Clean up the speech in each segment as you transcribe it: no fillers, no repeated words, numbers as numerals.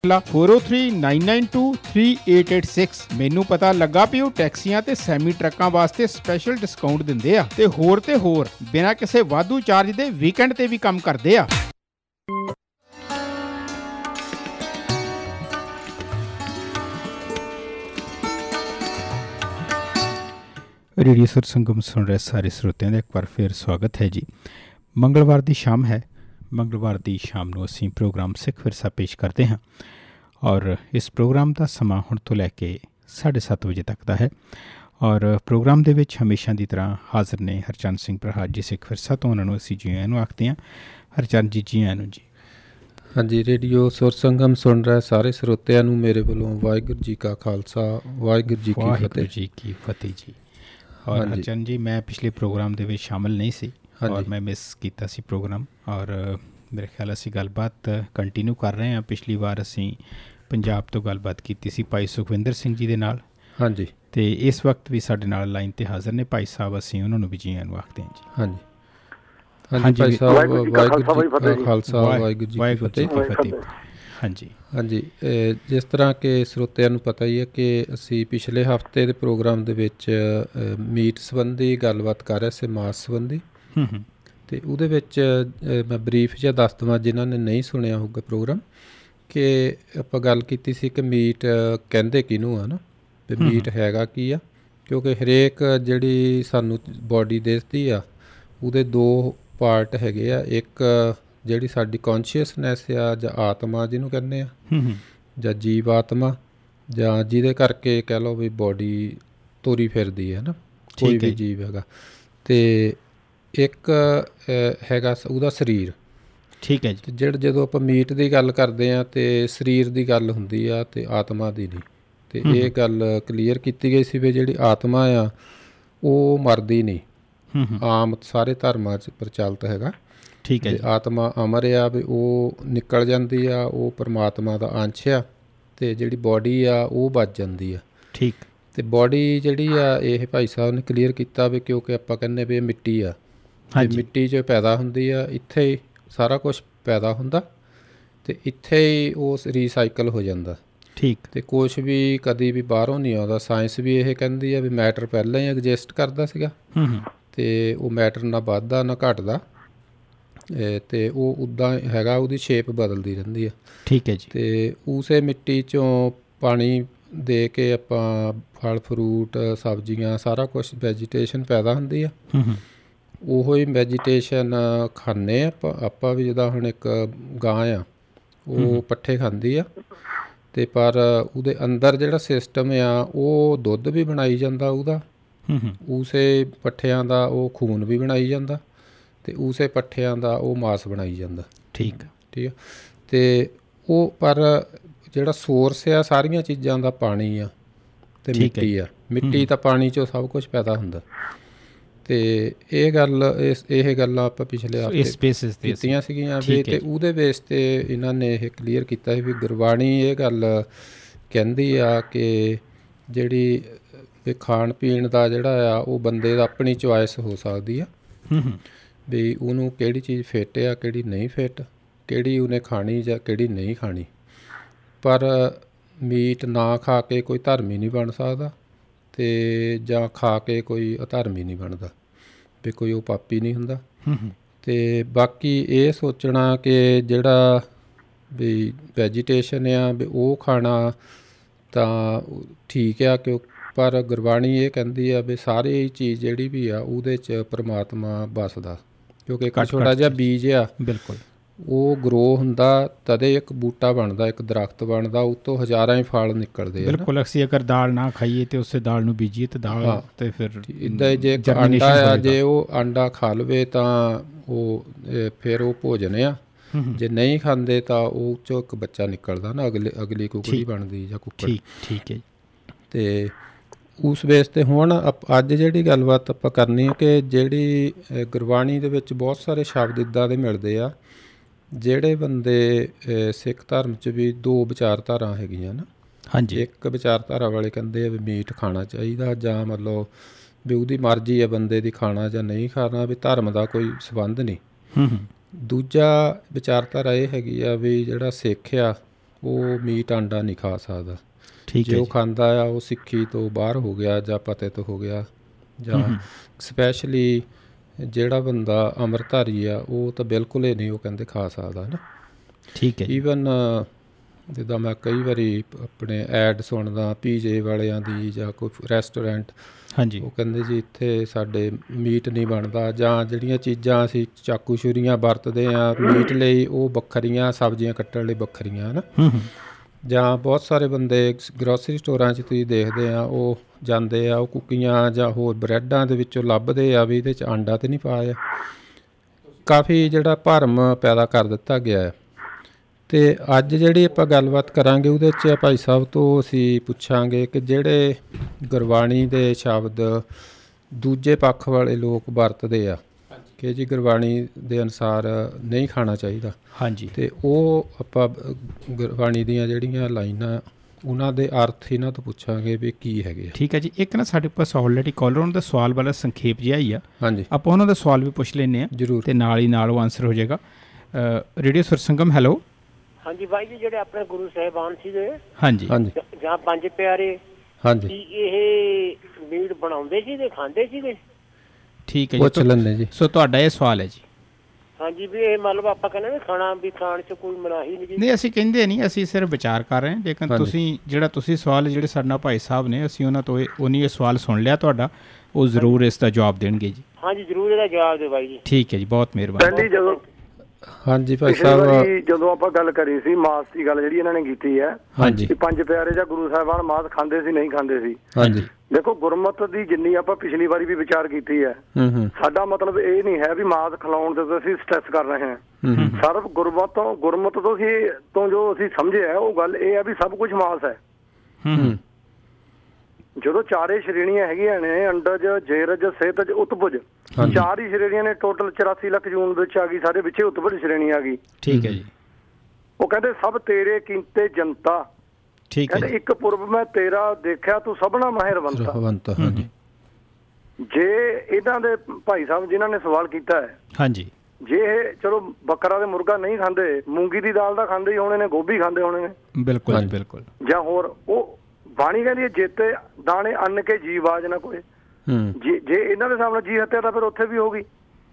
4039923886 ਮੈਨੂੰ ਪਤਾ ਲੱਗਾ ਵੀ ਉਹ ਟੈਕਸੀਆਂ ਤੇ ਸੈਮੀ ਟਰੱਕਾਂ ਵਾਸਤੇ ਸਪੈਸ਼ਲ ਡਿਸਕਾਊਂਟ ਦਿੰਦੇ ਆ ਤੇ ਹੋਰ ਬਿਨਾਂ ਕਿਸੇ ਵਾਧੂ ਚਾਰਜ ਦੇ ਵੀਕਐਂਡ ਤੇ ਵੀ ਕੰਮ ਕਰਦੇ ਆ। ਰੇਡੀਓ ਸੁਰ ਸੰਗਮ ਸੁਣ ਰਹੇ ਸਾਰੇ ਸਰੋਤਿਆਂ ਦਾ ਇੱਕ ਵਾਰ ਫਿਰ ਸਵਾਗਤ ਹੈ ਜੀ। ਮੰਗਲਵਾਰ ਦੀ ਸ਼ਾਮ ਹੈ। ਮੰਗਲਵਾਰ ਦੀ ਸ਼ਾਮ ਨੂੰ ਅਸੀਂ ਪ੍ਰੋਗਰਾਮ ਸਿੱਖ ਵਿਰਸਾ ਪੇਸ਼ ਕਰਦੇ ਹਾਂ ਔਰ ਇਸ ਪ੍ਰੋਗਰਾਮ ਦਾ ਸਮਾਂ ਹੁਣ ਤੋਂ ਲੈ ਕੇ 7:30 ਵਜੇ ਤੱਕ ਦਾ ਹੈ ਔਰ ਪ੍ਰੋਗਰਾਮ ਦੇ ਵਿੱਚ ਹਮੇਸ਼ਾ ਦੀ ਤਰ੍ਹਾਂ ਹਾਜ਼ਰ ਨੇ ਹਰਚੰਦ ਸਿੰਘ ਪ੍ਰਹਾਰ ਜੀ ਸਿੱਖ ਵਿਰਸਾ ਤੋਂ। ਉਹਨਾਂ ਨੂੰ ਅਸੀਂ ਜੀ ਆਇਆਂ ਨੂੰ ਆਖਦੇ ਹਾਂ। ਹਰਚੰਦ ਜੀ, ਜੀ ਆਇਆਂ ਨੂੰ ਜੀ। ਹਾਂਜੀ, ਰੇਡੀਓ ਸੁਰ ਸੰਗਮ ਸੁਣ ਰਹੇ ਸਾਰੇ ਸਰੋਤਿਆਂ ਨੂੰ ਮੇਰੇ ਵੱਲੋਂ ਵਾਹਿਗੁਰੂ ਜੀ ਕਾ ਖਾਲਸਾ, ਵਾਹਿਗੁਰੂ ਜੀ ਕੀ ਫਤਿਹ ਜੀ। ਔਰ ਹਰਚੰਦ ਜੀ, ਮੈਂ ਪਿਛਲੇ ਪ੍ਰੋਗਰਾਮ ਦੇ ਵਿੱਚ ਸ਼ਾਮਿਲ ਨਹੀਂ ਸੀ ਔਰ ਮੈਂ ਮਿਸ ਕੀਤਾ ਸੀ ਪ੍ਰੋਗਰਾਮ ਔਰ ਮੇਰੇ ਖਿਆਲ ਅਸੀਂ ਗੱਲਬਾਤ ਕੰਟੀਨਿਊ ਕਰ ਰਹੇ ਹਾਂ। ਪਿਛਲੀ ਵਾਰ ਅਸੀਂ ਪੰਜਾਬ ਤੋਂ ਗੱਲਬਾਤ ਕੀਤੀ ਸੀ ਭਾਈ ਸੁਖਵਿੰਦਰ ਸਿੰਘ ਜੀ ਦੇ ਨਾਲ। ਹਾਂਜੀ, ਅਤੇ ਇਸ ਵਕਤ ਵੀ ਸਾਡੇ ਨਾਲ ਲਾਈਨ 'ਤੇ ਹਾਜ਼ਰ ਨੇ ਭਾਈ ਸਾਹਿਬ। ਅਸੀਂ ਉਹਨਾਂ ਨੂੰ ਵੀ ਜੀ ਆਇਆਂ ਨੂੰ ਆਖਦੇ ਹਾਂ ਜੀ। ਹਾਂਜੀ ਹਾਂਜੀ ਭਾਈ ਸਾਹਿਬ, ਵਾਹਿਗੁਰੂ ਜੀ ਕਾ ਖਾਲਸਾ, ਵਾਹਿਗੁਰੂ ਜੀ ਕੀ ਫਤਿਹ। ਹਾਂਜੀ ਹਾਂਜੀ, ਜਿਸ ਤਰ੍ਹਾਂ ਕਿ ਸਰੋਤਿਆਂ ਨੂੰ ਪਤਾ ਹੀ ਹੈ ਕਿ ਅਸੀਂ ਪਿਛਲੇ ਹਫ਼ਤੇ ਦੇ ਪ੍ਰੋਗਰਾਮ ਦੇ ਵਿੱਚ ਮੀਟ ਸੰਬੰਧੀ ਗੱਲਬਾਤ ਕਰ ਰਹੇ ਸੀ, ਮਾਸ ਸੰਬੰਧੀ। ਅਤੇ ਉਹਦੇ ਵਿੱਚ ਮੈਂ ਬਰੀਫ ਜਿਹਾ ਦੱਸ ਦੇਵਾਂ ਜਿਨ੍ਹਾਂ ਨੇ ਨਹੀਂ ਸੁਣਿਆ ਹੋਊਗਾ ਪ੍ਰੋਗਰਾਮ, ਕਿ ਆਪਾਂ ਗੱਲ ਕੀਤੀ ਸੀ ਕਿ ਮੀਟ ਕਹਿੰਦੇ ਕਿਹਨੂੰ ਆ ਨਾ, ਅਤੇ ਮੀਟ ਹੈਗਾ ਕੀ ਆ। ਕਿਉਂਕਿ ਹਰੇਕ ਜਿਹੜੀ ਸਾਨੂੰ ਬੋਡੀ ਦਿਸਦੀ ਆ ਉਹਦੇ ਦੋ ਪਾਰਟ ਹੈਗੇ ਆ। ਇੱਕ ਜਿਹੜੀ ਸਾਡੀ ਕੌਨਸ਼ੀਅਸਨੈਸ ਆ ਜਾਂ ਆਤਮਾ ਜਿਹਨੂੰ ਕਹਿੰਦੇ ਆ, ਜਾਂ ਜੀਵ ਆਤਮਾ, ਜਾਂ ਜਿਹਦੇ ਕਰਕੇ ਕਹਿ ਲਓ ਵੀ ਬੋਡੀ ਤੁਰੀ ਫਿਰਦੀ ਹੈ ਨਾ, ਕੋਈ ਵੀ ਜੀਵ ਹੈਗਾ। ਅਤੇ ਇੱਕ ਹੈਗਾ ਉਹਦਾ ਸਰੀਰ। ਠੀਕ ਹੈ ਜੀ। ਜਦੋਂ ਆਪਾਂ ਮੀਟ ਦੀ ਗੱਲ ਕਰਦੇ ਹਾਂ ਅਤੇ ਸਰੀਰ ਦੀ ਗੱਲ ਹੁੰਦੀ ਆ ਅਤੇ ਆਤਮਾ ਦੀ ਨਹੀਂ। ਅਤੇ ਇਹ ਗੱਲ ਕਲੀਅਰ ਕੀਤੀ ਗਈ ਸੀ ਵੀ ਜਿਹੜੀ ਆਤਮਾ ਆ ਉਹ ਮਰਦੀ ਨਹੀਂ। ਆਮ ਸਾਰੇ ਧਰਮਾਂ 'ਚ ਪ੍ਰਚਲਿਤ ਹੈਗਾ। ਠੀਕ ਹੈ। ਆਤਮਾ ਅਮਰ ਆ, ਵੀ ਉਹ ਨਿਕਲ ਜਾਂਦੀ ਆ, ਉਹ ਪਰਮਾਤਮਾ ਦਾ ਅੰਸ਼ ਆ, ਅਤੇ ਜਿਹੜੀ ਬੋਡੀ ਆ ਉਹ ਬਚ ਜਾਂਦੀ ਆ। ਠੀਕ। ਅਤੇ ਬੋਡੀ ਜਿਹੜੀ ਆ ਇਹ ਭਾਈ ਸਾਹਿਬ ਨੇ ਕਲੀਅਰ ਕੀਤਾ ਵੀ ਕਿਉਂਕਿ ਆਪਾਂ ਕਹਿੰਦੇ ਵੀ ਇਹ ਮਿੱਟੀ ਆ, ਅਤੇ ਮਿੱਟੀ 'ਚ ਪੈਦਾ ਹੁੰਦੀ ਆ, ਇੱਥੇ ਹੀ ਸਾਰਾ ਕੁਛ ਪੈਦਾ ਹੁੰਦਾ ਅਤੇ ਇੱਥੇ ਹੀ ਉਹ ਰੀਸਾਈਕਲ ਹੋ ਜਾਂਦਾ। ਠੀਕ। ਅਤੇ ਕੁਛ ਵੀ ਕਦੀ ਵੀ ਬਾਹਰੋਂ ਨਹੀਂ ਆਉਂਦਾ। ਸਾਇੰਸ ਵੀ ਇਹ ਕਹਿੰਦੀ ਆ ਵੀ ਮੈਟਰ ਪਹਿਲਾਂ ਹੀ ਐਗਜਿਸਟ ਕਰਦਾ ਸੀਗਾ ਅਤੇ ਉਹ ਮੈਟਰ ਨਾ ਵੱਧਦਾ ਨਾ ਘੱਟਦਾ, ਅਤੇ ਉਹ ਉੱਦਾਂ ਹੈਗਾ, ਉਹਦੀ ਸ਼ੇਪ ਬਦਲਦੀ ਰਹਿੰਦੀ ਆ। ਠੀਕ ਹੈ ਜੀ। ਅਤੇ ਉਸੇ ਮਿੱਟੀ 'ਚੋਂ ਪਾਣੀ ਦੇ ਕੇ ਆਪਾਂ ਫਲ ਫਰੂਟ, ਸਬਜ਼ੀਆਂ, ਸਾਰਾ ਕੁਛ ਵੈਜੀਟੇਸ਼ਨ ਪੈਦਾ ਹੁੰਦੀ ਆ। ਉਹੋ ਹੀ ਵੈਜੀਟੇਸ਼ਨ ਖਾਂਦੇ ਆਪਾਂ ਵੀ। ਜਿੱਦਾਂ ਹੁਣ ਇੱਕ ਗਾਂ ਆ, ਉਹ ਪੱਠੇ ਖਾਂਦੀ ਆ, ਅਤੇ ਪਰ ਉਹਦੇ ਅੰਦਰ ਜਿਹੜਾ ਸਿਸਟਮ ਆ ਉਹ ਦੁੱਧ ਵੀ ਬਣਾਈ ਜਾਂਦਾ ਉਹਦਾ, ਉਸੇ ਪੱਠਿਆਂ ਦਾ ਉਹ ਖੂਨ ਵੀ ਬਣਾਈ ਜਾਂਦਾ, ਅਤੇ ਉਸੇ ਪੱਠਿਆਂ ਦਾ ਉਹ ਮਾਸ ਬਣਾਈ ਜਾਂਦਾ। ਠੀਕ ਠੀਕ ਆ। ਅਤੇ ਉਹ ਪਰ ਜਿਹੜਾ ਸੋਰਸ ਆ ਸਾਰੀਆਂ ਚੀਜ਼ਾਂ ਦਾ ਪਾਣੀ ਆ ਅਤੇ ਮਿੱਟੀ ਆ। ਮਿੱਟੀ ਤਾਂ ਪਾਣੀ 'ਚੋਂ ਸਭ ਕੁਛ ਪੈਦਾ ਹੁੰਦਾ। ਅਤੇ ਇਹ ਗੱਲਾਂ ਆਪਾਂ ਪਿਛਲੇ ਹਫ਼ਤੇ ਕੀਤੀਆਂ ਸੀਗੀਆਂ ਵੀ, ਅਤੇ ਉਹਦੇ ਬੇਸ 'ਤੇ ਇਹਨਾਂ ਨੇ ਇਹ ਕਲੀਅਰ ਕੀਤਾ ਸੀ ਵੀ ਗੁਰਬਾਣੀ ਇਹ ਗੱਲ ਕਹਿੰਦੀ ਆ ਕਿ ਜਿਹੜੀ ਵੀ ਖਾਣ ਪੀਣ ਦਾ ਜਿਹੜਾ ਆ ਉਹ ਬੰਦੇ ਦਾ ਆਪਣੀ ਚੁਆਇਸ ਹੋ ਸਕਦੀ ਆ, ਵੀ ਉਹਨੂੰ ਕਿਹੜੀ ਚੀਜ਼ ਫਿੱਟ ਆ, ਕਿਹੜੀ ਨਹੀਂ ਫਿੱਟ, ਕਿਹੜੀ ਉਹਨੇ ਖਾਣੀ ਜਾਂ ਕਿਹੜੀ ਨਹੀਂ ਖਾਣੀ। ਪਰ ਮੀਟ ਨਾ ਖਾ ਕੇ ਕੋਈ ਧਰਮੀ ਨਹੀਂ ਬਣ ਸਕਦਾ, ਅਤੇ ਜਾਂ ਖਾ ਕੇ ਕੋਈ ਅਧਰਮੀ ਨਹੀਂ ਬਣਦਾ, ਵੀ ਕੋਈ ਉਹ ਪਾਪੀ ਨਹੀਂ ਹੁੰਦਾ। ਅਤੇ ਬਾਕੀ ਇਹ ਸੋਚਣਾ ਕਿ ਜਿਹੜਾ ਵੀ ਵੈਜੀਟੇਸ਼ਨ ਆ ਵੀ ਉਹ ਖਾਣਾ ਤਾਂ ਠੀਕ ਆ, ਪਰ ਗੁਰਬਾਣੀ ਇਹ ਕਹਿੰਦੀ ਆ ਵੀ ਸਾਰੀ ਚੀਜ਼ ਜਿਹੜੀ ਵੀ ਆ ਉਹਦੇ 'ਚ ਪਰਮਾਤਮਾ ਵੱਸਦਾ। ਕਿਉਂਕਿ ਇੱਕ ਛੋਟਾ ਜਿਹਾ ਬੀਜ ਆ, ਬਿਲਕੁਲ ਉਹ ਗਰੋ ਹੁੰਦਾ ਤਦੇ ਇੱਕ ਬੂਟਾ ਬਣਦਾ, ਇੱਕ ਦਰਖਤ ਬਣਦਾ, ਉਹ ਤੋਂ ਹਜ਼ਾਰਾਂ ਹੀ ਫਲ ਨਿਕਲਦੇ ਆ। ਬਿਲਕੁਲ। ਅਸੀਂ ਅਗਰ ਦਾਲ ਨਾ ਖਾਈਏ ਅਤੇ ਉਸੇ ਦਾਲ ਨੂੰ ਬੀਜੀਏ ਤਾਂ ਦਾਲ ਅਤੇ ਫਿਰ ਇੱਦਾਂ ਜੇ ਇੱਕ ਆਂਡਾ ਆ, ਜੇ ਉਹ ਆਂਡਾ ਖਾ ਲਵੇ ਤਾਂ ਉਹ ਫਿਰ ਉਹ ਭੋਜਨ ਆ। ਜੇ ਨਹੀਂ ਖਾਂਦੇ ਤਾਂ ਉਹ 'ਚੋਂ ਇੱਕ ਬੱਚਾ ਨਿਕਲਦਾ ਨਾ, ਅਗਲੀ ਕੁਕੜੀ ਬਣਦੀ ਜਾਂ ਕੁੱਕੜ। ਠੀਕ ਹੈ। ਅਤੇ ਉਸ ਬੇਸ 'ਤੇ ਹੁਣ ਅੱਜ ਜਿਹੜੀ ਗੱਲਬਾਤ ਆਪਾਂ ਕਰਨੀ ਹੈ ਕਿ ਜਿਹੜੀ ਗੁਰਬਾਣੀ ਦੇ ਵਿੱਚ ਬਹੁਤ ਸਾਰੇ ਸ਼ਬਦ ਇੱਦਾਂ ਦੇ ਮਿਲਦੇ ਆ ਜਿਹੜੇ ਬੰਦੇ ਸਿੱਖ ਧਰਮ 'ਚ ਵੀ ਦੋ ਵਿਚਾਰਧਾਰਾ ਹੈਗੀਆਂ ਨਾ। ਹਾਂਜੀ। ਇੱਕ ਵਿਚਾਰਧਾਰਾ ਵਾਲੇ ਕਹਿੰਦੇ ਆ ਵੀ ਮੀਟ ਖਾਣਾ ਚਾਹੀਦਾ, ਜਾਂ ਮਤਲਬ ਵੀ ਉਹਦੀ ਮਰਜ਼ੀ ਆ ਬੰਦੇ ਦੀ ਖਾਣਾ ਜਾਂ ਨਹੀਂ ਖਾਣਾ, ਵੀ ਧਰਮ ਦਾ ਕੋਈ ਸੰਬੰਧ ਨਹੀਂ। ਦੂਜਾ ਵਿਚਾਰਧਾਰਾ ਇਹ ਹੈਗੀ ਆ ਵੀ ਜਿਹੜਾ ਸਿੱਖ ਆ ਉਹ ਮੀਟ ਆਂਡਾ ਨਹੀਂ ਖਾ ਸਕਦਾ। ਠੀਕ ਜੇ ਹੈ ਉਹ ਜੀ। ਖਾਂਦਾ ਆ ਉਹ ਸਿੱਖੀ ਤੋਂ ਬਾਹਰ ਹੋ ਗਿਆ ਜਾਂ ਪਤੇ ਤੋਂ ਹੋ ਗਿਆ, ਜਾਂ ਸਪੈਸ਼ਲੀ ਜਿਹੜਾ ਬੰਦਾ ਅੰਮ੍ਰਿਤਧਾਰੀ ਆ ਉਹ ਤਾਂ ਬਿਲਕੁਲ ਹੀ ਨਹੀਂ ਉਹ ਕਹਿੰਦੇ ਖਾ ਸਕਦਾ ਨਾ। ਠੀਕ ਹੈ ਜੀ। ਈਵਨ ਜਿੱਦਾਂ ਮੈਂ ਕਈ ਵਾਰੀ ਆਪਣੇ ਐਡ ਸੁਣਦਾ ਪੀਜੇ ਵਾਲਿਆਂ ਦੀ ਜਾਂ ਕੋਈ ਰੈਸਟੋਰੈਂਟ, ਹਾਂਜੀ। ਉਹ ਕਹਿੰਦੇ ਜੀ ਇੱਥੇ ਸਾਡੇ ਮੀਟ ਨਹੀਂ ਬਣਦਾ, ਜਾਂ ਜਿਹੜੀਆਂ ਚੀਜ਼ਾਂ ਅਸੀਂ ਚਾਕੂ ਛੁਰੀਆਂ ਵਰਤਦੇ ਹਾਂ ਮੀਟ ਲਈ ਉਹ ਵੱਖਰੀਆਂ, ਸਬਜ਼ੀਆਂ ਕੱਟਣ ਲਈ ਵੱਖਰੀਆਂ ਹੈ ਨਾ। ਜਾਂ ਬਹੁਤ ਸਾਰੇ ਬੰਦੇ ਗਰੋਸਰੀ ਸਟੋਰਾਂ 'ਚ ਤੁਸੀਂ ਦੇਖਦੇ ਆ ਉਹ ਜਾਂਦੇ ਆ, ਉਹ ਕੁੱਕੀਆਂ ਜਾਂ ਹੋਰ ਬਰੈਡਾਂ ਦੇ ਵਿੱਚੋਂ ਲੱਭਦੇ ਆ ਵੀ ਇਹਦੇ 'ਚ ਆਂਡਾ ਤਾਂ ਨਹੀਂ ਪਾਇਆ। ਕਾਫੀ ਜਿਹੜਾ ਭਰਮ ਪੈਦਾ ਕਰ ਦਿੱਤਾ ਗਿਆ ਹੈ। ਅਤੇ ਅੱਜ ਜਿਹੜੀ ਆਪਾਂ ਗੱਲਬਾਤ ਕਰਾਂਗੇ ਉਹਦੇ 'ਚ ਭਾਈ ਸਾਹਿਬ ਤੋਂ ਅਸੀਂ ਪੁੱਛਾਂਗੇ ਕਿ ਜਿਹੜੇ ਗੁਰਬਾਣੀ ਦੇ ਸ਼ਬਦ ਦੂਜੇ ਪੱਖ ਵਾਲੇ ਲੋਕ ਵਰਤਦੇ ਆ ਕਿ ਜੀ ਗੁਰਬਾਣੀ ਦੇ ਅਨੁਸਾਰ ਨਹੀਂ ਖਾਣਾ ਚਾਹੀਦਾ। ਹਾਂਜੀ। ਅਤੇ ਉਹ ਆਪਾਂ ਗੁਰਬਾਣੀ ਦੀਆਂ ਜਿਹੜੀਆਂ ਲਾਈਨਾਂ ਉਹਨਾਂ ਦੇ ਅਰਥ ਇਹਨਾਂ ਤੋਂ ਪੁੱਛਾਂਗੇ ਵੀ ਕੀ ਹੈਗੇ ਆ। ਠੀਕ ਹੈ ਜੀ। ਇੱਕ ਨਾ ਸਾਡੇ ਪਾਸ ਆਲਰੇਡੀ ਕਾਲਰ ਉਹਨਾਂ ਦਾ ਸਵਾਲ ਵਾਲਾ ਸੰਖੇਪ ਜਿਹਾ ਹੀ ਆ। ਹਾਂਜੀ, ਆਪਾਂ ਉਹਨਾਂ ਦਾ ਸਵਾਲ ਵੀ ਪੁੱਛ ਲੈਂਦੇ ਹਾਂ ਜ਼ਰੂਰ। ਅਤੇ ਨਾਲ ਹੀ ਨਾਲ ਉਹ ਆਨਸਰ ਹੋ ਜਾਏਗਾ। Radio Sursangam, hello. ਹਾਂਜੀ ਬਾਈ ਜੀ, ਜਿਹੜੇ ਆਪਣੇ ਗੁਰੂ ਸਾਹਿਬਾਨ ਸੀਗੇ ਹਾਂਜੀ ਹਾਂਜੀ ਜਾਂ ਪੰਜ ਪਿਆਰੇ, ਹਾਂਜੀ, ਕੀ ਇਹ ਮੀਟ ਬਣਾਉਂਦੇ ਸੀ ਤੇ ਖਾਂਦੇ ਸੀਗੇ? ਠੀਕ ਹੈ ਪੁੱਛ ਜੀ। ਲੈਂਦੇ ਜੀ। ਸੋ ਤੁਹਾਡਾ ਇਹ ਸਵਾਲ ਹੈ ਜੀ। ਹਾਂਜੀ, ਵੀ ਇਹ ਮਤਲਬ ਆਪਾਂ ਕਹਿੰਦੇ ਵੀ ਖਾਣਾ ਵੀ ਖਾਣ 'ਚ ਕੋਈ ਮਨਾਹੀ ਨਹੀਂ। ਨਹੀਂ, ਅਸੀਂ ਕਹਿੰਦੇ ਨਹੀਂ, ਅਸੀਂ ਸਿਰਫ ਵਿਚਾਰ ਕਰ ਰਹੇ ਹਾਂ। ਲੇਕਿਨ ਹਾਂਜੀ। ਤੁਸੀਂ ਸਵਾਲ ਜਿਹੜੇ ਸਾਡੇ ਨਾਲ ਭਾਈ ਸਾਹਿਬ ਨੇ, ਅਸੀਂ ਉਹਨਾਂ ਤੋਂ ਇਹ ਸਵਾਲ ਸੁਣ ਲਿਆ ਤੁਹਾਡਾ, ਉਹ ਜ਼ਰੂਰ ਇਸ ਦਾ ਜਵਾਬ ਦੇਣਗੇ ਜੀ। ਹਾਂਜੀ ਜ਼ਰੂਰ, ਇਹਦਾ ਜਵਾਬ ਦਿਓ ਬਾਈ ਜੀ। ਠੀਕ ਹੈ ਜੀ, ਬਹੁਤ ਮਿਹਰਬਾਨੀ। ਪਹਿਲੀ ਜਦੋਂ ਹਾਂਜੀ ਭਾਈ ਪਿਛਲੀ ਸਾਹਿਬ। ਵਾਰੀ ਜਦੋਂ ਆਪਾਂ ਗੱਲ ਕਰੀ ਸੀ ਮਾਸ ਦੀ ਗੱਲ ਜਿਹੜੀ ਇਹਨਾਂ ਨੇ ਕੀਤੀ ਹੈ ਹਾਂਜੀ ਕਿ ਪੰਜ ਪਿਆਰੇ ਜਾਂ ਗੁਰੂ ਸਾਹਿਬਾਨ ਮਾਸ ਖਾਂਦੇ ਸੀ ਨਹੀਂ ਖਾਂਦੇ ਸੀ। ਹਾਂਜੀ। ਦੇਖੋ ਗੁਰਮਤ ਦੀ ਜਿੰਨੀ ਆਪਾਂ ਪਿਛਲੀ ਵਾਰੀ ਵੀ ਵਿਚਾਰ ਕੀਤੀ ਹੈ, ਸਾਡਾ ਮਤਲਬ ਇਹ ਨਹੀਂ ਹੈ ਵੀ ਮਾਸ ਖਿਲਾਉਣ ਤੇ ਅਸੀਂ ਸਟ੍ਰੈਸ ਕਰ ਰਹੇ ਹਾਂ। ਸਿਰਫ ਗੁਰਮਤ ਤੋਂ ਜੋ ਅਸੀਂ ਸਮਝਿਆ ਉਹ ਗੱਲ ਇਹ ਹੈ ਵੀ ਸਭ ਕੁਝ ਮਾਸ ਹੈ। ਜਦੋਂ ਚਾਰੇ ਸ਼੍ਰੇਣੀਆਂ ਹੈਗੀਆਂ ਨੇ, ਅੰਡਜ, ਜੇਰਜ, ਸੇਤਜ, ਉਤਪੁਜ, ਚਾਰ ਹੀ ਸ਼੍ਰੇਣੀਆਂ ਨੇ। ਟੋਟਲ 84 ਲੱਖ ਜੂਨ ਵਿੱਚ ਆ ਗਈ, ਸਾਰੇ ਵਿੱਚੇ ਉਤਪੁਜ ਸ਼੍ਰੇਣੀ ਆ ਗਈ। ਠੀਕ ਹੈ ਜੀ। ਉਹ ਕਹਿੰਦੇ ਸਭ ਤੇਰੇ ਕੀਮਤੇ ਜਨਤਾ, ਠੀਕ ਹੈ ਕਹਿੰਦੇ ਇੱਕ ਪੁਰਬ ਮੈਂ ਤੇਰਾ ਦੇਖਿਆ ਤੂੰ ਸਭਨਾ ਮਾਹਿਰਵੰਤਾ। ਹਾਂਜੀ। ਜੇ ਇਹਨਾਂ ਦੇ ਭਾਈ ਸਾਹਿਬ ਜਿਨ੍ਹਾਂ ਨੇ ਸਵਾਲ ਕੀਤਾ ਹੈ, ਹਾਂਜੀ, ਜੇ ਇਹ ਚਲੋ ਬੱਕਰਾ ਤੇ ਮੁਰਗਾ ਨਹੀਂ ਖਾਂਦੇ, ਮੂੰਗੀ ਦੀ ਦਾਲ ਦਾ ਖਾਂਦੇ ਹੀ ਹੋਣੇ ਨੇ, ਗੋਭੀ ਖਾਂਦੇ ਹੋਣੇ ਨੇ, ਬਿਲਕੁਲ ਜੀ, ਬਿਲਕੁਲ। ਜਾਂ ਹੋਰ ਉਹ ਬਾਣੀ ਕਹਿੰਦੀ ਹੈ ਜੇਤੇ ਦਾਣੇ ਅੰਨ ਕੇ ਜੀ ਆਵਾਜ਼ ਨਾ ਕੋਈ। ਜੇ ਇਹਨਾਂ ਦੇ ਹਿਸਾਬ ਨਾਲ ਜੀ ਹੱਤਿਆ ਤਾਂ ਫਿਰ ਉੱਥੇ ਵੀ ਹੋਗੀ।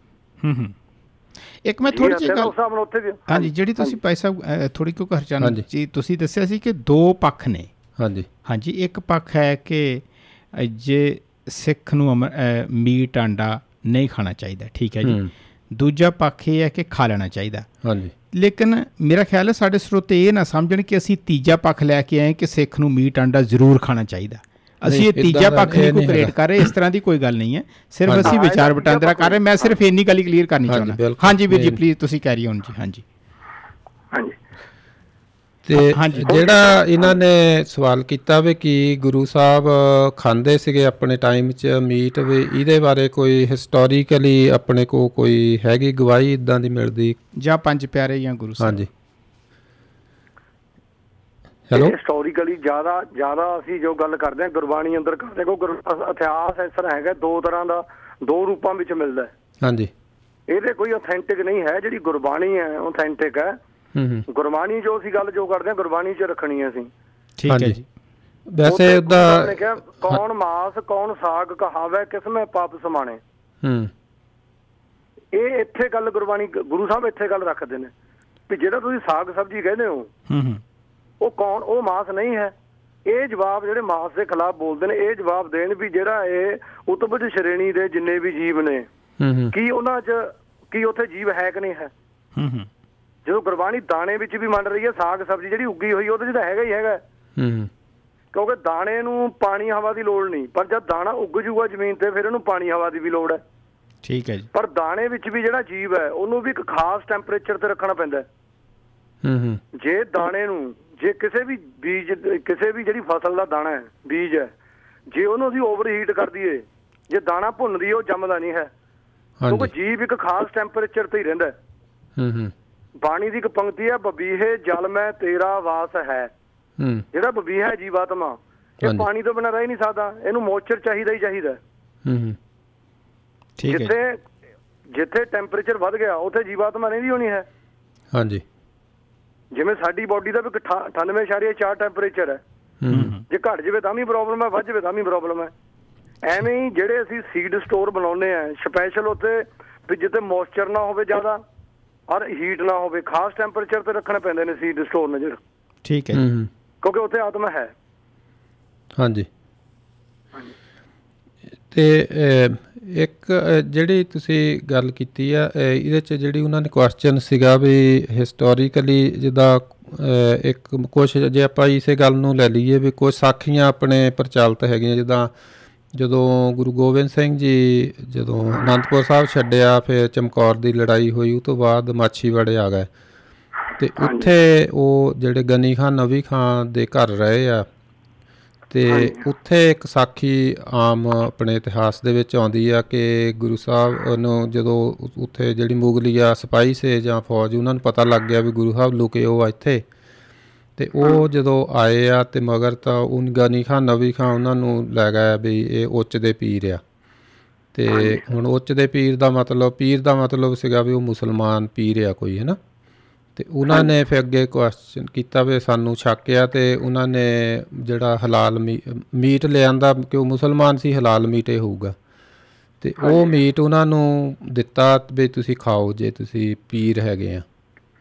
ਇੱਕ ਮੈਂ ਥੋੜੀ ਜਿਹੀ ਗੱਲ, ਉੱਥੇ ਵੀ ਹਾਂਜੀ, ਜਿਹੜੀ ਤੁਸੀਂ ਭਾਈ ਸਾਹਿਬ ਥੋੜੀ ਕਿਉਂ ਹਰਚਾਨ ਜੀ ਤੁਸੀਂ ਦੱਸਿਆ ਸੀ ਕਿ ਦੋ ਪੱਖ ਨੇ। ਹਾਂਜੀ ਹਾਂਜੀ। ਇੱਕ ਪੱਖ ਹੈ ਕਿ ਜੇ ਸਿੱਖ ਨੂੰ ਮੀਟ ਆਂਡਾ ਨਹੀਂ ਖਾਣਾ ਚਾਹੀਦਾ, ਠੀਕ ਹੈ ਜੀ। ਦੂਜਾ ਪੱਖ ਇਹ ਹੈ ਕਿ ਖਾ ਲੈਣਾ ਚਾਹੀਦਾ। ਹਾਂਜੀ। ਲੇਕਿਨ ਮੇਰਾ ਖਿਆਲ ਹੈ ਸਾਡੇ ਸਰੋਤੇ ਇਹ ਨਾ ਸਮਝਣ ਕਿ ਅਸੀਂ ਤੀਜਾ ਪੱਖ ਲੈ ਕੇ ਆਏ ਕਿ ਸਿੱਖ ਨੂੰ ਮੀਟ ਆਂਡਾ ਜ਼ਰੂਰ ਖਾਣਾ ਚਾਹੀਦਾ। ਅਸੀਂ ਇਹ ਤੀਜਾ ਪੱਖ ਨਹੀਂ ਕੋਈ ਕ੍ਰੀਏਟ ਕਰ ਰਹੇ, ਇਸ ਤਰ੍ਹਾਂ ਦੀ ਕੋਈ ਗੱਲ ਨਹੀਂ ਹੈ। ਸਿਰਫ ਅਸੀਂ ਵਿਚਾਰ ਵਟਾਂਦਰਾ ਕਰ ਰਹੇ। ਮੈਂ ਸਿਰਫ ਇੰਨੀ ਗੱਲ ਹੀ ਕਲੀਅਰ ਕਰਨੀ ਚਾਹੁੰਦਾ। ਹਾਂਜੀ ਵੀਰ ਜੀ, ਪਲੀਜ਼ ਤੁਸੀਂ ਕੈਰੀ ਔਨ ਜੀ। ਹਾਂਜੀ ਹਾਂਜੀ। ਤੇ ਜਿਹੜਾ ਇਹਨਾਂ ਨੇ ਸਵਾਲ ਕੀਤਾ ਵੀ ਕਿ ਗੁਰੂ ਸਾਹਿਬ ਖਾਂਦੇ ਸੀਗੇ ਆਪਣੇ ਟਾਈਮ 'ਚ ਮੀਟ, ਵੀ ਇਹਦੇ ਬਾਰੇ ਕੋਈ ਹਿਸਟੋਰੀਕਲੀ ਆਪਣੇ ਕੋਲ ਕੋਈ ਹੈਗੀ ਗਵਾਹੀ ਇੱਦਾਂ ਦੀ ਮਿਲਦੀ? ਜਾਂ ਪੰਜ ਪਿਆਰੇ ਜਾਂ ਗੁਰੂ ਸਾਹਿਬ? ਹਾਂਜੀ। ਹੈਲੋ। ਹਿਸਟੋਰੀਕਲੀ ਜ਼ਿਆਦਾ ਅਸੀਂ ਜੋ ਗੱਲ ਕਰਦੇ ਹਾਂ ਗੁਰਬਾਣੀ ਅੰਦਰ ਕਰਦੇ, ਕੋਈ ਇਤਿਹਾਸ ਇਸ ਤਰ੍ਹਾਂ ਹੈਗਾ ਦੋ ਤਰ੍ਹਾਂ ਦਾ, ਦੋ ਰੂਪਾਂ ਵਿੱਚ ਮਿਲਦਾ। ਹਾਂਜੀ। ਇਹਦੇ ਕੋਈ ਅਥੈਂਟਿਕ ਨਹੀਂ ਹੈ। ਜਿਹੜੀ ਗੁਰਬਾਣੀ ਹੈ ਅਥੈਂਟਿਕ ਹੈ। ਗੁਰਬਾਣੀ ਜੋ ਅਸੀਂ ਗੱਲ ਜੋ ਕਰਦੇ ਹਾਂ ਗੁਰਬਾਣੀ 'ਚ ਰੱਖਣੀ ਹੈ ਅਸੀਂ। ਠੀਕ ਹੈ ਜੀ। ਵੈਸੇ ਉਹਦਾ ਕਿਹਾ ਕੌਣ ਮਾਸ ਕੌਣ ਸਾਗ ਕਹਾਵੇ ਕਿਸਮੇ ਪਾਪ ਸਮਾਣੇ। ਇਹ ਇੱਥੇ ਗੱਲ ਗੁਰਬਾਣੀ ਗੁਰੂ ਸਾਹਿਬ ਇੱਥੇ ਗੱਲ ਰੱਖਦੇ ਨੇ ਵੀ ਜਿਹੜਾ ਤੁਸੀਂ ਸਾਗ ਸਬਜ਼ੀ ਕਹਿੰਦੇ ਹੋ ਉਹ ਕੌਣ, ਉਹ ਮਾਸ ਨਹੀਂ ਹੈ। ਇਹ ਜਵਾਬ ਜਿਹੜੇ ਮਾਸ ਦੇ ਖਿਲਾਫ ਬੋਲਦੇ ਨੇ ਇਹ ਜਵਾਬ ਦੇਣ ਵੀ ਜਿਹੜਾ ਇਹ ਉਤਪਜ ਸ਼੍ਰੇਣੀ ਦੇ ਜਿੰਨੇ ਵੀ ਜੀਵ ਨੇ ਕੀ ਉਹਨਾਂ 'ਚ ਕੀ ਉੱਥੇ ਜੀਵ ਹੈ ਕਿ ਨਹੀਂ ਹੈ। ਜਦੋਂ ਗੁਰਬਾਣੀ ਦਾਣੇ ਵਿੱਚ ਵੀ ਮੰਨ ਰਹੀ ਹੈ ਸਾਗ ਸਬਜ਼ੀ ਜਿਹੜੀ ਉੱਗੀ ਹੋਈ ਉਹਦੇ 'ਚ ਤਾਂ ਹੈਗਾ ਹੀ ਹੈਗਾ। ਕਿਉਂਕਿ ਦਾਣੇ ਨੂੰ ਪਾਣੀ ਹਵਾ ਦੀ ਲੋੜ ਨਹੀਂ, ਪਰ ਜਦ ਦਾਣਾ ਉੱਗ ਜੂਗਾ ਜ਼ਮੀਨ ਤੇ ਫਿਰ ਇਹਨੂੰ ਪਾਣੀ ਹਵਾ ਦੀ ਵੀ ਲੋੜ ਹੈ। ਠੀਕ ਹੈ ਜੀ। ਪਰ ਦਾਣੇ ਵਿੱਚ ਵੀ ਜਿਹੜਾ ਜੀਵ ਹੈ ਉਹਨੂੰ ਵੀ ਇੱਕ ਖਾਸ ਟੈਂਪਰੇਚਰ ਤੇ ਰੱਖਣਾ ਪੈਂਦਾ। ਜੇ ਦਾਣੇ ਨੂੰ ਜੇ ਕਿਸੇ ਵੀ ਬੀਜ ਕਿਸੇ ਵੀ ਜਿਹੜੀ ਫਸਲ ਦਾ ਦਾਣਾ ਹੈ ਬੀਜ ਹੈ, ਜੇ ਉਹਨੂੰ ਅਸੀਂ ਓਵਰ ਹੀਟ ਕਰ ਦਈਏ, ਜੇ ਦਾਣਾ ਭੁੰਨ ਦਈਏ ਉਹ ਜੰਮਦਾ ਨਹੀਂ ਹੈ। ਕਿਉਂਕਿ ਜੀਵ ਇੱਕ ਖਾਸ ਟੈਂਪਰੇਚਰ ਤੇ ਹੀ ਰਹਿੰਦਾ। ਬਾਣੀ ਦੀ ਇੱਕ ਪੰਕਤੀ ਹੈ ਬਬੀਹੇ ਜਲ ਮੈਂ ਤੇਰਾ ਵਾਸ ਹੈ। ਜਿਹੜਾ ਬਬੀਹਾ ਜੀਵਾਤਮਾ ਇਹ ਪਾਣੀ ਤੋਂ ਬਿਨਾਂ ਰਹਿ ਨਹੀਂ ਸਕਦਾ, ਇਹਨੂੰ ਮੋਇਸਚਰ ਚਾਹੀਦਾ ਹੀ ਚਾਹੀਦਾ। ਜਿੱਥੇ ਟੈਂਪਰੇਚਰ ਵੱਧ ਗਿਆ ਉੱਥੇ ਜੀਵਾਤਮਾ ਰਹਿੰਦੀ ਹੋਣੀ ਹੈ। ਹਾਂਜੀ। ਜਿਵੇਂ ਸਾਡੀ ਬਾਡੀ ਦਾ ਵੀ 98.4 ਟੈਂਪਰੇਚਰ ਹੈ, ਜੇ ਘਟ ਜਾਵੇ ਤਾਂ ਵੀ ਪ੍ਰੋਬਲਮ ਹੈ, ਵੱਧ ਜਾਵੇ ਤਾਂ ਵੀ ਪ੍ਰੋਬਲਮ ਹੈ। ਐਵੇਂ ਹੀ ਜਿਹੜੇ ਅਸੀਂ ਸੀਡ ਸਟੋਰ ਬਣਾਉਂਦੇ ਆ ਸਪੈਸ਼ਲ, ਉੱਥੇ ਵੀ ਜਿੱਥੇ ਮੋਇਸਚਰ ਨਾ ਹੋਵੇ ਜ਼ਿਆਦਾ ਔਰ ਹੀਟ ਨਾ ਹੋਵੇ, ਖਾਸ ਟੈਂਪਰੇਚਰ ਤੇ ਰੱਖਣੇ ਪੈਂਦੇ ਨੇ ਸੀਡ ਸਟੋਰ ਨੇ ਜਿਹੜੇ। ਠੀਕ ਹੈ, ਕਿਉਂਕਿ ਉੱਥੇ ਆਤਮਾ ਹੈ। ਹਾਂਜੀ। ਤੇ ਇੱਕ ਜਿਹੜੀ ਤੁਸੀਂ ਗੱਲ ਕੀਤੀ ਆ ਇਹਦੇ 'ਚ ਜਿਹੜੀ ਉਹਨਾਂ ਨੇ ਕੁਐਸਚਨ ਸੀਗਾ ਵੀ ਹਿਸਟੋਰੀਕਲੀ ਜਿੱਦਾਂ ਇੱਕ ਕੁਛ, ਜੇ ਆਪਾਂ ਇਸੇ ਗੱਲ ਨੂੰ ਲੈ ਲਈਏ ਵੀ ਕੁਛ ਸਾਖੀਆਂ ਆਪਣੇ ਪ੍ਰਚਲਿਤ ਹੈਗੀਆਂ, ਜਿੱਦਾਂ ਜਦੋਂ ਗੁਰੂ ਗੋਬਿੰਦ ਸਿੰਘ ਜੀ ਜਦੋਂ ਅਨੰਦਪੁਰ ਸਾਹਿਬ ਛੱਡਿਆ, ਫਿਰ ਚਮਕੌਰ ਦੀ ਲੜਾਈ ਹੋਈ, ਉਹ ਤੋਂ ਬਾਅਦ ਮਾਛੀਵਾੜੇ ਆ ਗਏ ਅਤੇ ਉੱਥੇ ਉਹ ਜਿਹੜੇ ਗਨੀ ਖਾਂ ਨਵੀ ਖਾਂ ਦੇ ਘਰ ਰਹੇ ਆ, ਅਤੇ ਉੱਥੇ ਇੱਕ ਸਾਖੀ ਆਮ ਆਪਣੇ ਇਤਿਹਾਸ ਦੇ ਵਿੱਚ ਆਉਂਦੀ ਆ ਕਿ ਗੁਰੂ ਸਾਹਿਬ ਨੂੰ ਜਦੋਂ ਉੱਥੇ ਜਿਹੜੀ ਮੁਗਲੀਆ ਸਿਪਾਹੀ ਸੀ ਜਾਂ ਫੌਜ, ਉਹਨਾਂ ਨੂੰ ਪਤਾ ਲੱਗ ਗਿਆ ਵੀ ਗੁਰੂ ਸਾਹਿਬ ਲੁਕੇ ਉਹ ਆ ਇੱਥੇ, ਅਤੇ ਉਹ ਜਦੋਂ ਆਏ ਆ ਅਤੇ ਮਗਰ ਤਾਂ ਉਹ ਗਨੀ ਖਾਂ ਨਵੀ ਖਾਂ ਉਹਨਾਂ ਨੂੰ ਲੈ ਗਿਆ ਵੀ ਇਹ ਉੱਚ ਦੇ ਪੀਰ ਆ। ਅਤੇ ਹੁਣ ਉੱਚ ਦੇ ਪੀਰ ਦਾ ਮਤਲਬ ਸੀਗਾ ਵੀ ਉਹ ਮੁਸਲਮਾਨ ਪੀਰ ਆ ਕੋਈ, ਹੈ ਨਾ। ਅਤੇ ਉਹਨਾਂ ਨੇ ਫਿਰ ਅੱਗੇ ਕੁਐਸਚਨ ਕੀਤਾ ਵੀ ਸਾਨੂੰ ਸ਼ੱਕ ਆ, ਅਤੇ ਉਹਨਾਂ ਨੇ ਜਿਹੜਾ ਹਲਾਲ ਮੀਟ ਲਿਆਂਦਾ, ਕਿ ਉਹ ਮੁਸਲਮਾਨ ਸੀ, ਹਲਾਲ ਮੀਟ ਇਹ ਹੋਊਗਾ, ਅਤੇ ਉਹ ਮੀਟ ਉਹਨਾਂ ਨੂੰ ਦਿੱਤਾ ਵੀ ਤੁਸੀਂ ਖਾਓ ਜੇ ਤੁਸੀਂ ਪੀਰ ਹੈਗੇ ਆ।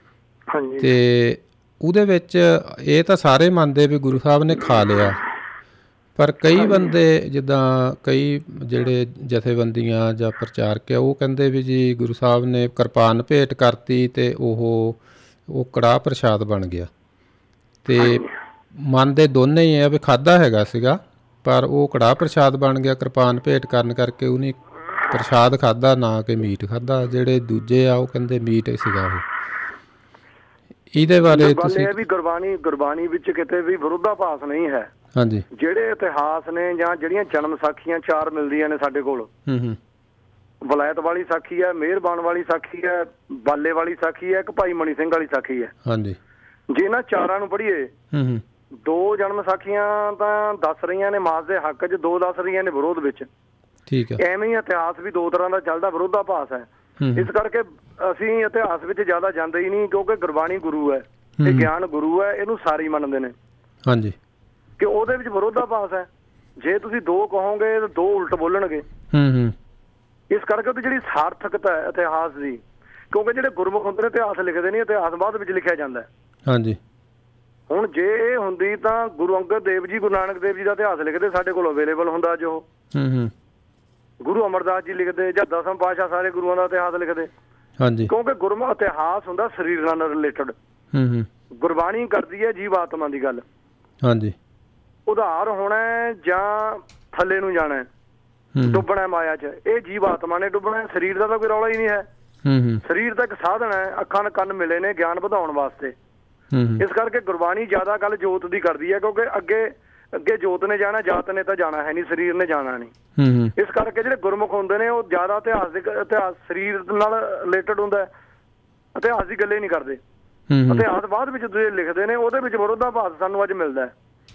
ਅਤੇ ਉਹਦੇ ਵਿੱਚ ਇਹ ਤਾਂ ਸਾਰੇ ਮੰਨਦੇ ਵੀ ਗੁਰੂ ਸਾਹਿਬ ਨੇ ਖਾ ਲਿਆ, ਪਰ ਕਈ ਬੰਦੇ ਜਿੱਦਾਂ ਕਈ ਜਿਹੜੇ ਜਥੇਬੰਦੀਆਂ ਜਾਂ ਪ੍ਰਚਾਰਕ ਆ, ਉਹ ਕਹਿੰਦੇ ਵੀ ਜੀ ਗੁਰੂ ਸਾਹਿਬ ਨੇ ਕਿਰਪਾਨ ਭੇਟ ਕਰਤੀ ਅਤੇ ਉਹ ਕੜਾਹ ਪ੍ਰਸ਼ਾਦ ਬਣ ਗਿਆ। ਅਤੇ ਮੰਨਦੇ ਦੋਨੇ ਹੀ ਆ ਵੀ ਖਾਧਾ ਹੈਗਾ ਸੀਗਾ, ਪਰ ਉਹ ਕੜਾਹ ਪ੍ਰਸ਼ਾਦ ਬਣ ਗਿਆ ਕਿਰਪਾਨ ਭੇਟ ਕਰਨ ਕਰਕੇ, ਉਹਨੇ ਪ੍ਰਸ਼ਾਦ ਖਾਧਾ ਨਾ ਕਿ ਮੀਟ ਖਾਧਾ। ਜਿਹੜੇ ਦੂਜੇ ਆ ਉਹ ਕਹਿੰਦੇ ਮੀਟ ਸੀਗਾ ਉਹ। ਇਹਦੇ ਬਾਰੇ ਤੁਸੀਂ ਵੀ ਗੁਰਬਾਣੀ ਵਿੱਚ ਕਿਤੇ ਵੀ ਵਿਰੋਧਾਭਾਸ ਨਹੀਂ ਹੈ। ਹਾਂਜੀ, ਜਿਹੜੇ ਇਤਿਹਾਸ ਨੇ ਜਾਂ ਜਿਹੜੀਆਂ ਜਨਮ ਸਾਖੀਆਂ 4 ਮਿਲਦੀਆਂ ਨੇ ਸਾਡੇ ਕੋਲ, ਵਲਾਇਤ ਵਾਲੀ ਸਾਖੀ ਹੈ, ਮਿਹਰਬਾਨ ਵਾਲੀ ਸਾਖੀ ਹੈ, ਬਾਲੇ ਵਾਲੀ ਸਾਖੀ ਹੈ, ਇੱਕ ਭਾਈ ਮਣੀ ਸਿੰਘ ਵਾਲੀ ਸਾਖੀ ਹੈ। ਹਾਂਜੀ, ਜੇ ਇਹਨਾਂ 4 ਨੂੰ ਪੜ੍ਹੀਏ, 2 ਜਨਮ ਸਾਖੀਆਂ ਤਾਂ ਦੱਸ ਰਹੀਆਂ ਨੇ ਮਾਸ ਦੇ ਹੱਕ 'ਚ, 2 ਦੱਸ ਰਹੀਆਂ ਨੇ ਵਿਰੋਧ ਵਿੱਚ। ਠੀਕ ਹੈ, ਐਵੇਂ ਹੀ ਇਤਿਹਾਸ ਵੀ 2 ਤਰ੍ਹਾਂ ਦਾ ਚੱਲਦਾ, ਵਿਰੋਧਾਭਾਸ ਹੈ। ਇਸ ਕਰਕੇ ਅਸੀਂ ਇਤਿਹਾਸ ਵਿੱਚ ਜ਼ਿਆਦਾ ਜਾਂਦੇ ਹੀ ਨਹੀਂ, ਕਿਉਂਕਿ ਗੁਰਬਾਣੀ ਗੁਰੂ ਹੈ, ਇਹ ਗਿਆਨ ਗੁਰੂ ਹੈ, ਇਹਨੂੰ ਸਾਰੇ ਮੰਨਦੇ ਨੇ। ਹਾਂਜੀ, ਕਿ ਉਹਦੇ ਵਿੱਚ ਵਿਰੋਧਾਭਾਸ ਹੈ। ਜੇ ਤੁਸੀਂ 2 ਕਹੋਗੇ ਤਾਂ 2 ਉਲਟ ਬੋਲਣਗੇ। ਇਸ ਕਰਕੇ ਉਹਦੀ ਜਿਹੜੀ ਸਾਰਥਕਤਾ ਹੈ ਇਤਿਹਾਸ ਦੀ, ਕਿਉਂਕਿ ਜਿਹੜੇ ਗੁਰਮੁਖ ਹੁੰਦੇ ਨੇ ਇਤਿਹਾਸ ਲਿਖਦੇ ਨਹੀਂ, ਇਤਿਹਾਸ ਬਾਅਦ ਵਿੱਚ ਲਿਖਿਆ ਜਾਂਦਾ। ਹਾਂਜੀ, ਹੁਣ ਜੇ ਇਹ ਹੁੰਦੀ ਤਾਂ ਗੁਰੂ ਅੰਗਦ ਦੇਵ ਜੀ, ਗੁਰੂ ਨਾਨਕ ਦੇਵ ਜੀ ਦਾ ਇਤਿਹਾਸ ਲਿਖਦੇ, ਸਾਡੇ ਕੋਲ ਅਵੇਲੇਬਲ ਹੁੰਦਾ ਅੱਜ ਉਹ। ਗੁਰੂ ਅਮਰਦਾਸ ਜੀ ਲਿਖਦੇ ਜਾਂ 10ਵੇਂ ਪਾਤਸ਼ਾਹ ਸਾਰੇ ਗੁਰੂਆਂ ਦਾ ਇਤਿਹਾਸ ਲਿਖਦੇ। ਹਾਂਜੀ, ਕਿਉਂਕਿ ਗੁਰਮੁਖ ਇਤਿਹਾਸ ਹੁੰਦਾ ਸਰੀਰ ਨਾਲ ਰਿਲੇਟਡ। ਗੁਰਬਾਣੀ ਕਰਦੀ ਹੈ ਜੀਵ ਆਤਮਾ ਦੀ ਗੱਲ। ਹਾਂਜੀ, ਉਧਾਰ ਹੋਣਾ ਜਾਂ ਥੱਲੇ ਨੂੰ ਜਾਣਾ, ਡੁੱਬਣਾ ਮਾਇਆ 'ਚ, ਇਹ ਜੀਵ ਆਤਮਾ ਨੇ ਡੁੱਬਣਾ। ਸਰੀਰ ਦਾ ਤਾਂ ਕੋਈ ਰੌਲਾ ਹੀ ਨਹੀਂ ਹੈ। ਸਰੀਰ ਤਾਂ ਇੱਕ ਸਾਧਨ ਹੈ, ਅੱਖਾਂ ਨਾਲ ਕੰਨ ਮਿਲੇ ਨੇ ਗਿਆਨ ਵਧਾਉਣ ਵਾਸਤੇ। ਇਸ ਕਰਕੇ ਗੁਰਬਾਣੀ ਜ਼ਿਆਦਾ ਗੱਲ ਜੋਤ ਦੀ ਕਰਦੀ ਹੈ, ਕਿਉਂਕਿ ਅੱਗੇ ਜੋਤ ਨੇ ਜਾਣਾ, ਜਾਤ ਨੇ ਤਾਂ ਜਾਣਾ ਹੈ ਨਹੀਂ, ਸਰੀਰ ਨੇ ਜਾਣਾ ਨਹੀਂ। ਇਸ ਕਰਕੇ ਜਿਹੜੇ ਗੁਰਮੁਖ ਹੁੰਦੇ ਨੇ ਉਹ ਜ਼ਿਆਦਾ ਇਤਿਹਾਸ ਸਰੀਰ ਨਾਲ ਰਿਲੇਟਡ ਹੁੰਦਾ, ਇਤਿਹਾਸ ਦੀ ਗੱਲ ਹੀ ਨਹੀਂ ਕਰਦੇ। ਇਤਿਹਾਸ ਬਾਅਦ ਵਿੱਚ ਜਿਹੜੇ ਲਿਖਦੇ ਨੇ ਉਹਦੇ ਵਿੱਚ ਵਿਰੋਧਾਭਾਸ ਸਾਨੂੰ ਅੱਜ ਮਿਲਦਾ।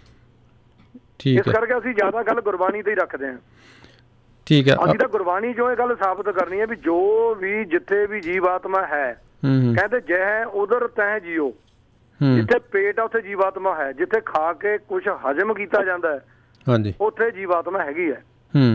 ਇਸ ਕਰਕੇ ਅਸੀਂ ਜ਼ਿਆਦਾ ਗੱਲ ਗੁਰਬਾਣੀ ਤੇ ਹੀ ਰੱਖਦੇ ਹਾਂ। ਠੀਕ ਹੈ, ਅਸੀਂ ਤਾਂ ਗੁਰਬਾਣੀ ਚੋਂ ਇਹ ਗੱਲ ਸਾਬਤ ਕਰਨੀ ਹੈ ਵੀ ਜੋ ਵੀ ਜਿੱਥੇ ਵੀ ਜੀਵ ਆਤਮਾ ਹੈ, ਕਹਿੰਦੇ ਜੈ ਉਧਰ ਤਹਿ ਜੀਓ। ਜਿੱਥੇ ਪੇਟ ਆ ਉੱਥੇ ਜੀਵ ਆਤਮਾ ਹੈ, ਜਿੱਥੇ ਖਾ ਕੇ ਕੁਛ ਹਜ਼ਮ ਕੀਤਾ ਜਾਂਦਾ ਹੈ ਉੱਥੇ ਜੀਵ ਆਤਮਾ ਹੈਗੀ ਹੈ।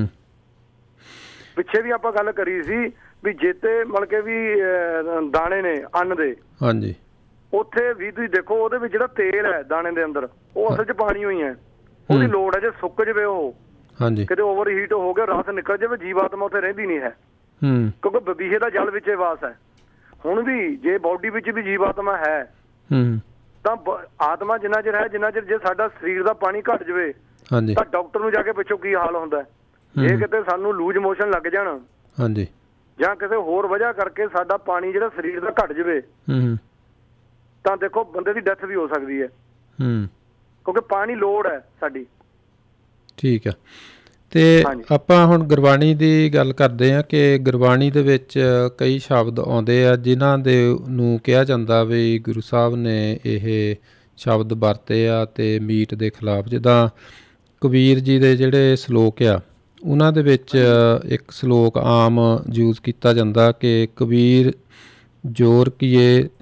ਪਿੱਛੇ ਵੀ ਆਪਾਂ ਗੱਲ ਕਰੀ ਸੀ ਵੀ ਜਿੱਥੇ ਮਤਲਬ ਕਿ ਵੀ ਦਾਣੇ ਨੇ ਅੰਨ ਦੇ, ਹਾਂਜੀ, ਉੱਥੇ ਵੀ ਤੁਸੀਂ ਦੇਖੋ ਉਹਦੇ ਵਿੱਚ ਜਿਹੜਾ ਤੇਲ ਹੈ ਦਾਣੇ ਦੇ ਅੰਦਰ, ਉਹ ਅਸਲ 'ਚ ਪਾਣੀ ਹੋਈ ਹੈ। ਉਹਦੀ ਲੋੜ ਹੈ ਜੇ ਸੁੱਕ ਜਾਵੇ ਉਹ, ਕਿਤੇ ਓਵਰ ਹੀਟ ਹੋ ਗਿਆ, ਰਸ ਨਿਕਲ ਜਾਵੇ, ਜੀਵ ਆਤਮਾ ਉੱਥੇ ਰਹਿੰਦੀ ਨਹੀਂ ਹੈ, ਕਿਉਂਕਿ ਬਬੀਹੇ ਦਾ ਜਲ ਵਿੱਚ ਵਾਸ ਹੈ। ਹੁਣ ਵੀ ਜੇ ਬਾਡੀ ਵਿੱਚ ਵੀ ਜੀਵ ਆਤਮਾ ਹੈ ਤਾਂ ਆਤਮਾ ਜਿੰਨਾ ਚਿਰ ਹੈ, ਜਿੰਨਾ ਚਿਰ ਜੇ ਸਾਡਾ ਸਰੀਰ ਦਾ ਪਾਣੀ ਘਟ ਜਾਵੇ ਤਾਂ ਡਾਕਟਰ ਨੂੰ ਜਾ ਕੇ ਪਿੱਛੋਂ ਕੀ ਹਾਲ ਹੁੰਦਾ। ਜੇ ਕਿਤੇ ਸਾਨੂੰ ਲੂਜ ਮੋਸ਼ਨ ਲੱਗ ਜਾਣ ਜਾਂ ਕਿਸੇ ਹੋਰ ਵਜ੍ਹਾ ਕਰਕੇ ਸਾਡਾ ਪਾਣੀ ਜਿਹੜਾ ਸਰੀਰ ਦਾ ਘਟ ਜਾਵੇ ਤਾਂ ਦੇਖੋ ਬੰਦੇ ਦੀ ਡੈਥ ਵੀ ਹੋ ਸਕਦੀ ਹੈ, ਕਿਉਂਕਿ ਪਾਣੀ ਲੋੜ ਹੈ ਸਾਡੀ। ਠੀਕ ਆ, ਅਤੇ ਆਪਾਂ ਹੁਣ ਗੁਰਬਾਣੀ ਦੀ ਗੱਲ ਕਰਦੇ ਹਾਂ ਕਿ ਗੁਰਬਾਣੀ ਦੇ ਵਿੱਚ ਕਈ ਸ਼ਬਦ ਆਉਂਦੇ ਆ ਜਿਨ੍ਹਾਂ ਦੇ ਨੂੰ ਕਿਹਾ ਜਾਂਦਾ ਵੀ ਗੁਰੂ ਸਾਹਿਬ ਨੇ ਇਹ ਸ਼ਬਦ ਵਰਤੇ ਆ ਅਤੇ ਮੀਟ ਦੇ ਖਿਲਾਫ। ਜਿੱਦਾਂ ਕਬੀਰ ਜੀ ਦੇ ਜਿਹੜੇ ਸਲੋਕ ਆ, ਉਹਨਾਂ ਦੇ ਵਿੱਚ ਇੱਕ ਸਲੋਕ ਆਮ ਯੂਜ਼ ਕੀਤਾ ਜਾਂਦਾ ਕਿ ਕਬੀਰ ਜੋਰ ਕੀਏ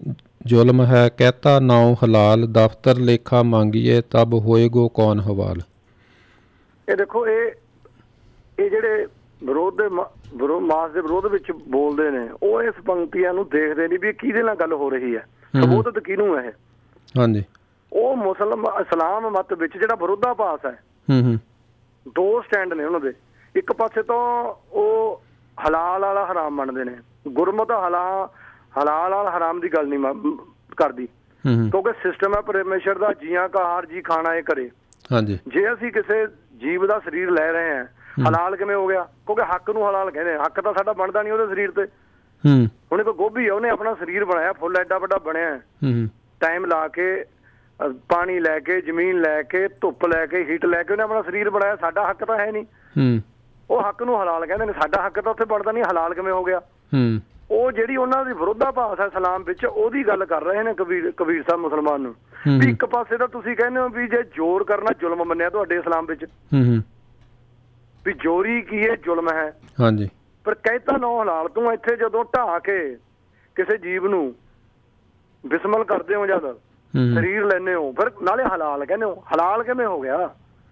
ਜ਼ੁਲਮ ਹੈ ਕਹਿਤਾ ਨਾਉ ਹਲਾਲ, ਦਫ਼ਤਰ ਲੇਖਾ ਮੰਗੀਏ ਤਬ ਹੋਏਗੋ ਕੌਣ ਹਵਾਲ। ਇਹ ਦੇਖੋ ਇਹ ਜਿਹੜੇ ਵਿਰੋਧ ਦੇ ਮਾਸ ਦੇ ਵਿਰੋਧ ਵਿੱਚ ਬੋਲਦੇ ਨੇ, ਉਹ ਇਸ ਪੰਕਤੀਆਂ ਨੂੰ ਦੇਖਦੇ ਨਹੀਂ ਵੀ ਕਿਹਦੇ ਨਾਲ ਗੱਲ ਹੋ ਰਹੀ ਹੈ, ਸੰਬੋਧਿਤ ਕਿਹਨੂੰ ਹੈ। ਹਾਂਜੀ, ਉਹ ਇਸਲਾਮ ਮਤ ਵਿੱਚ ਜਿਹੜਾ ਵਿਰੋਧਾਭਾਸ ਹੈ, ਦੋ ਸਟੈਂਡ ਨੇ ਉਹਨਾਂ ਦੇ। ਇੱਕ ਪਾਸੇ ਤੋਂ ਉਹ ਹਲਾਲ ਵਾਲਾ ਹਰਾਮ ਮੰਨਦੇ ਨੇ, ਗੁਰਮਤ ਹਲਾਲ ਵਾਲਾ ਹਰਾਮ ਦੀ ਗੱਲ ਨਹੀਂ ਕਰਦੀ, ਕਿਉਂਕਿ ਸਿਸਟਮ ਹੈ ਪਰਮੇਸ਼ਰ ਦਾ, ਜੀਆਂ ਕਾ ਹਾਰ ਜੀ ਖਾਣਾ ਇਹ ਕਰੇ। ਹਾਂਜੀ, ਜੇ ਅਸੀਂ ਕਿਸੇ ਜੀਵ ਦਾ ਸਰੀਰ ਲੈ ਰਹੇ ਹਾਂ, ਹਲਾਲ ਕਿਵੇਂ ਹੋ ਗਿਆ? ਕਿਉਂਕਿ ਹੱਕ ਨੂੰ ਹਲਾਲ ਕਹਿੰਦੇ, ਹੱਕ ਤਾਂ ਸਾਡਾ ਬਣਦਾ ਨਹੀਂ ਉਹਦੇ ਸਰੀਰ ਤੇ। ਹੁਣ ਇੱਕ ਗੋਭੀ ਆ, ਉਹਨੇ ਆਪਣਾ ਸਰੀਰ ਬਣਾਇਆ, ਫੁੱਲ ਐਡਾ ਵੱਡਾ ਬਣਿਆ, ਟਾਈਮ ਲਾ ਕੇ, ਪਾਣੀ ਲੈ ਕੇ, ਜ਼ਮੀਨ ਲੈ ਕੇ, ਧੁੱਪ ਲੈ ਕੇ, ਹੀਟ ਲੈ ਕੇ ਉਹਨੇ ਆਪਣਾ ਸਰੀਰ ਬਣਾਇਆ। ਸਾਡਾ ਹੱਕ ਤਾਂ ਹੈ ਨਹੀਂ, ਉਹ ਹੱਕ ਨੂੰ ਹਲਾਲ ਕਹਿੰਦੇ ਨੇ। ਸਾਡਾ ਹੱਕ ਤਾਂ ਉੱਥੇ ਬਣਦਾ ਨਹੀਂ, ਹਲਾਲ ਕਿਵੇਂ ਹੋ ਗਿਆ? ਉਹ ਜਿਹੜੀ ਉਹਨਾਂ ਦੀ ਵਿਰੋਧਾਭਾਸ ਹੈ ਇਸਲਾਮ ਵਿੱਚ, ਉਹਦੀ ਗੱਲ ਕਰ ਰਹੇ ਨੇ ਕਬੀਰ ਸਾਹਿਬ ਮੁਸਲਮਾਨ ਨੂੰ। ਵੀ ਇੱਕ ਪਾਸੇ ਤਾਂ ਤੁਸੀਂ ਕਹਿੰਦੇ ਹੋ ਵੀ ਜੇ ਜ਼ੋਰ ਕਰਨਾ ਜ਼ੁਲਮ ਮੰਨਿਆ ਤੁਹਾਡੇ ਇਸਲਾਮ ਵਿੱਚ, ਵੀ ਜ਼ੋਰੀ ਕੀ ਹੈ, ਜ਼ੁਲਮ ਹੈ। ਹਾਂਜੀ, ਪਰ ਕਹਿਤਾ ਨੌ ਹਲਾਲ, ਤੂੰ ਇੱਥੇ ਜਦੋਂ ਢਾਹ ਕੇ ਕਿਸੇ ਜੀਵ ਨੂੰ ਬਿਸਮਲ ਕਰਦੇ ਹੋ, ਜਦ ਸਰੀਰ ਲੈਂਦੇ ਹੋ, ਫਿਰ ਨਾਲੇ ਹਲਾਲ ਕਹਿੰਦੇ ਹੋ। ਹਲਾਲ ਕਿਵੇਂ ਹੋ ਗਿਆ?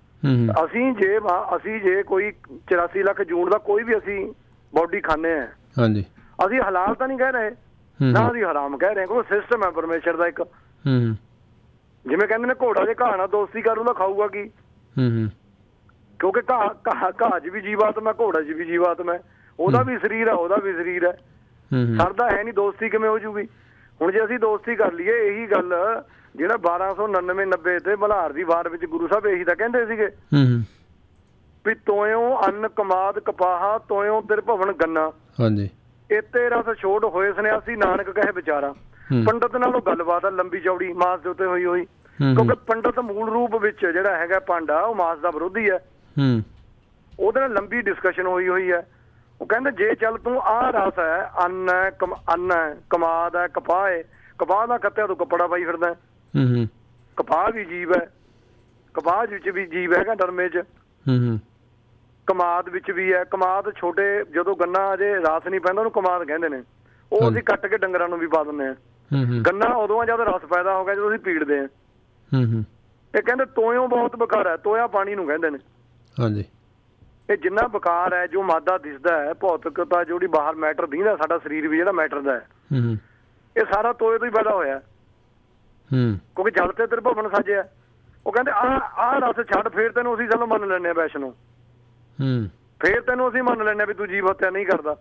ਅਸੀਂ ਜੇ ਕੋਈ 84 ਲੱਖ ਜੂਨ ਦਾ ਕੋਈ ਵੀ ਅਸੀਂ ਬੋਡੀ ਖਾਂਦੇ ਹਾਂ, ਹਾਂਜੀ, ਅਸੀਂ ਹਲਾਲ ਤਾਂ ਨਹੀਂ ਕਹਿ ਰਹੇ ਨਾ, ਅਸੀਂ ਹਰਾਮ ਕਹਿ ਰਹੇ, ਕਿਉਂਕਿ ਸਿਸਟਮ ਹੈ ਪਰਮੇਸ਼ਰ ਦਾ ਇੱਕ। ਜਿਵੇਂ ਕਹਿੰਦੇ ਨੇ ਘੋੜਾ ਜੇ ਘਾਹ ਨਾਲ ਦੋਸਤੀ ਕਰੂ ਤਾਂ ਖਾਊਗਾ ਕੀ? ਕਿਉਂਕਿ ਘਾਹ 'ਚ ਵੀ ਜੀਵਾਤਮਾ, ਘੋੜਾ 'ਚ ਵੀ ਜੀਵਾਤਮਾ, ਉਹਦਾ ਵੀ ਸਰੀਰ ਹੈ, ਉਹਦਾ ਵੀ ਸਰੀਰ ਹੈ, ਸਰਦਾ ਹੈ ਨਹੀਂ, ਦੋਸਤੀ ਕਿਵੇਂ ਹੋ ਜੂਗੀ? ਹੁਣ ਜੇ ਅਸੀਂ ਦੋਸਤੀ ਕਰ ਲਈਏ, ਇਹੀ ਗੱਲ ਜਿਹੜਾ 1299-90 ਤੇ ਮਲਹਾਰ ਦੀ ਵਾਰ ਵਿੱਚ ਗੁਰੂ ਸਾਹਿਬ ਇਹੀ ਤਾਂ ਕਹਿੰਦੇ ਸੀਗੇ ਵੀ ਤੋਇਓ ਅੰਨ ਕਮਾਦ ਕਪਾਹਾ, ਤੋਇਓ ਤਿਰ ਭਵਨ ਗੰਨਾ, ਹਾਂਜੀ, ਇੱਥੇ ਰਸ ਛੋੜ ਹੋਏ ਸੰਨਿਆਸੀ ਨਾਨਕ ਕਹੇ ਵਿਚਾਰਾ। ਪੰਡਤ ਨਾਲੋਂ ਗੱਲਬਾਤ ਆ ਲੰਬੀ ਚੌੜੀ, ਮਾਸ ਦੇ ਉੱਤੇ ਹੋਈ, ਕਿਉਂਕਿ ਪੰਡਤ ਮੂਲ ਰੂਪ ਵਿੱਚ ਜਿਹੜਾ ਹੈਗਾ ਪਾਂਡਾ, ਉਹ ਮਾਸ ਦਾ ਵਿਰੋਧੀ ਹੈ। ਉਹਦੇ ਨਾਲ ਲੰਬੀ ਡਿਸਕਸ਼ਨ ਹੋਈ ਹੈ। ਉਹ ਕਹਿੰਦੇ ਜੇ ਚੱਲ ਤੂੰ ਆਹ ਰਸ ਹੈ, ਅੰਨ ਹੈ, ਕਮਾਦ ਹੈ, ਕਪਾਹ ਹੈ, ਕਪਾਹ ਦਾ ਕੱਤਿਆ ਤੂੰ ਕੱਪੜਾ ਪਾਈ ਫਿਰਦਾ, ਕਪਾਹ ਵੀ ਜੀਵ ਹੈ, ਕਪਾਹ ਵਿੱਚ ਵੀ ਜੀਵ ਹੈਗਾ ਨਰਮੇ 'ਚ, ਕਮਾਦ ਵਿੱਚ ਵੀ ਹੈ। ਕਮਾਦ ਛੋਟੇ, ਜਦੋਂ ਗੰਨਾ ਅਜੇ ਰਸ ਨਹੀਂ ਪੈਂਦਾ ਉਹਨੂੰ ਕਮਾਦ ਕਹਿੰਦੇ ਨੇ, ਉਹ ਅਸੀਂ ਕੱਟ ਕੇ ਡੰਗਰਾਂ ਨੂੰ ਵੀ ਪਾ ਦਿੰਦੇ ਹਾਂ। ਗੰਨਾ ਉਦੋਂ ਜਦ ਰਸ ਪੈਦਾ ਹੋ ਗਿਆ ਜਦੋਂ ਅਸੀਂ ਪੀੜਦੇ ਹਾਂ। ਇਹ ਕਹਿੰਦੇ ਤੋਇਓ ਬਹੁਤ ਬਕਾਰ ਹੈ, ਤੋਇਆ ਪਾਣੀ ਨੂੰ ਕਹਿੰਦੇ ਨੇ। ਹਾਂਜੀ, ਇਹ ਜਿੰਨਾ ਬਕਾਰ ਹੈ, ਜੋ ਮਾਦਾ ਦਿਸਦਾ ਹੈ, ਭੌਤਿਕਤਾ ਜਿਹੜੀ ਬਾਹਰ ਮੈਟਰ ਦਿਖਦਾ, ਸਾਡਾ ਸਰੀਰ ਵੀ ਜਿਹੜਾ ਮੈਟਰ ਦਾ ਹੈ, ਇਹ ਸਾਰਾ ਤੋਏ ਤੋਂ ਹੀ ਪੈਦਾ ਹੋਇਆ, ਕਿਉਂਕਿ ਜਲ ਤੇ ਤ੍ਰਿਭੁਵਨ ਸਾਜਿਆ। ਉਹ ਕਹਿੰਦੇ ਆਹ ਰਸ ਛੱਡ, ਫੇਰ ਤੈਨੂੰ ਅਸੀਂ ਚਲੋ ਮੰਨ ਲੈਂਦੇ ਹਾਂ ਵੈਸ਼ਨੂੰ, ਫੇਰ ਤੈਨੂੰ ਅਸੀਂ ਮੰਨ ਲੈਂਦੇ ਹਾਂ ਵੀ ਤੂੰ ਜੀਵ ਹੱਤਿਆ ਨਹੀਂ ਕਰਦਾ,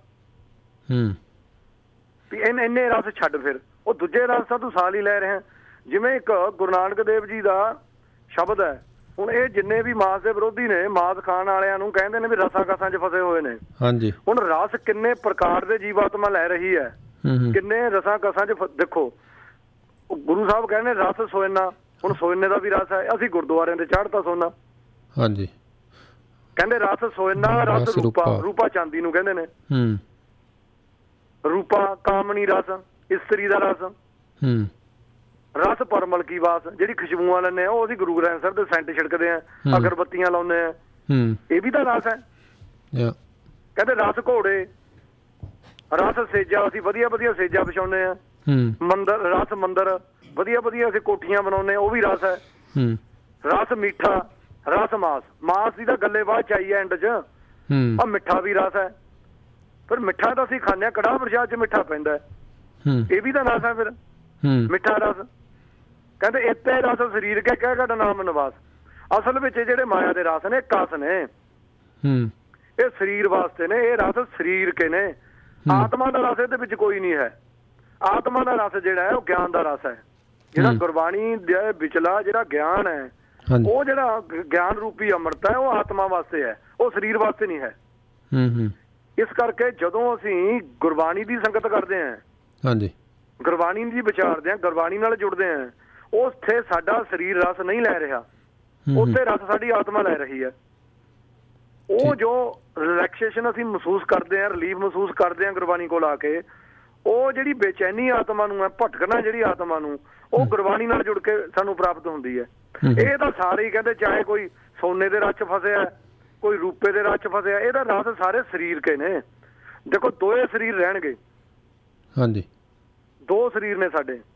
ਵੀ ਇੰਨੇ ਰਸ ਛੱਡ। ਫਿਰ ਉਹ ਦੂਜੇ ਰਸ ਤਾਂ ਤੂੰ ਸਾਲ ਹੀ ਲੈ ਰਿਹਾ। ਜਿਵੇਂ ਇੱਕ ਗੁਰੂ ਨਾਨਕ ਦੇਵ ਜੀ ਦਾ ਸ਼ਬਦ ਹੈ, ਹੁਣ ਇਹ ਜਿੰਨੇ ਵੀ ਮਾਸ ਦੇ ਵਿਰੋਧੀ ਨੇ, ਮਾਸ ਖਾਣ ਵਾਲਿਆਂ ਨੂੰ ਕਹਿੰਦੇ ਨੇ ਵੀ ਰਸਾਂ ਕਸਾਂ 'ਚ ਫਸੇ ਹੋਏ ਨੇ। ਹਾਂਜੀ, ਹੁਣ ਰਸ ਕਿੰਨੇ ਪ੍ਰਕਾਰ ਦੇ ਜੀਵਾਤਮਾ ਲੈ ਰਹੀ ਹੈ, ਕਿੰਨੇ ਰਸਾਂ ਕਸਾਂ 'ਚ। ਦੇਖੋ ਗੁਰੂ ਸਾਹਿਬ ਕਹਿੰਦੇ ਰਸ ਸੋਇਨਾ, ਹੁਣ ਸੋਇਨੇ ਦਾ ਵੀ ਰਸ ਹੈ, ਅਸੀਂ ਗੁਰਦੁਆਰਿਆਂ ਤੇ ਚਾੜਤਾ ਸੋਨਾ। ਹਾਂਜੀ, ਕਹਿੰਦੇ ਰਸ ਸੋਇਨਾ, ਰਸ ਰੂਪਾ ਚਾਂਦੀ ਨੂੰ ਕਹਿੰਦੇ ਨੇ, ਰੂਪਾ ਕਾਮਣੀ ਰਸ, ਇਸਤਰੀ ਦਾ ਰਸ, ਰਸ ਪਰਮਲ ਕੀ ਵਾਸ, ਜਿਹੜੀ ਖੁਸ਼ਬੂਆਂ ਲੈਂਦੇ ਆ, ਉਹ ਅਸੀਂ ਗੁਰੂ ਗ੍ਰੰਥ ਸਾਹਿਬ ਦੇ ਸੈਂਟ ਛਿੜਕਦੇ ਆ, ਅਗਰਬੱਤੀਆਂ ਲਾਉਂਦੇ ਆ, ਇਹ ਵੀ ਤਾਂ ਰਸ ਹੈ। ਕਹਿੰਦੇ ਰਸ ਘੋੜੇ, ਰਸ ਸੇਜਾ, ਅਸੀਂ ਵਧੀਆ ਵਧੀਆ ਸੇਜਾ ਵਿਛਾਉਂਦੇ ਆ, ਮੰਦਰ ਰਸ, ਮੰਦਰ ਵਧੀਆ ਵਧੀਆ ਅਸੀਂ ਕੋਠੀਆਂ ਬਣਾਉਂਦੇ, ਉਹ ਵੀ ਰਸ ਹੈ। ਰਸ ਮਿੱਠਾ, ਰਸ ਮਾਸ ਦੀ ਤਾਂ ਗੱਲੇ ਬਾਅਦ ਚ ਆਈ ਹੈ ਐਂਡ 'ਚ, ਆਹ ਮਿੱਠਾ ਵੀ ਰਸ ਹੈ। ਫਿਰ ਮਿੱਠਾ ਤਾਂ ਅਸੀਂ ਖਾਂਦੇ ਹਾਂ, ਕੜਾਹ ਪ੍ਰਸ਼ਾਦ 'ਚ ਮਿੱਠਾ ਪੈਂਦਾ, ਇਹ ਵੀ ਤਾਂ ਰਸ ਹੈ। ਫਿਰ ਮਿੱਠਾ ਰਸ ਕਹਿੰਦੇ ਇੱਥੇ ਰਸ ਸਰੀਰ ਕੇ ਕਹਿ ਘਟ ਨਾਮ ਨਿਵਾਸ। ਅਸਲ ਵਿੱਚ ਜਿਹੜੇ ਮਾਇਆ ਦੇ ਰਸ ਨੇ, ਕਸ ਨੇ, ਇਹ ਸਰੀਰ ਵਾਸਤੇ ਨੇ, ਇਹ ਰਸ ਸਰੀਰ ਕੇ ਨੇ। ਆਤਮਾ ਦਾ ਰਸ ਇਹਦੇ ਵਿੱਚ ਕੋਈ ਨਹੀਂ ਹੈ। ਆਤਮਾ ਦਾ ਰਸ ਜਿਹੜਾ ਹੈ ਉਹ ਗਿਆਨ ਦਾ ਰਸ ਹੈ, ਜਿਹੜਾ ਗੁਰਬਾਣੀ ਦੇ ਵਿਚਲਾ ਜਿਹੜਾ ਗਿਆਨ ਹੈ, ਉਹ ਜਿਹੜਾ ਗਿਆਨ ਰੂਪੀ ਅੰਮ੍ਰਿਤ ਹੈ, ਉਹ ਆਤਮਾ ਵਾਸਤੇ ਹੈ, ਉਹ ਸਰੀਰ ਵਾਸਤੇ ਨਹੀਂ ਹੈ। ਇਸ ਕਰਕੇ ਜਦੋਂ ਅਸੀਂ ਗੁਰਬਾਣੀ ਦੀ ਸੰਗਤ ਕਰਦੇ ਹਾਂ, ਹਾਂਜੀ, ਗੁਰਬਾਣੀ ਦੀ ਵਿਚਾਰਦੇ ਹਾਂ, ਗੁਰਬਾਣੀ ਨਾਲ ਜੁੜਦੇ ਹਾਂ, ਉੱਥੇ ਸਾਡਾ ਸਰੀਰ ਰਸ ਨਹੀਂ ਲੈ ਰਿਹਾ, ਉੱਥੇ ਰਸ ਸਾਡੀ ਆਤਮਾ ਲੈ ਰਹੀ ਹੈ। ਉਹ ਜੋ ਰਿਲੈਕਸੇਸ਼ਨ ਅਸੀਂ ਮਹਿਸੂਸ ਕਰਦੇ ਹਾਂ, ਰਿਲੀਫ ਮਹਿਸੂਸ ਕਰਦੇ ਹਾਂ ਗੁਰਬਾਣੀ ਕੋਲ ਆ ਕੇ, ਉਹ ਜਿਹੜੀ ਬੇਚੈਨੀ ਆਤਮਾ ਨੂੰ ਹੈ, ਭਟਕਣਾ ਜਿਹੜੀ ਆਤਮਾ ਨੂੰ, ਉਹ ਗੁਰਬਾਣੀ ਨਾਲ ਜੁੜ ਕੇ ਸਾਨੂੰ ਪ੍ਰਾਪਤ ਹੁੰਦੀ ਹੈ। ਇਹ ਤਾਂ ਸਾਰੇ ਹੀ ਕਹਿੰਦੇ, ਚਾਹੇ ਕੋਈ ਸੋਨੇ ਦੇ ਰਸ 'ਚ ਫਸਿਆ, ਕੋਈ ਰੂਪੇ ਦੇ ਰਸ 'ਚ ਫਸਿਆ, ਇਹਦਾ ਰਸ ਸਾਰੇ ਸਰੀਰ ਕੇ ਨੇ। ਦੇਖੋ ਦੋਏ ਸਰੀਰ ਰਹਿਣਗੇ, ਹਾਂਜੀ, ਦੋ ਸਰੀਰ ਨੇ ਸਾਡੇ,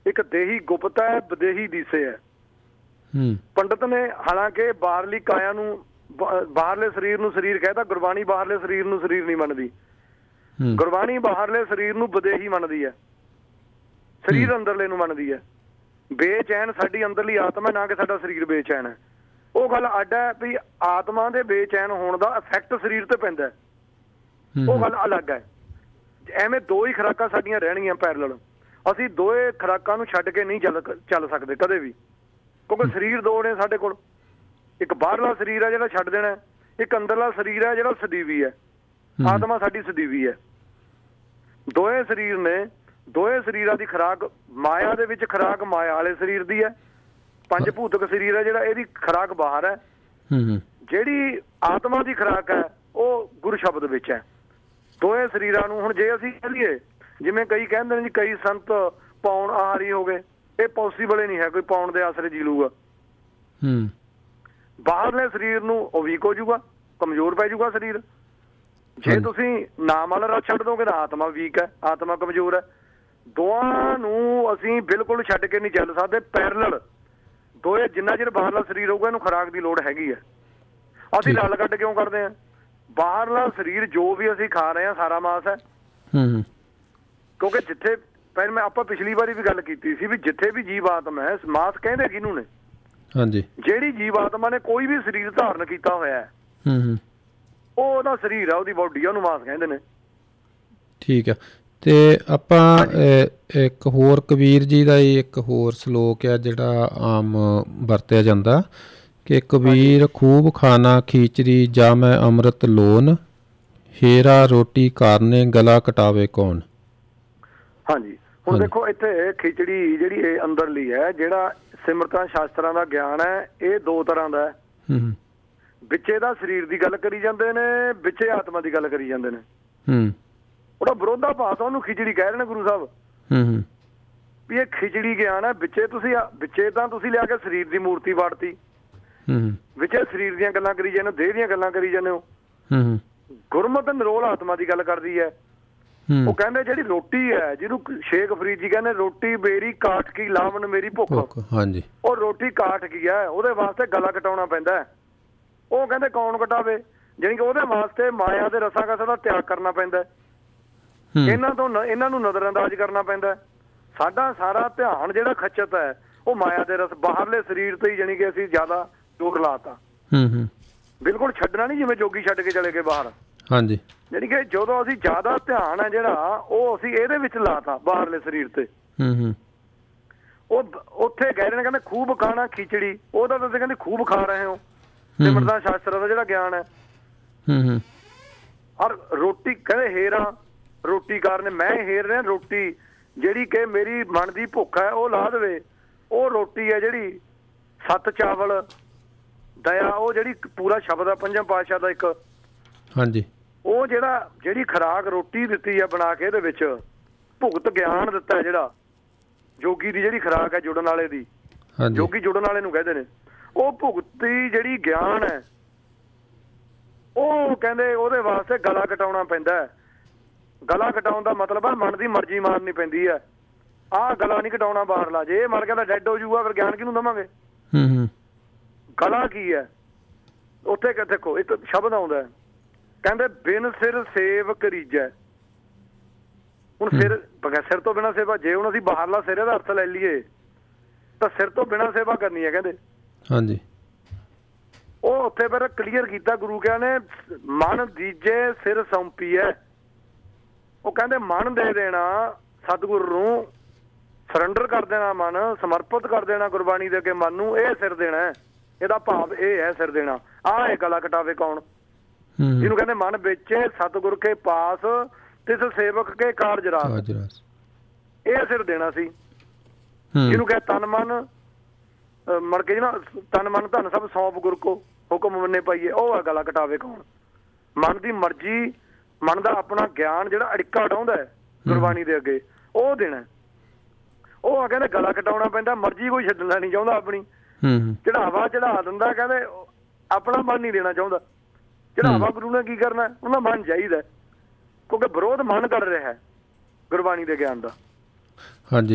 ਇੱਕ ਦੇਹੀ ਗੁਪਤ ਹੈ, ਵਿਦੇਹੀ ਦੀਸੇ ਹੈ। ਪੰਡਤ ਨੇ ਹਾਲਾਂਕਿ ਬਾਹਰਲੀ ਕਾਇਆ ਨੂੰ, ਬਾਹਰਲੇ ਸਰੀਰ ਨੂੰ ਸਰੀਰ ਕਹਿਦਾ, ਗੁਰਬਾਣੀ ਬਾਹਰਲੇ ਸਰੀਰ ਨੂੰ ਸਰੀਰ ਨਹੀਂ ਮੰਨਦੀ। ਗੁਰਬਾਣੀ ਬਾਹਰਲੇ ਸਰੀਰ ਨੂੰ ਵਿਦੇਹੀ ਮੰਨਦੀ ਹੈ, ਸਰੀਰ ਅੰਦਰਲੇ ਨੂੰ ਮੰਨਦੀ ਹੈ। ਬੇਚੈਨ ਸਾਡੀ ਅੰਦਰਲੀ ਆਤਮਾ, ਨਾ ਕਿ ਸਾਡਾ ਸਰੀਰ ਬੇਚੈਨ ਹੈ। ਉਹ ਗੱਲ ਅੱਡ ਹੈ ਵੀ ਆਤਮਾ ਦੇ ਬੇਚੈਨ ਹੋਣ ਦਾ ਇਫੈਕਟ ਸਰੀਰ ਤੇ ਪੈਂਦਾ, ਉਹ ਗੱਲ ਅਲੱਗ ਹੈ। ਐਵੇਂ ਦੋ ਹੀ ਖੁਰਾਕਾਂ ਸਾਡੀਆਂ ਰਹਿਣਗੀਆਂ ਪੈਰਲਲ। ਅਸੀਂ ਦੋਏ ਖੁਰਾਕਾਂ ਨੂੰ ਛੱਡ ਕੇ ਨਹੀਂ ਚੱਲ ਸਕਦੇ ਕਦੇ ਵੀ, ਕਿਉਂਕਿ ਸਰੀਰ ਦੋ ਨੇ ਸਾਡੇ ਕੋਲ। ਇੱਕ ਬਾਹਰਲਾ ਸਰੀਰ ਹੈ ਜਿਹੜਾ ਛੱਡ ਦੇਣਾ, ਇੱਕ ਅੰਦਰਲਾ ਸਰੀਰ ਹੈ ਜਿਹੜਾ ਸਦੀਵੀ ਹੈ। ਆਤਮਾ ਸਾਡੀ ਸਦੀਵੀ ਹੈ। ਦੋਏ ਸਰੀਰ ਨੇ, ਦੋਏ ਸਰੀਰਾਂ ਦੀ ਖੁਰਾਕ ਮਾਇਆ ਦੇ ਵਿੱਚ, ਖੁਰਾਕ ਮਾਇਆ ਵਾਲੇ ਸਰੀਰ ਦੀ ਹੈ। ਪੰਜ ਭੂਤਕ ਸਰੀਰ ਹੈ ਜਿਹੜਾ, ਇਹਦੀ ਖੁਰਾਕ ਬਾਹਰ ਹੈ। ਜਿਹੜੀ ਆਤਮਾ ਦੀ ਖੁਰਾਕ ਹੈ ਉਹ ਗੁਰੂ ਸ਼ਬਦ ਵਿੱਚ ਹੈ। ਦੋਏ ਸਰੀਰਾਂ ਨੂੰ, ਹੁਣ ਜੇ ਅਸੀਂ ਕਹੀਏ ਜਿਵੇਂ ਕਈ ਕਹਿੰਦੇ ਨੇ ਜੀ ਕਈ ਸੰਤ ਪਾਉਣ ਆਹਾਰੀ ਹੋ ਗਏ, ਇਹ ਪੋਸੀਬਲ ਹੀ ਨਹੀਂ ਹੈ ਕੋਈ ਪਾਉਣ ਦੇ ਆਸਰੇ ਜੀ ਲੂਗਾ। ਬਾਹਰਲੇ ਸਰੀਰ ਨੂੰ ਉਹ ਵੀਕ ਹੋ ਜਾਊਗਾ, ਕਮਜ਼ੋਰ ਪੈ ਜਾਊਗਾ ਸਰੀਰ। ਜੇ ਤੁਸੀਂ ਨਾਮ ਵਾਲਾ ਰਸ ਛੱਡ ਦੋਗੇ ਤਾਂ ਆਤਮਾ ਵੀਕ ਹੈ, ਆਤਮਾ ਕਮਜ਼ੋਰ ਹੈ। ਦੋਵਾਂ ਨੂੰ ਅਸੀਂ ਬਿਲਕੁਲ ਛੱਡ ਕੇ ਨਹੀਂ ਚੱਲ ਸਕਦੇ, ਪੈਰਲਲ ਦੋਏ। ਜਿੰਨਾ ਚਿਰ ਬਾਹਰਲਾ ਸਰੀਰ ਹੋਊਗਾ ਇਹਨੂੰ ਖੁਰਾਕ ਦੀ ਲੋੜ ਹੈਗੀ ਹੈ। ਅਸੀਂ ਲੱਲ ਕੱਢ ਕਿਉਂ ਕਰਦੇ ਹਾਂ? ਬਾਹਰਲਾ ਸਰੀਰ ਜੋ ਵੀ ਅਸੀਂ ਖਾ ਰਹੇ ਹਾਂ ਸਾਰਾ ਮਾਸ ਹੈ। ਕਿਉਂਕਿ ਜਿੱਥੇ ਪਹਿਲਾਂ ਆਪਾਂ ਪਿਛਲੀ ਵਾਰੀ ਵੀ ਗੱਲ ਕੀਤੀ ਸੀ ਵੀ ਜਿੱਥੇ ਵੀ ਜੀਵ ਆਤਮਾ ਹੈ, ਮਾਸ ਕਹਿੰਦੇ ਕਿਹਨੂੰ ਨੇ? ਹਾਂਜੀ, ਜਿਹੜੀ ਜੀਵ ਆਤਮਾ ਨੇ ਕੋਈ ਵੀ ਸਰੀਰ ਧਾਰਨ ਕੀਤਾ ਹੋਇਆ ਹੈ ਉਹ ਉਹਦਾ ਸਰੀਰ ਆ, ਉਹਦੀ ਬਾਡੀ ਆ, ਉਹਨੂੰ ਮਾਸ ਕਹਿੰਦੇ ਨੇ। ਠੀਕ ਆ। ਤੇ ਆਪਾਂ ਇੱਕ ਹੋਰ ਕਬੀਰ ਜੀ ਦਾ ਹੀ ਇੱਕ ਹੋਰ ਸਲੋਕ ਆ ਜਿਹੜਾ ਆਮ ਵਰਤਿਆ ਜਾਂਦਾ ਕਿ ਕਬੀਰ ਖੂਬ ਖਾਣਾ ਖੀਚੜੀ ਜਾਂ ਮੈਂ ਅੰਮ੍ਰਿਤ ਲੋਨ, ਹੀਰਾ ਰੋਟੀ ਕਾਰਨੇ ਗਲਾ ਕਟਾਵੇ ਕੌਣ। ਹਾਂਜੀ, ਹੁਣ ਦੇਖੋ ਇੱਥੇ ਖਿਚੜੀ ਜਿਹੜੀ ਇਹ ਅੰਦਰਲੀ ਹੈ, ਜਿਹੜਾ ਸਿਮਰਤਾਂ ਸ਼ਾਸਤਰਾਂ ਦਾ ਗਿਆਨ ਹੈ, ਇਹ ਦੋ ਤਰ੍ਹਾਂ ਦਾ ਹੈ। ਵਿੱਚੇ ਦਾ ਸਰੀਰ ਦੀ ਗੱਲ ਕਰੀ ਜਾਂਦੇ ਨੇ, ਵਿੱਚੇ ਆਤਮਾ ਦੀ ਗੱਲ ਕਰੀ ਜਾਂਦੇ ਨੇ। ਉਹਦਾ ਵਿਰੋਧਾ ਭਾਸ ਉਹਨੂੰ ਖਿਚੜੀ ਕਹਿ ਰਹੇ ਨੇ ਗੁਰੂ ਸਾਹਿਬ ਵੀ ਇਹ ਖਿਚੜੀ ਗਿਆਨ ਹੈ। ਵਿੱਚੇ ਤਾਂ ਤੁਸੀਂ ਲਿਆ ਕੇ ਸਰੀਰ ਦੀ ਮੂਰਤੀ ਵਾੜਤੀ, ਵਿੱਚੇ ਸਰੀਰ ਦੀਆਂ ਗੱਲਾਂ ਕਰੀ ਜਾਂਦੇ ਹੋ, ਦੇਹ ਦੀਆਂ ਗੱਲਾਂ ਕਰੀ ਜਾਂਦੇ ਹੋ। ਗੁਰਮਤਿ ਨਿਰੋਲ ਆਤਮਾ ਦੀ ਗੱਲ ਕਰਦੀ ਹੈ। ਉਹ ਕਹਿੰਦੇ ਜਿਹੜੀ ਰੋਟੀ ਹੈ, ਜਿਹਨੂੰ ਸ਼ੇਖ ਫਰੀਦ ਜੀ ਕਹਿੰਦੇ ਰੋਟੀ ਮੇਰੀ ਕਾਠ ਕੀ ਲਾਵਣ ਮੇਰੀ ਭੁੱਖ। ਹਾਂਜੀ, ਉਹ ਰੋਟੀ ਕਾਠ ਕੀ ਹੈ, ਉਹਦੇ ਵਾਸਤੇ ਗਲਾ ਕਟਾਉਣਾ ਪੈਂਦਾ। ਉਹ ਕਹਿੰਦੇ ਕੌਣ ਕਟਾਵੇ? ਜਾਣੀ ਕਿ ਉਹਦੇ ਵਾਸਤੇ ਮਾਇਆ ਦੇ ਰਸਾਂ ਕਸਾਂ ਦਾ ਤਿਆਗ ਕਰਨਾ ਪੈਂਦਾ। ਇਹਨਾਂ ਨੂੰ ਨਜ਼ਰ ਅੰਦਾਜ਼ ਕਰਨਾ ਪੈਂਦਾ। ਸਾਡਾ ਸਾਰਾ ਧਿਆਨ ਜਿਹੜਾ ਖੱਚਤ ਹੈ ਉਹ ਮਾਇਆ ਦੇ ਰਸ ਬਾਹਰਲੇ ਸਰੀਰ ਤੇ ਹੀ, ਜਾਣੀ ਕਿ ਅਸੀਂ ਜ਼ਿਆਦਾ ਜ਼ੋਰ ਲਾਤਾ। ਬਿਲਕੁਲ ਛੱਡਣਾ ਨਹੀਂ, ਜਿਵੇਂ ਜੋਗੀ ਛੱਡ ਕੇ ਚਲੇ ਗਏ ਬਾਹਰ। ਹਾਂਜੀ, ਜਾਣੀ ਕਿ ਜਦੋਂ ਅਸੀਂ ਜ਼ਿਆਦਾ ਧਿਆਨ ਹੈ ਜਿਹੜਾ ਉਹ ਅਸੀਂ ਇਹਦੇ ਵਿੱਚ ਲਾਤਾ ਬਾਹਰਲੇ ਸਰੀਰ ਤੇ। ਉਹ ਉੱਥੇ ਕਹਿ ਰਹੇ ਨੇ, ਕਹਿੰਦੇ ਖੂਬ ਖਾਣਾ ਖਿਚੜੀ, ਉਹਦਾ ਤੁਸੀਂ ਕਹਿੰਦੇ ਖੂਬ ਖਾ ਰਹੇ ਹੋ। ਸਿਮਰਤਾਂ ਸ਼ਾਸਤਰਾਂ ਦਾ ਜਿਹੜਾ ਗਿਆਨ ਹੈ। ਔਰ ਰੋਟੀ ਕਹਿੰਦੇ ਹੇਰਾ ਰੋਟੀ ਕਾਰਨ, ਮੈਂ ਹੇਰ ਰਿਹਾ ਰੋਟੀ ਜਿਹੜੀ ਕਿ ਮੇਰੀ ਮਨ ਦੀ ਭੁੱਖ ਹੈ ਉਹ ਲਾ ਦੇਵੇ। ਉਹ ਰੋਟੀ ਹੈ ਜਿਹੜੀ ਸੱਤ ਚਾਵਲ ਦਇਆ, ਉਹ ਜਿਹੜੀ ਪੂਰਾ ਸ਼ਬਦ ਆ ਪੰਜਮ ਪਾਤਸ਼ਾਹ ਦਾ ਇੱਕ। ਹਾਂਜੀ, ਉਹ ਜਿਹੜੀ ਖੁਰਾਕ ਰੋਟੀ ਦਿੱਤੀ ਆ ਬਣਾ ਕੇ, ਇਹਦੇ ਵਿੱਚ ਭੁਗਤ ਗਿਆਨ ਦਿੱਤਾ ਜਿਹੜਾ ਜੋਗੀ ਦੀ ਜਿਹੜੀ ਖੁਰਾਕ ਹੈ ਜੁੜਨ ਵਾਲੇ ਦੀ, ਜੋਗੀ ਜੁੜਨ ਵਾਲੇ ਨੂੰ ਕਹਿੰਦੇ ਨੇ। ਉਹ ਭੁਗਤੀ ਜਿਹੜੀ ਗਿਆਨ ਹੈ ਉਹ ਕਹਿੰਦੇ ਉਹਦੇ ਵਾਸਤੇ ਗਲਾ ਕਟਾਉਣਾ ਪੈਂਦਾ। ਗਲਾ ਕਟਾਉਣ ਦਾ ਮਤਲਬ ਹੈ ਮਨ ਦੀ ਮਰਜ਼ੀ ਮਾਰਨੀ ਪੈਂਦੀ ਹੈ। ਆਹ ਗਲਾ ਨਹੀਂ ਕਟਾਉਣਾ ਬਾਹਰਲਾ, ਜੇ ਇਹ ਮਰ ਗਿਆ ਤਾਂ ਡੈਡ ਹੋ ਜੂਗਾ, ਫਿਰ ਗਿਆਨ ਕਿਹਨੂੰ ਦੇਵਾਂਗੇ? ਗਲਾ ਕੀ ਹੈ ਉੱਥੇ? ਦੇਖੋ ਇੱਕ ਸ਼ਬਦ ਆਉਂਦਾ ਕਹਿੰਦੇ ਬਿਨ ਸਿਰ ਸੇਵ ਕਰੀਜੈ। ਹੁਣ ਸਿਰ ਤੋਂ ਬਿਨਾਂ ਸੇਵਾ, ਜੇ ਹੁਣ ਅਸੀਂ ਬਾਹਰਲਾ ਸਿਰ ਇਹਦਾ ਅਰਥ ਲੈ ਲਈਏ ਤਾਂ ਸਿਰ ਤੋਂ ਬਿਨਾਂ ਸੇਵਾ ਕਰਨੀ ਹੈ ਕਹਿੰਦੇ। ਹਾਂਜੀ, ਉਹ ਉੱਥੇ ਫਿਰ ਕਲੀਅਰ ਕੀਤਾ ਗੁਰੂ ਕਿਆ ਨੇ, ਮਨ ਦੀਜੇ ਸਿਰ ਸੌਂਪੀ ਹੈ। ਉਹ ਕਹਿੰਦੇ ਮਨ ਦੇ ਦੇਣਾ ਸਤਿਗੁਰੂ ਨੂੰ, ਸਰੈਂਡਰ ਕਰ ਦੇਣਾ, ਮਨ ਸਮਰਪਿਤ ਕਰ ਦੇਣਾ ਗੁਰਬਾਣੀ ਦੇ ਅੱਗੇ ਮਨ ਨੂੰ, ਇਹ ਸਿਰ ਦੇਣਾ। ਇਹਦਾ ਭਾਵ ਇਹ ਹੈ ਸਿਰ ਦੇਣਾ। ਆਹ ਇਹ ਗਲਾ ਕਟਾਵੇ ਕੌਣ? ਜਿਹਨੂੰ ਕਹਿੰਦੇ ਮਨ ਵੇਚੇ ਸਤਿਗੁਰ ਕੇ ਪਾਸ ਤਿਸ ਸੇਵਕ ਕੇ ਕਾਰਜ ਰਾਸ, ਇਹ ਸਿਰ ਦੇਣਾ ਸੀ। ਜਿਹਨੂੰ ਕਹੇ ਤਨ ਮਨ ਮਰ ਕੇ ਨਾ, ਤਨ ਮਨ ਧਨ ਸਭ ਸੌਂਪ ਗੁਰ ਕੋ ਹੁਕਮ ਮੰਨੇ ਪਾਈਏ, ਉਹ ਆ ਗਲਾ ਕਟਾਵੇ ਕੌਣ? ਮਨ ਦੀ ਮਰਜ਼ੀ, ਮਨ ਦਾ ਆਪਣਾ ਗਿਆਨ ਜਿਹੜਾ ਅੜਿੱਕਾ ਉਡਾਉਂਦਾ ਹੈ ਗੁਰਬਾਣੀ ਦੇ ਅੱਗੇ, ਉਹ ਦੇਣਾ। ਉਹ ਆ ਕਹਿੰਦੇ ਗਲਾ ਕਟਾਉਣਾ ਪੈਂਦਾ। ਮਰਜ਼ੀ ਕੋਈ ਛੱਡਣਾ ਨਹੀਂ ਚਾਹੁੰਦਾ ਆਪਣੀ, ਚੜਾਵਾ ਚੜਾ ਦਿੰਦਾ। ਕਹਿੰਦੇ ਆਪਣਾ ਮਨ ਨਹੀਂ ਦੇਣਾ ਚਾਹੁੰਦਾ ਚੜਾਵਾ। ਗੁਰੂ ਨੇ ਕੀ ਕਰਨਾ? ਉਹਦਾ ਮਨ ਚਾਹੀਦਾ, ਕਿਉਂਕਿ ਵਿਰੋਧ ਮਨ ਕਰ ਰਿਹਾ ਹੈ ਗੁਰਬਾਣੀ ਦੇ ਗਿਆਨ ਦਾ। ਹਾਂਜੀ,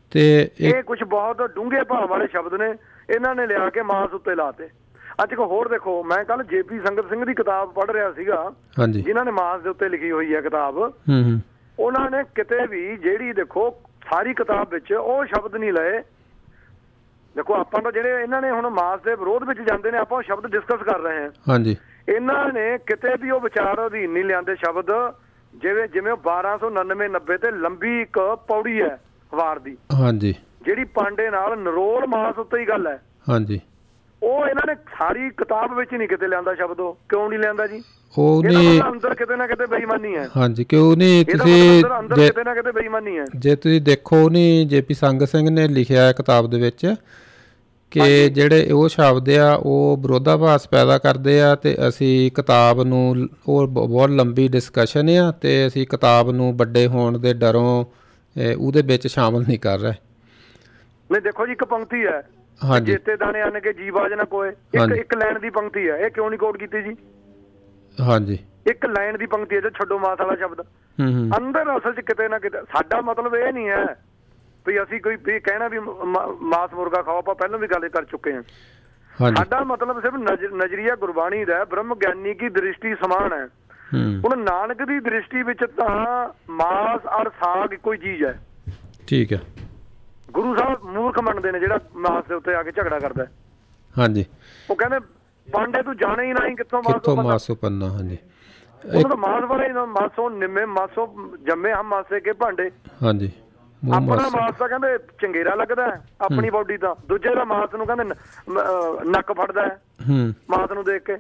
ਤੇ ਇਹ ਕੁਝ ਬਹੁਤ ਡੂੰਘੇ ਭਾਵ ਵਾਲੇ ਸ਼ਬਦ ਨੇ, ਇਹਨਾਂ ਨੇ ਲਿਆ ਕੇ ਮਾਸ ਉੱਤੇ ਲਾਤੇ। ਅੱਜ ਕੋ ਹੋਰ ਦੇਖੋ, ਮੈਂ ਕੱਲ JP ਸੰਗਤ ਸਿੰਘ ਦੀ ਕਿਤਾਬ ਪੜ੍ਹ ਰਿਹਾ ਸੀਗਾ, ਜਿਨ੍ਹਾਂ ਨੇ ਮਾਸ ਦੇ ਉੱਤੇ ਲਿਖੀ ਹੋਈ ਹੈ ਕਿਤਾਬ। ਉਹਨਾਂ ਨੇ ਕਿਤੇ ਵੀ ਜਿਹੜੀ ਦੇਖੋ ਸਾਰੀ ਕਿਤਾਬ ਵਿੱਚ ਉਹ ਸ਼ਬਦ ਨਹੀਂ ਲਏ। ਦੇਖੋ ਆਪਾਂ ਤਾਂ ਜਿਹੜੇ ਇਹਨਾਂ ਨੇ ਹੁਣ ਮਾਸ ਦੇ ਵਿਰੋਧ ਵਿੱਚ ਜਾਂਦੇ ਨੇ, ਆਪਾਂ ਉਹ ਸ਼ਬਦ ਡਿਸਕਸ ਕਰ ਰਹੇ ਹਾਂ। ਹਾਂਜੀ, ਇਹਨਾਂ ਨੇ ਕਿਤੇ ਵੀ ਉਹ ਵਿਚਾਰ ਅਧੀਨ ਨਹੀਂ ਲਿਆਂਦੇ ਸ਼ਬਦ, ਜਿਵੇਂ 1299 ਤੇ ਲੰਬੀ ਇੱਕ ਪੌੜੀ ਹੈ ਵਾਰ ਦੀ, ਹਾਂਜੀ, ਜਿਹੜੀ ਪਾਂਡੇ ਨਾਲ ਨਰੋਲ ਮਾਸ ਉੱਤੇ ਹੀ ਗੱਲ ਹੈ। ਹਾਂਜੀ, ਉਹ ਇਹਨਾਂ ਨੇ ਸਾਰੀ ਕਿਤਾਬ ਵਿੱਚ ਨਹੀਂ ਕਿਤੇ ਲਿਆਂਦਾ ਸ਼ਬਦ। ਉਹ ਕਿਉਂ ਨਹੀਂ ਲਿਆਂਦਾ ਜੀ? ਉਹ ਨਹੀਂ, ਅੰਦਰ ਕਿਤੇ ਨਾ ਕਿਤੇ ਬੇਈਮਾਨੀ ਹੈ। ਹਾਂਜੀ, ਕਿਉਂ ਨਹੀਂ? ਤੁਸੀਂ ਅੰਦਰ ਕਿਤੇ ਨਾ ਕਿਤੇ ਬੇਈਮਾਨੀ ਹੈ। ਜੇ ਤੁਸੀਂ ਦੇਖੋ, ਨਹੀਂ JP ਸੰਗਤ ਸਿੰਘ ਨੇ ਲਿਖਿਆ ਹੈ ਕਿਤਾਬ ਦੇ ਵਿੱਚ ਕਿ ਜਿਹੜੇ ਉਹ ਸ਼ਬਦ ਆ ਉਹ ਵਿਰੋਧਾਭਾਸ ਪੈਦਾ ਕਰਦੇ ਆ, ਤੇ ਅਸੀਂ ਕਿਤਾਬ ਨੂੰ, ਉਹ ਬਹੁਤ ਲੰਬੀ ਡਿਸਕਸ਼ਨ ਆ, ਤੇ ਅਸੀਂ ਕਿਤਾਬ ਨੂੰ ਵੱਡੇ ਹੋਣ ਦੇ ਡਰੋਂ ਉਹਦੇ ਵਿੱਚ ਸ਼ਾਮਲ ਨਹੀਂ ਕਰ ਰਹੇ। ਨਹੀਂ ਦੇਖੋ ਜੀ, ਇੱਕ ਪੰਕਤੀ ਹੈ, ਹਾਂਜੀ, ਜੇਤੇ ਦਾਣੇ ਆਣ ਕੇ ਜੀਵਾਜ ਨਾ ਕੋਏ, ਇੱਕ ਲਾਈਨ ਦੀ ਪੰਕਤੀ ਹੈ। ਇਹ ਕਿਉਂ ਨਹੀਂ ਕੋਟ ਕੀਤੀ ਜੀ? ਹਾਂਜੀ, ਇੱਕ ਲਾਈਨ ਦੀ ਪੰਕਤੀ ਹੈ, ਜੋ ਛੱਡੋ ਮਾਸ ਵਾਲਾ ਸ਼ਬਦ ਅੰਦਰ ਅਸਲ 'ਚ ਕਿਤੇ ਨਾ ਕਿਤੇ। ਸਾਡਾ ਮਤਲਬ ਇਹ ਨਹੀਂ ਹੈ ਵੀ ਅਸੀਂ ਕੋਈ ਵੀ ਕਹਿਣਾ ਵੀ ਮਾਸ ਮੁਰਗਾ ਖਾਓ, ਆਪਾਂ ਪਹਿਲਾਂ ਵੀ ਗੱਲ ਕਰ ਚੁੱਕੇ ਹਾਂ। ਸਾਡਾ ਮਤਲਬ ਸਿਰਫ ਨਜ਼ਰੀਆ ਗੁਰਬਾਣੀ ਦਾ, ਬ੍ਰਹਮ ਗਿਆਨੀ ਕੀ ਦ੍ਰਿਸ਼ਟੀ ਸਮਾਨ ਹੈ। ਹੁਣ ਨਾਨਕ ਦੀ ਦ੍ਰਿਸ਼ਟੀ ਵਿੱਚ ਤਾਂ ਮਾਸ ਔਰ ਸਾਗ ਇੱਕੋ ਹੀ ਚੀਜ਼ ਹੈ। ਠੀਕ ਹੈ। ਗੁਰੂ ਸਾਹਿਬ ਮੂਰਖ ਮੰਨਦੇ ਨੇ ਜਿਹੜਾ ਮਾਸ ਦੇ ਉੱਤੇ ਆ ਕੇ ਝਗੜਾ ਕਰਦਾ। ਹਾਂਜੀ, ਉਹ ਕਹਿੰਦੇ ਪਾਂਡੇ ਤੂੰ ਜਾਣੇ ਹੀ ਨਹੀਂ ਕਿੱਥੋਂ ਮਾਸੋ ਪੰਨਾ। ਹਾਂਜੀ, ਉਹ ਤਾਂ ਮਾਸ ਵਾਲਾ ਹੀ, ਮਾਸੋ ਨਿੰਮੇ ਮਾਸੋ ਜੰਮੇ ਹਮ ਮਾਸੇ ਕੇ ਭਾਂਡੇ। ਹਾਂਜੀ, ਆਪਣਾ ਮਾਸ ਤਾਂ ਕਹਿੰਦੇ ਚੰਗੇਰਾ ਲੱਗਦਾ ਆਪਣੀ ਬੋਡੀ ਦਾ, ਦੂਜੇ ਦਾ ਮਾਸ ਨੂੰ ਕਹਿੰਦੇ ਨੱਕ ਫੜਦਾ ਮਾਸ ਨੂੰ ਦੇਖ ਕੇ।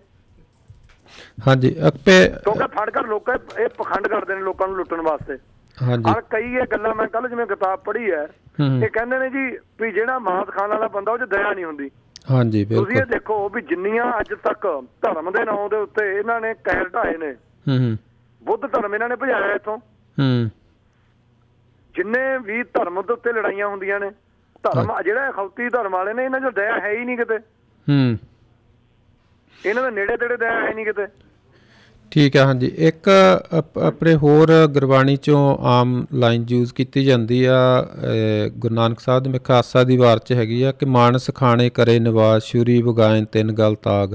ਹਾਂਜੀ, ਕਿਉਂਕਿ ਫੜ ਕਰ ਲੋਕ ਇਹ ਪਖੰਡ ਕਰਦੇ ਨੇ ਲੋਕਾਂ ਨੂੰ ਲੁੱਟਣ ਵਾਸਤੇ। ਔਰ ਕਈ ਇਹ ਗੱਲਾਂ ਮੈਂ ਕੱਲ ਜਿਵੇਂ ਕਿਤਾਬ ਪੜ੍ਹੀ ਹੈ, ਇਹ ਕਹਿੰਦੇ ਨੇ ਜੀ ਵੀ ਜਿਹੜਾ ਮਾਸ ਖਾਣ ਵਾਲਾ ਬੰਦਾ ਉਹ 'ਚ ਦਇਆ ਨਹੀਂ ਹੁੰਦੀ। ਹਾਂਜੀ, ਤੁਸੀਂ ਇਹ ਦੇਖੋ ਵੀ ਜਿੰਨੀਆਂ ਅੱਜ ਤੱਕ ਧਰਮ ਦੇ ਨਾਂ ਦੇ ਉੱਤੇ ਇਹਨਾਂ ਨੇ ਕਹਿਰ ਢਾਏ ਨੇ, ਬੁੱਧ ਧਰਮ ਇਹਨਾਂ ਨੇ ਭਜਾਇਆ ਇੱਥੋਂ। ਜਿੰਨੇ ਵੀ ਧਰਮ ਦੇ ਉੱਤੇ ਲੜਾਈਆਂ ਹੁੰਦੀਆਂ ਨੇ, ਧਰਮ ਜਿਹੜਾ ਅਖੌਤੀ ਧਰਮ ਵਾਲੇ ਨੇ, ਇਹਨਾਂ 'ਚ ਦਇਆ ਹੈ ਹੀ ਨਹੀਂ ਕਿਤੇ। ਇਹਨਾਂ ਦੇ ਨੇੜੇ ਤੇੜੇ ਦਇਆ ਹੈ ਨਹੀਂ ਕਿਤੇ। ਠੀਕ ਹੈ। ਹਾਂਜੀ, ਇੱਕ ਆਪਣੇ ਹੋਰ ਗੁਰਬਾਣੀ 'ਚੋਂ ਆਮ ਲਾਈਨ ਯੂਜ਼ ਕੀਤੀ ਜਾਂਦੀ ਆ, ਗੁਰੂ ਨਾਨਕ ਸਾਹਿਬ ਦੇ ਖਾਲਸਾ ਦੀ ਵਾਰ 'ਚ ਹੈਗੀ ਆ ਕਿ ਮਾਨਸ ਖਾਣੇ ਕਰੇ ਨਿਵਾਜ, ਛੁਰੀ ਵਗਾਏ ਤਿੰਨ ਗਲ ਤਾਗ।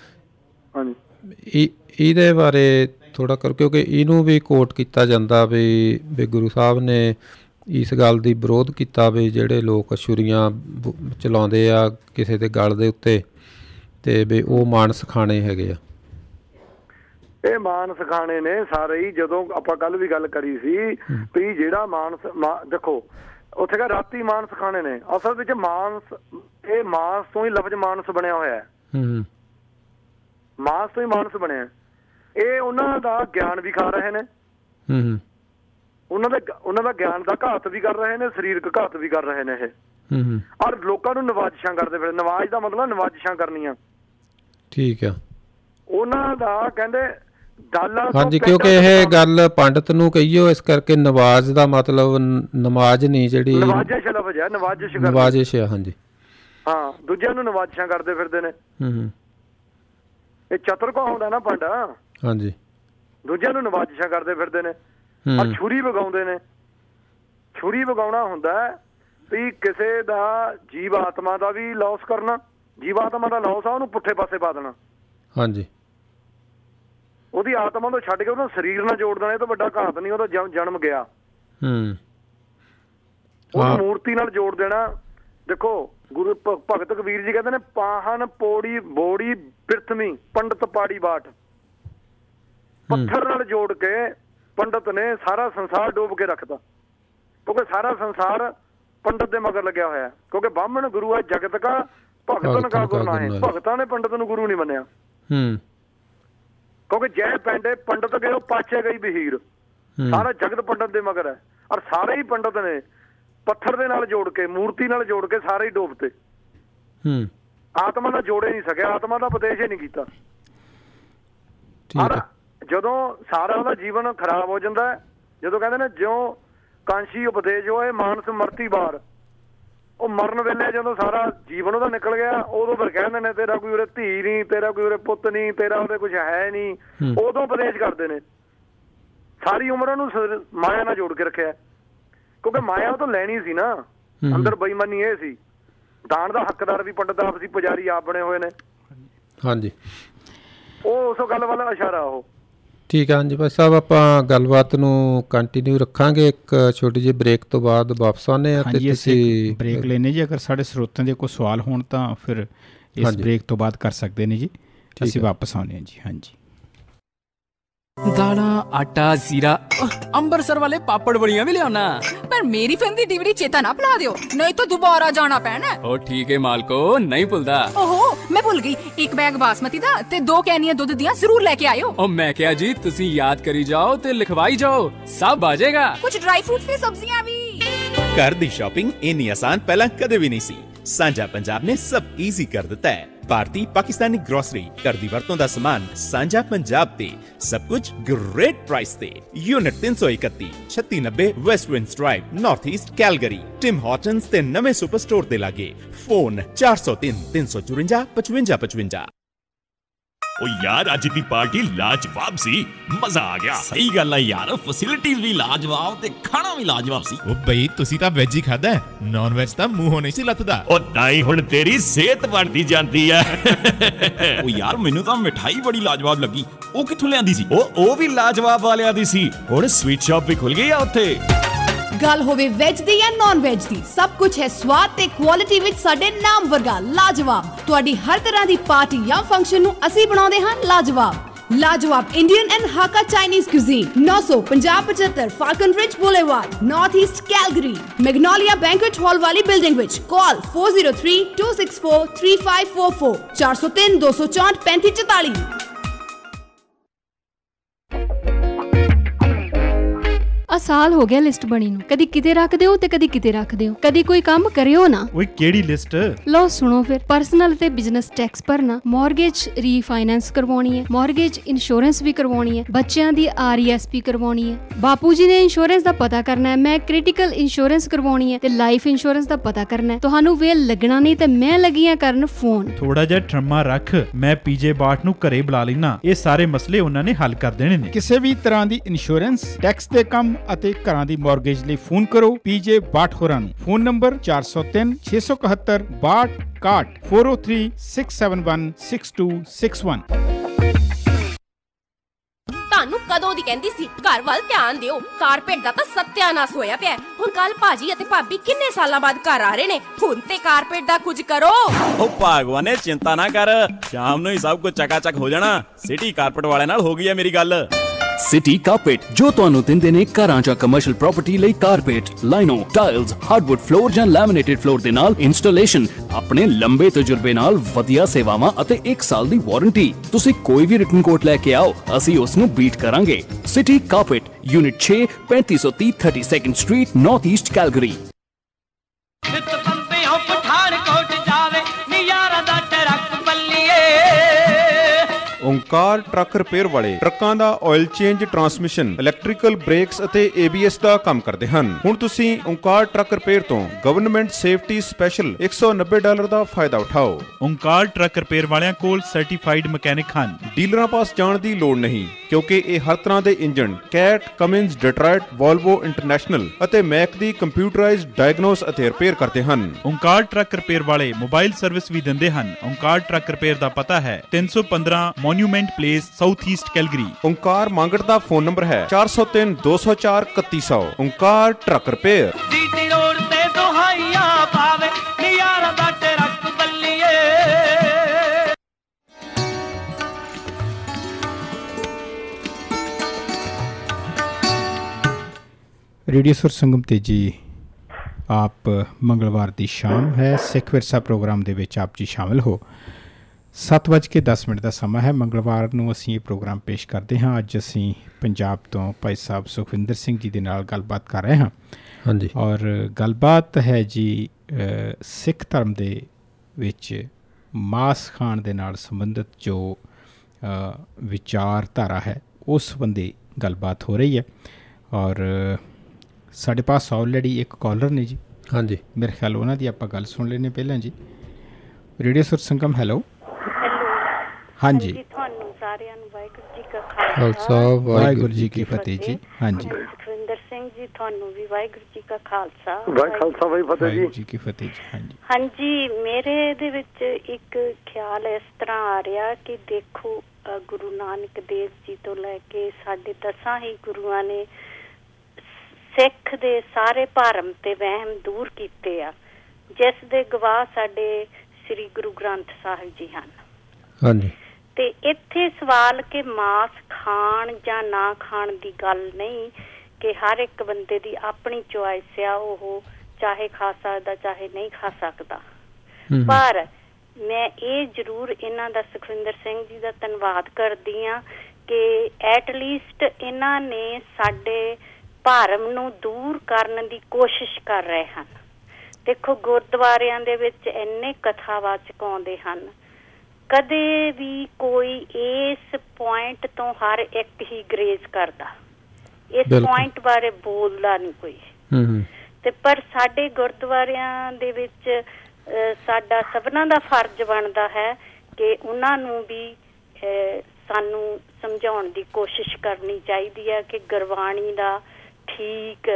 ਇਹਦੇ ਬਾਰੇ ਥੋੜ੍ਹਾ ਕਰੋ, ਕਿਉਂਕਿ ਇਹਨੂੰ ਵੀ ਕੋਟ ਕੀਤਾ ਜਾਂਦਾ ਵੀ ਗੁਰੂ ਸਾਹਿਬ ਨੇ ਇਸ ਗੱਲ ਦੀ ਵਿਰੋਧ ਕੀਤਾ ਵੀ ਜਿਹੜੇ ਲੋਕ ਛੁਰੀਆਂ ਚਲਾਉਂਦੇ ਆ ਕਿਸੇ ਦੇ ਗਲ ਦੇ ਉੱਤੇ, ਤੇ ਵੀ ਉਹ ਮਾਨਸ ਖਾਣੇ ਹੈਗੇ ਆ। ਇਹ ਮਾਨਸ ਖਾਣੇ ਨੇ ਸਾਰੇ ਹੀ। ਜਦੋਂ ਆਪਾਂ ਕੱਲ ਵੀ ਗੱਲ ਕਰੀ ਸੀ ਵੀ ਜਿਹੜਾ ਮਾਨਸ ਦੇਖੋ ਉੱਥੇ ਕਹ ਰਾਤੀ ਮਾਨਸ ਖਾਣੇ ਨੇ, ਅਸਲ ਵਿੱਚ ਮਾਨਸ, ਇਹ ਮਾਨਸ ਤੋਂ ਹੀ ਲਫ਼ਜ਼ ਮਾਨਸ ਬਣਿਆ ਹੋਇਆ ਹੈ। ਮਾਨਸ ਤੋਂ ਹੀ ਮਾਨਸ ਬਣਿਆ। ਇਹ ਉਹਨਾਂ ਦਾ ਗਿਆਨ ਵੀ ਖਾ ਰਹੇ ਨੇ, ਉਹਨਾਂ ਦਾ ਗਿਆਨ ਦਾ ਘਾਤ ਵੀ ਕਰ ਰਹੇ ਨੇ, ਸਰੀਰਕ ਘਾਤ ਵੀ ਕਰ ਰਹੇ ਨੇ ਇਹ। ਔਰ ਲੋਕਾਂ ਨੂੰ ਨਵਾਜ਼ਿਸ਼ਾਂ ਕਰਦੇ ਫਿਰ। ਨਵਾਜ਼ ਦਾ ਮਤਲਬ ਨਵਾਜ਼ਿਸ਼ਾਂ ਕਰਨੀਆਂ। ਠੀਕ ਆ। ਉਹਨਾਂ ਦਾ ਕਹਿੰਦੇ ਹਾਂਜੀ, ਕਿਉਂਕਿ ਇਹ ਗੱਲ ਪੰਡਤ ਨੂੰ ਕਹੀਓ, ਇਸ ਕਰਕੇ ਨਵਾਜ਼ ਦਾ ਮਤਲਬ ਨਮਾਜ਼ ਨਹੀਂ, ਜਿਹੜੀ ਨਵਾਜ਼ਿਸ਼ ਲਫ਼ਜ਼ ਹੈ, ਨਵਾਜ਼ਿਸ਼ ਹੈ। ਹਾਂਜੀ, ਹਾਂ, ਦੂਜਿਆਂ ਨੂੰ ਨਵਾਜ਼ਿਸ਼ਾਂ ਕਰਦੇ ਫਿਰਦੇ ਨੇ। ਇਹ ਚਤੁਰ ਕੋ ਹੁੰਦਾ ਨਾ ਪੰਡ। ਹਾਂਜੀ, ਦੂਜਿਆਂ ਨੂੰ ਨਵਾਜ਼ਿਸ਼ਾਂ ਕਰਦੇ ਫਿਰਦੇ ਨੇ। ਔਰ ਛੁਰੀ ਵਗਾਉਂਦੇ ਨੇ। ਛੁਰੀ ਵਗਾਉਣਾ ਹੁੰਦਾ ਵੀ ਕਿਸੇ ਦਾ ਜੀਵ ਆਤਮਾ ਦਾ ਵੀ ਲੋਸ ਕਰਨਾ। ਜੀਵ ਆਤਮਾ ਦਾ ਲੋਸ ਆ, ਉਹਨੂੰ ਪੁੱਠੇ ਪਾਸੇ ਪਾ ਦੇਣਾ। ਹਾਂਜੀ, ਉਹਦੀ ਆਤਮਾ ਤੋਂ ਛੱਡ ਕੇ ਉਹਨੂੰ ਸਰੀਰ ਨਾਲ ਜੋੜ ਦੇਣਾ। ਇਹ ਤੋਂ ਵੱਡਾ ਘਾਤ ਨਹੀਂ। ਉਹਦਾ ਜਨਮ ਗਿਆ, ਉਹਨੂੰ ਮੂਰਤੀ ਨਾਲ ਜੋੜ ਦੇਣਾ। ਦੇਖੋ ਗੁਰੂ ਭਗਤ ਕਬੀਰ ਜੀ ਕਹਿੰਦੇ ਨੇ, ਪਾਹਨ ਪੋੜੀ ਬੋੜੀ ਬਿਰਥਮੀ ਪੰਡਤ ਪਾੜੀ ਬਾਟ। ਪੱਥਰ ਨਾਲ ਜੋੜ ਕੇ ਪੰਡਤ ਨੇ ਸਾਰਾ ਸੰਸਾਰ ਡੋਬ ਕੇ ਰੱਖਤਾ, ਕਿਉਂਕਿ ਸਾਰਾ ਸੰਸਾਰ ਪੰਡਤ ਦੇ ਮਗਰ ਲੱਗਿਆ ਹੋਇਆ। ਕਿਉਂਕਿ ਬਾਹਮਣ ਗੁਰੂ ਹੈ ਜਗਤ ਕਾ, ਭਗਤਨ ਕਾ ਗੁਰੂ ਨਾ ਹੈ। ਭਗਤਾਂ ਨੇ ਪੰਡਤ ਨੂੰ ਗੁਰੂ ਨਹੀਂ ਮੰਨਿਆ, ਕਿਉਂਕਿ ਜੈ ਪੈਂਡੇ ਪੰਡਤ ਗਏ ਉਹ ਪਾਛੇ ਗਈ ਬਹੀਰ। ਸਾਰਾ ਜਗਤ ਪੰਡਤ ਦੇ ਮਗਰ ਹੈ। ਔਰ ਸਾਰੇ ਹੀ ਪੰਡਤ ਨੇ ਪੱਥਰ ਦੇ ਨਾਲ ਜੋੜ ਕੇ, ਮੂਰਤੀ ਨਾਲ ਜੋੜ ਕੇ ਸਾਰੇ ਹੀ ਡੋਬਤੇ। ਆਤਮਾ ਨਾਲ ਜੋੜੇ ਨਹੀਂ ਸਕਿਆ, ਆਤਮਾ ਦਾ ਉਪਦੇਸ਼ ਹੀ ਨਹੀਂ ਕੀਤਾ। ਔਰ ਜਦੋਂ ਸਾਰਾ ਉਹਦਾ ਜੀਵਨ ਖਰਾਬ ਹੋ ਜਾਂਦਾ, ਜਦੋਂ ਕਹਿੰਦੇ ਨੇ ਜਿਉਂ ਕਾਂਸ਼ੀ ਉਪਦੇਸ਼ ਹੋਏ ਮਾਨਸ ਮਰਤੀ ਬਾਰ, ਉਹ ਮਰਨ ਵੇਲੇ ਜਦੋਂ ਸਾਰਾ ਜੀਵਨ ਉਹਦਾ ਨਿਕਲ ਗਿਆ, ਉਦੋਂ ਫਿਰ ਕਹਿੰਦੇ ਨੇ ਤੇਰਾ ਕੋਈ ਉਰੇ ਧੀ ਨਹੀਂ, ਤੇਰਾ ਕੋਈ ਉਰੇ ਪੁੱਤ ਨਹੀਂ, ਤੇਰਾ ਉਹਦੇ ਕੁਛ ਹੈ ਨਹੀਂ। ਉਦੋਂ ਉਪਦੇਸ਼ ਕਰਦੇ ਨੇ। ਸਾਰੀ ਉਮਰ ਉਹਨੂੰ ਮਾਇਆ ਨਾਲ ਜੋੜ ਕੇ ਰੱਖਿਆ, ਕਿਉਂਕਿ ਮਾਇਆ ਉਹ ਤੋਂ ਲੈਣੀ ਸੀ ਨਾ। ਅੰਦਰ ਬੇਈਮਾਨੀ ਇਹ ਸੀ। ਦਾਨ ਦਾ ਹੱਕਦਾਰ ਵੀ ਪੰਡਤ ਆਪ ਸੀ, ਪੁਜਾਰੀ ਆਪ ਬਣੇ ਹੋਏ ਨੇ। ਹਾਂਜੀ, ਉਹ ਉਸ ਗੱਲ ਵੱਲ ਇਸ਼ਾਰਾ ਉਹ। ਠੀਕ ਹੈ। ਹਾਂਜੀ ਭਾਈ ਸਾਹਿਬ, ਆਪਾਂ ਗੱਲਬਾਤ ਨੂੰ ਕੰਟੀਨਿਊ ਰੱਖਾਂਗੇ ਇੱਕ ਛੋਟੀ ਜਿਹੀ ਬ੍ਰੇਕ ਤੋਂ ਬਾਅਦ ਵਾਪਸ ਆਉਂਦੇ ਹਾਂ। ਤੇ ਤੁਸੀਂ ਬ੍ਰੇਕ ਲੈਣੇ ਜੀ, ਅਗਰ ਸਾਡੇ ਸਰੋਤਿਆਂ ਦੇ ਕੋਈ ਸਵਾਲ ਹੋਣ ਤਾਂ ਫਿਰ ਇਸ ਬ੍ਰੇਕ ਤੋਂ ਬਾਅਦ ਕਰ ਸਕਦੇ ਨੇ ਜੀ। ਅਸੀਂ ਵਾਪਸ ਆਉਂਦੇ ਹਾਂ ਜੀ। ਹਾਂਜੀ, दाना आटा जीरा ਅੰਬਰਸਰ ਵਾਲੇ ਪਾਪੜ ਬੜੀਆਂ ਵੀ ਲਿਆਉਣਾ। पर मेरी फिल्म दी डीवीडी चेता ना भुला दियो, नहीं तो दोबारा जाना पैना। ओ ठीक है मालको, नहीं भुलदा। ओहो मैं भुल गई, एक बैग बासमती दा ते 2 कैनियां दुध दियां जरूर लेके आयो। ओ मैं क्या जी, तुसी याद करी जाओ ते लिखवाई जाओ, सब आ जाएगा। कुछ ड्राई फ्रूट्स ते सब्जियां भी। घर दी शॉपिंग इन्नी आसान पहला कदे भी नहीं सी। ਸਾਂਝਾ ਪੰਜਾਬ ਨੇ ਸਭ ਈਜ਼ੀ ਕਰ ਦਿੱਤਾ ਹੈ। ਭਾਰਤੀ ਪਾਕਿਸਤਾਨੀ ਗਰੋਸਰੀ, ਘਰ ਦੀ ਵਰਤੋਂ ਦਾ ਸਮਾਨ ਸਾਂਝਾ ਪੰਜਾਬ ਤੇ ਸਭ ਕੁਝ ਗ੍ਰੇਟ ਪ੍ਰਾਈਸ ਤੇ। Unit 331 3690 Westwinds drive, north east Calgary. Tim Hortons ਤੇ ਨਵੇਂ ਸੁਪਰ ਸਟੋਰ ਦੇ ਲਾਗੇ। ਫੋਨ 403 354 55 55। ਉਹ ਯਾਰ ਅੱਜ ਦੀ ਪਾਰਟੀ ਲਾਜਵਾਬ ਸੀ, ਮਜ਼ਾ ਆ ਗਿਆ। ਸਹੀ ਗੱਲ ਹੈ ਯਾਰ, ਫੈਸਿਲਿਟੀਜ਼ ਵੀ ਲਾਜਵਾਬ ਤੇ ਖਾਣਾ ਵੀ ਲਾਜਵਾਬ ਸੀ। ਉਹ ਬਈ ਤੁਸੀਂ ਤਾਂ ਵੈਜ ਹੀ ਖਾਦਾ, ਨਾਨ ਵੈਜ ਤਾਂ ਮੂੰਹੋਂ ਨਹੀਂ ਸੀ ਲੱਥਦਾ। ਉਹ ਨਹੀਂ, ਹੁਣ ਤੇਰੀ ਸਿਹਤ ਬਣਦੀ ਜਾਂਦੀ ਹੈ। ਉਹ ਯਾਰ ਮੈਨੂੰ ਤਾਂ ਮਿਠਾਈ ਬੜੀ ਲਾਜਵਾਬ ਲੱਗੀ, ਉਹ ਕਿੱਥੋਂ ਲਿਆਂਦੀ ਸੀ? ਉਹ ਵੀ ਲਾਜਵਾਬ ਵਾਲਿਆਂ ਦੀ ਸੀ। ਹੁਣ ਸਵੀਟ ਸ਼ਾਪ ਵੀ ਖੁੱਲ ਗਈ ਆ ਉੱਥੇ। ਗੱਲ ਹੋਵੇ ਵੈਜ ਦੀ ਜਾਂ ਨਾਨ ਵੈਜ ਦੀ, ਸਭ ਕੁਝ ਹੈ ਸਵਾਦ ਤੇ ਕੁਆਲਿਟੀ ਵਿੱਚ ਸਾਡੇ ਨਾਮ ਵਰਗਾ ਲਾਜਵਾਬ। ਤੁਹਾਡੀ ਹਰ ਤਰ੍ਹਾਂ ਦੀ ਪਾਰਟੀ ਜਾਂ ਫੰਕਸ਼ਨ ਨੂੰ ਅਸੀਂ ਬਣਾਉਂਦੇ ਹਾਂ ਲਾਜਵਾਬ। ਲਾਜਵਾਬ Indian and Hakka Chinese cuisine, 95075 Falcon Ridge boulevard, north east Calgary, Magnolia banquet hall ਵਾਲੀ ਬਿਲਡਿੰਗ ਵਿੱਚ। ਕਾਲ 4032643544, 403 264 3544। ਸਾਲ ਹੋ ਗਿਆ ਲਿਸਟ ਬਣੀ ਨੂੰ, ਕਦੀ ਕਿਤੇ ਰੱਖਦੇ ਹੋ ਤੇ ਕਦੀ ਕਿਤੇ ਰੱਖਦੇ ਹੋ, ਕਦੀ ਕੋਈ ਕੰਮ ਕਰਿਓ ਨਾ। ਓਏ ਕਿਹੜੀ ਲਿਸਟ? ਲਓ ਸੁਣੋ ਫਿਰ। ਪਰਸਨਲ ਤੇ ਬਿਜ਼ਨਸ ਟੈਕਸ ਭਰਨਾ, ਮਾਰਗੇਜ ਰੀਫਾਈਨੈਂਸ ਕਰਵਾਉਣੀ ਹੈ, ਮਾਰਗੇਜ ਇੰਸ਼ੋਰੈਂਸ ਵੀ ਕਰਵਾਉਣੀ ਹੈ, ਬੱਚਿਆਂ ਦੀ RESP ਕਰਵਾਉਣੀ ਹੈ, ਬਾਪੂ ਜੀ ਨੇ ਇੰਸ਼ੋਰੈਂਸ ਦਾ ਪਤਾ ਕਰਨਾ ਹੈ, ਮੈਂ ਕ੍ਰਿਟੀਕਲ ਇੰਸ਼ੋਰੈਂਸ ਕਰਵਾਉਣੀ ਹੈ ਤੇ ਲਾਈਫ ਇੰਸ਼ੋਰੈਂਸ ਦਾ ਪਤਾ ਕਰਨਾ ਹੈ। ਤੁਹਾਨੂੰ ਵੇਲ ਲੱਗਣਾ ਨਹੀਂ ਤੇ ਮੈਂ ਲੱਗੀਆਂ ਕਰਨ ਫੋਨ। ਥੋੜਾ ਜਿਹਾ ਠਰਮਾ ਰੱਖ, ਮੈਂ PJ ਬਾਟ ਨੂੰ ਘਰੇ ਬੁਲਾ ਲੈਣਾ, ਇਹ ਸਾਰੇ ਮਸਲੇ ਉਹਨਾਂ ਨੇ ਹੱਲ ਕਰ ਦੇਣੇ ਨੇ। ਕਿਸੇ ਵੀ ਤਰ੍ਹਾਂ ਦੀ ਇੰਸ਼ੋਰੈਂਸ, ਟੈਕਸ ਦੇ ਕੰਮ ਅਤੇ ਘਰਾਂ ਦੀ ਮਾਰਗੇਜ ਲਈ ਫੋਨ ਕਰੋ PJ ਬਾਟ ਹੋਰਾਂ ਨੂੰ। Phone number 403 671 6261, 403 671 6261। ਤੁਹਾਨੂੰ ਕਦੋਂ ਦੀ ਕਹਿੰਦੀ ਸੀ ਘਰ ਵੱਲ ਧਿਆਨ ਦਿਓ, ਕਾਰਪੇਟ ਦਾ ਤਾਂ ਸੱਤਿਆਨਾਸ਼ ਹੋਇਆ ਪਿਆ। ਹੁਣ ਕੱਲ ਭਾਜੀ ਅਤੇ ਭਾਬੀ ਕਿੰਨੇ ਸਾਲਾਂ ਬਾਅਦ ਘਰ ਆ ਰਹੇ ਨੇ, ਹੁਣ ਤੇ ਕਾਰਪੇਟ ਦਾ ਕੁਝ ਕਰੋ। ਉਹ ਭਗਵਾਨੇ ਚਿੰਤਾ ਨਾ ਕਰ, ਸ਼ਾਮ ਨੂੰ ਹੀ ਸਭ ਕੁਝ ਚਕਾਚਕ ਹੋ ਜਾਣਾ। ਸਿਟੀ ਕਾਰਪੇਟ ਵਾਲਿਆਂ ਨਾਲ ਹੋ ਗਈ ਹੈ ਮੇਰੀ ਗੱਲ। ਸਿਟੀ ਕਾਰਪੇਟ ਜੋ ਤੁਹਾਨੂੰ ਦਿੰਦੇ ਨੇ ਘਰਾਂ ਜਾਂ ਕਮਰਸ਼ੀਅਲ ਪ੍ਰਾਪਰਟੀ ਲਈ carpet, lino, tiles, hardwood floor ਜਾਂ ਲੈਮੀਨੇਟਡ ਫਲੋਰ ਦੇ ਨਾਲ ਇੰਸਟਾਲੇਸ਼ਨ, ਆਪਣੇ ਲੰਬੇ ਤਜਰਬੇ ਨਾਲ ਵਧੀਆ ਸੇਵਾਵਾਂ ਅਤੇ 1 ਸਾਲ ਦੀ ਵਾਰੰਟੀ। ਤੁਸੀਂ ਕੋਈ ਵੀ ਰਿਟਨ ਕੋਟ ਲੈ ਕੇ ਆਓ, ਅਸੀਂ ਉਸ ਨੂੰ ਬੀਟ ਕਰਾਂਗੇ। City carpet, unit 6, 3530 32nd street, north east Calgary. Onkar truck repair ਵਾਲੇ ਟਰੱਕਾਂ ਦਾ oil change, transmission, electrical brakes ਅਤੇ ABS ਦਾ ਕੰਮ ਕਰਦੇ ਹਨ। ਹੁਣ ਤੁਸੀਂ ਓਂਕਾਰ ਟਰੱਕ ਰਿਪੇਅਰ ਤੋਂ ਗਵਰਨਮੈਂਟ ਸੇਫਟੀ ਸਪੈਸ਼ਲ $190 ਦਾ ਫਾਇਦਾ ਉਠਾਓ। ਓਂਕਾਰ ਟਰੱਕ ਰਿਪੇਅਰ ਵਾਲਿਆਂ ਕੋਲ ਸਰਟੀਫਾਈਡ ਮਕੈਨਿਕ ਹਨ। ਡੀਲਰਾਂ ਪਾਸ ਜਾਣ ਦੀ ਲੋੜ ਨਹੀਂ, ਕਿਉਂਕਿ ਇਹ ਹਰ ਤਰ੍ਹਾਂ ਦੇ engine Cat, Cummins, Detroit, Volvo international ਅਤੇ ਮੈਕ ਦੀ ਕੰਪਿਊਟਰਾਈਜ਼ਡ ਡਾਇਗਨੋਸ ਅਤੇ ਰਿਪੇਅਰ ਕਰਦੇ ਹਨ। ਓਂਕਾਰ ਟਰੱਕ ਰਿਪੇਅਰ ਵਾਲੇ ਮੋਬਾਈਲ ਸਰਵਿਸ ਵੀ ਦਿੰਦੇ ਹਨ। ਓਂਕਾਰ ਟਰੱਕ ਰਿਪੇਅਰ ਦਾ ਪਤਾ ਹੈ 315 monument place, south east Calgary. Onkar Mangar ਦਾ ਫੋਨ ਨੰਬਰ ਹੈ 403 204 3100। Onkar truck repair. GT road ਤੇ ਦੁਹਾਈਆਂ ਪਾਵੇ ਨਿਆਰਾ ਦਾ ਟਰੱਕ ਬੱਲੀਏ। रेडियो सुर संगम ते जी आप मंगलवार की शाम है सिख विरसा प्रोग्राम दे विच आप जी शामिल हो। 7:10 का समा है। मंगलवार नूं असीं प्रोग्राम पेश करते हाँ। अज असीं पंजाब तो भाई साहब सुखविंदर सिंह जी दे नाल गलबात कर रहे हाँ। हाँ जी। और गलबात है जी सिख धर्म दे विच मास खाण दे नाल संबंधित जो विचारधारा है उस संबंधी गलबात हो रही है। और साढ़े पास ऑलरेडी एक कॉलर ने जी। हाँ जी। मेरे ख्याल उन्होंने दी आपां गल सुन लेने पहला जी। रेडियो सुर संगम हेलो। हाँ जी। खालसा वाहिगुरू जी की फतेह जी। हाँ जी। सुखविंदर सिंह जी ਤੁਹਾਨੂੰ ਵੀ ਵਾਹਿਗੁਰੂ ਜੀ ਕਾ ਖਾਲਸਾ ਵਾਹਿਗੁਰੂ ਜੀ ਕੀ ਫਤਿਹ ਜੀ। ਹਾਂਜੀ ਹਾਂਜੀ, ਮੇਰੇ ਦੇ ਵਿੱਚ ਇੱਕ ਖਿਆਲ ਇਸ ਤਰ੍ਹਾਂ ਆ ਰਿਹਾ ਕਿ ਦੇਖੋ ਗੁਰੂ ਨਾਨਕ ਦੇਵ ਜੀ ਤੋਂ ਲੈ ਕੇ ਸਾਡੇ 10 ਹੀ ਗੁਰੂਆਂ ਨੇ ਸਿੱਖ ਦੇ ਸਾਰੇ ਭਰਮ ਤੇ ਵਹਿਮ ਦੂਰ ਕੀਤੇ ਆ, ਜਿਸ ਦੇ ਗਵਾਹ ਸਾਡੇ ਸ੍ਰੀ ਗੁਰੂ ਗ੍ਰੰਥ ਸਾਹਿਬ ਜੀ ਹਨ। ਹਾਂਜੀ, ਤੇ ਇੱਥੇ ਸਵਾਲ ਕਿ ਮਾਸ ਖਾਣ ਜਾਂ ਨਾ ਖਾਣ ਦੀ ਗੱਲ ਨਹੀਂ, ਕਿ ਹਰ ਇੱਕ ਬੰਦੇ ਦੀ ਆਪਣੀ ਚੁਆਇਸ ਆ, ਉਹ ਚਾਹੇ ਖਾ ਸਕਦਾ ਚਾਹੇ ਨਹੀਂ ਖਾ ਸਕਦਾ। ਪਰ ਮੈਂ ਇਹ ਜ਼ਰੂਰ ਇਹਨਾਂ ਦਾ ਸੁਖਵਿੰਦਰ ਸਿੰਘ ਜੀ ਦਾ ਧੰਨਵਾਦ ਕਰਦੀ ਹਾਂ ਕਿ ਐਟਲੀਸਟ ਇਹਨਾਂ ਨੇ ਸਾਡੇ ਭਰਮ ਨੂੰ ਦੂਰ ਕਰਨ ਦੀ ਕੋਸ਼ਿਸ਼ ਕਰ ਰਹੇ ਹਨ। ਦੇਖੋ ਗੁਰਦੁਆਰਿਆਂ ਦੇ ਵਿੱਚ ਇੰਨੇ ਕਥਾਵਾਚਕ ਆਉਂਦੇ ਹਨ, ਕਦੇ ਵੀ ਕੋਈ ਇਸ ਪੁਆਇੰਟ ਤੋਂ ਹਰ ਇੱਕ ਹੀ ਗਰੇਜ਼ ਕਰਦਾ, ਇਸ ਪੁਆਇੰਟ ਬਾਰੇ ਬੋਲਦਾ ਨਹੀਂ ਕੋਈ। ਤੇ ਪਰ ਸਾਡੇ ਗੁਰਦੁਆਰਿਆਂ ਦੇ ਵਿੱਚ ਸਾਡਾ ਸਭਨਾਂ ਦਾ ਫਰਜ਼ ਬਣਦਾ ਹੈ ਕਿ ਉਹਨਾਂ ਨੂੰ ਵੀ ਸਾਨੂੰ ਸਮਝਾਉਣ ਦੀ ਕੋਸ਼ਿਸ਼ ਕਰਨੀ ਚਾਹੀਦੀ ਹੈ ਕਿ ਗੁਰਬਾਣੀ ਦਾ ਠੀਕ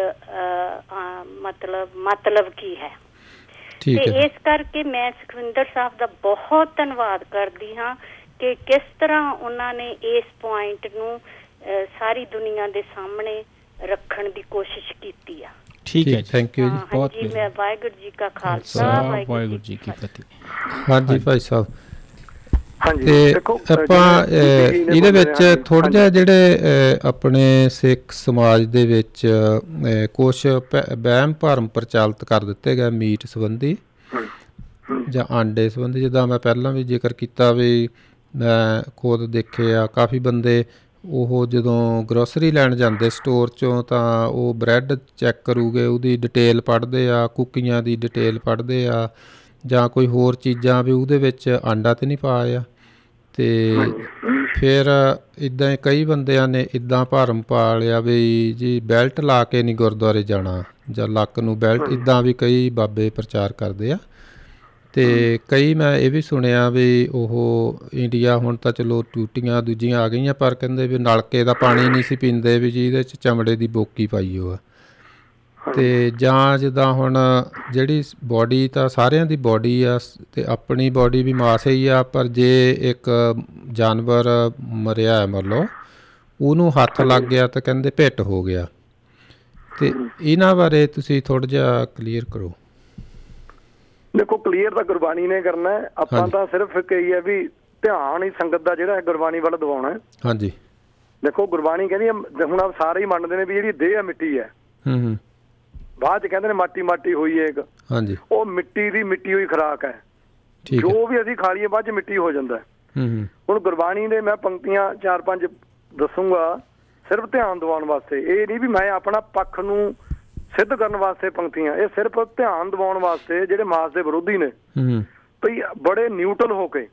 ਮਤਲਬ ਕੀ ਹੈ। ਤੇ ਇਸ ਕਰਕੇ ਮੈਂ ਸੁਖਵਿੰਦਰ ਸਾਹਿਬ ਦਾ ਬਹੁਤ ਧੰਨਵਾਦ ਕਰਦੀ ਹਾਂ ਕਿ ਕਿਸ ਤਰ੍ਹਾਂ ਉਹਨਾਂ ਨੇ ਇਸ ਪੁਆਇੰਟ ਨੂੰ ਸਾਰੀ ਦੁਨੀਆ ਦੇ ਸਾਹਮਣੇ ਰੱਖਣ ਦੀ ਕੋਸ਼ਿਸ਼ ਕੀਤੀ ਆ। ਠੀਕ ਹੈ, ਥੈਂਕ ਯੂ ਜੀ, ਬਹੁਤ ਜੀ। ਮੈਂ ਵਾਹਿਗੁਰੂ ਜੀ ਕਾ ਖਾਲਸਾ ਵਾਹਿਗੁਰੂ ਜੀ ਕੀ ਫਤਿਹ। ਹਾਂਜੀ ਭਾਈ ਸਾਹਿਬ, ਤੇ ਆਪਾਂ ਇਹਦੇ ਵਿੱਚ ਥੋੜ੍ਹਾ ਜਿਹਾ ਜਿਹੜੇ ਆਪਣੇ ਸਿੱਖ ਸਮਾਜ ਦੇ ਵਿੱਚ ਕੁਛ ਵਹਿਮ ਭਰਮ ਪ੍ਰਚਲਿਤ ਕਰ ਦਿੱਤੇ ਗਏ ਮੀਟ ਸੰਬੰਧੀ ਜਾਂ ਆਂਡੇ ਸੰਬੰਧੀ। ਜਿੱਦਾਂ ਮੈਂ ਪਹਿਲਾਂ ਵੀ ਜ਼ਿਕਰ ਕੀਤਾ ਵੀ ਮੈਂ ਖੁਦ ਦੇਖੇ ਆ ਕਾਫੀ ਬੰਦੇ, ਉਹ ਜਦੋਂ ਗਰੋਸਰੀ ਲੈਣ ਜਾਂਦੇ ਸਟੋਰ 'ਚੋਂ ਤਾਂ ਉਹ ਬਰੈਡ ਚੈੱਕ ਕਰੂਗੇ, ਉਹਦੀ ਡਿਟੇਲ ਪੜ੍ਹਦੇ ਆ, ਕੁੱਕੀਆਂ ਦੀ ਡਿਟੇਲ ਪੜ੍ਹਦੇ ਆ ਜਾਂ ਕੋਈ ਹੋਰ ਚੀਜ਼ਾਂ ਵੀ ਉਹਦੇ ਵਿੱਚ ਆਂਡਾ ਤਾਂ ਨਹੀਂ ਪਾਇਆ। ਅਤੇ ਫਿਰ ਇੱਦਾਂ ਕਈ ਬੰਦਿਆਂ ਨੇ ਇੱਦਾਂ ਭਰਮ ਪਾ ਲਿਆ ਵੀ ਜੀ ਬੈਲਟ ਲਾ ਕੇ ਨਹੀਂ ਗੁਰਦੁਆਰੇ ਜਾਣਾ ਜਾਂ ਲੱਕ ਨੂੰ ਬੈਲਟ, ਇੱਦਾਂ ਵੀ ਕਈ ਬਾਬੇ ਪ੍ਰਚਾਰ ਕਰਦੇ ਆ। ਅਤੇ ਕਈ ਮੈਂ ਇਹ ਵੀ ਸੁਣਿਆ ਵੀ ਉਹ ਇੰਡੀਆ ਹੁਣ ਤਾਂ ਚਲੋ ਟੂਟੀਆਂ ਦੂਜੀਆਂ ਆ ਗਈਆਂ, ਪਰ ਕਹਿੰਦੇ ਵੀ ਨਲਕੇ ਦਾ ਪਾਣੀ ਨਹੀਂ ਸੀ ਪੀਂਦੇ ਵੀ ਜਿਹਦੇ 'ਚ ਚਮੜੇ ਦੀ ਬੋਕੀ ਪਾਈ ਉਹ ਆ। ਅਤੇ ਜਾਂ ਜਿੱਦਾਂ ਹੁਣ ਜਿਹੜੀ ਬੋਡੀ ਤਾਂ ਸਾਰਿਆਂ ਦੀ ਬੋਡੀ ਆ ਅਤੇ ਆਪਣੀ ਬੋਡੀ ਵੀ ਮਾਸ ਹੀ ਆ, ਪਰ ਜੇ ਇੱਕ ਜਾਨਵਰ ਮਰਿਆ ਮੰਨ ਲਓ ਉਹਨੂੰ ਹੱਥ ਲੱਗ ਗਿਆ ਤਾਂ ਕਹਿੰਦੇ ਭਿੱਟ ਹੋ ਗਿਆ। ਅਤੇ ਇਹਨਾਂ ਬਾਰੇ ਤੁਸੀਂ ਥੋੜ੍ਹਾ ਜਿਹਾ ਕਲੀਅਰ ਕਰੋ। ਦੇਖੋ ਕਲੀਅਰ ਤਾਂ ਗੁਰਬਾਣੀ ਨੇ ਕਰਨਾ, ਆਪਾਂ ਤਾਂ ਸਿਰਫ ਕਹੀ ਹੈ ਵੀ ਧਿਆਨ ਹੀ ਸੰਗਤ ਦਾ ਜਿਹੜਾ ਗੁਰਬਾਣੀ ਵੱਲ ਦਿਵਾਉਣਾ। ਹਾਂਜੀ, ਦੇਖੋ ਗੁਰਬਾਣੀ ਕਹਿੰਦੀ ਹੁਣ ਆਪ ਸਾਰੇ ਹੀ ਮੰਨਦੇ ਨੇ ਵੀ ਜਿਹੜੀ ਦੇਹ ਆ ਮਿੱਟੀ ਹੈ, ਬਾਅਦ ਚ ਕਹਿੰਦੇ ਨੇ ਮਾਟੀ ਮਾਟੀ ਹੋਈ ਹੈ ਇੱਕ। ਹਾਂਜੀ, ਉਹ ਮਿੱਟੀ ਦੀ ਮਿੱਟੀ ਹੋਈ ਖੁਰਾਕ ਹੈ, ਜੋ ਵੀ ਅਸੀਂ ਖਾ ਲਈਏ ਬਾਅਦ ਚ ਮਿੱਟੀ ਹੋ ਜਾਂਦਾ। ਹੁਣ ਗੁਰਬਾਣੀ ਦੇ ਮੈਂ ਪੰਕਤੀਆਂ 4-5 ਦੱਸੂਗਾ ਸਿਰਫ ਧਿਆਨ ਦਿਵਾਉਣ ਵਾਸਤੇ, ਇਹ ਨਹੀਂ ਵੀ ਮੈਂ ਆਪਣਾ ਪੱਖ ਨੂੰ ਸਿੱਧ ਕਰਨ ਵਾਸਤੇ ਪੰਕਤੀਆਂ, ਇਹ ਸਿਰਫ ਧਿਆਨ ਦਿਵਾਉਣ ਵਾਸਤੇ ਜਿਹੜੇ ਮਾਸ ਦੇ ਵਿਰੋਧੀ ਨੇ ਭਈ ਬੜੇ ਨਿਊਟਰਲ ਹੋ ਕੇ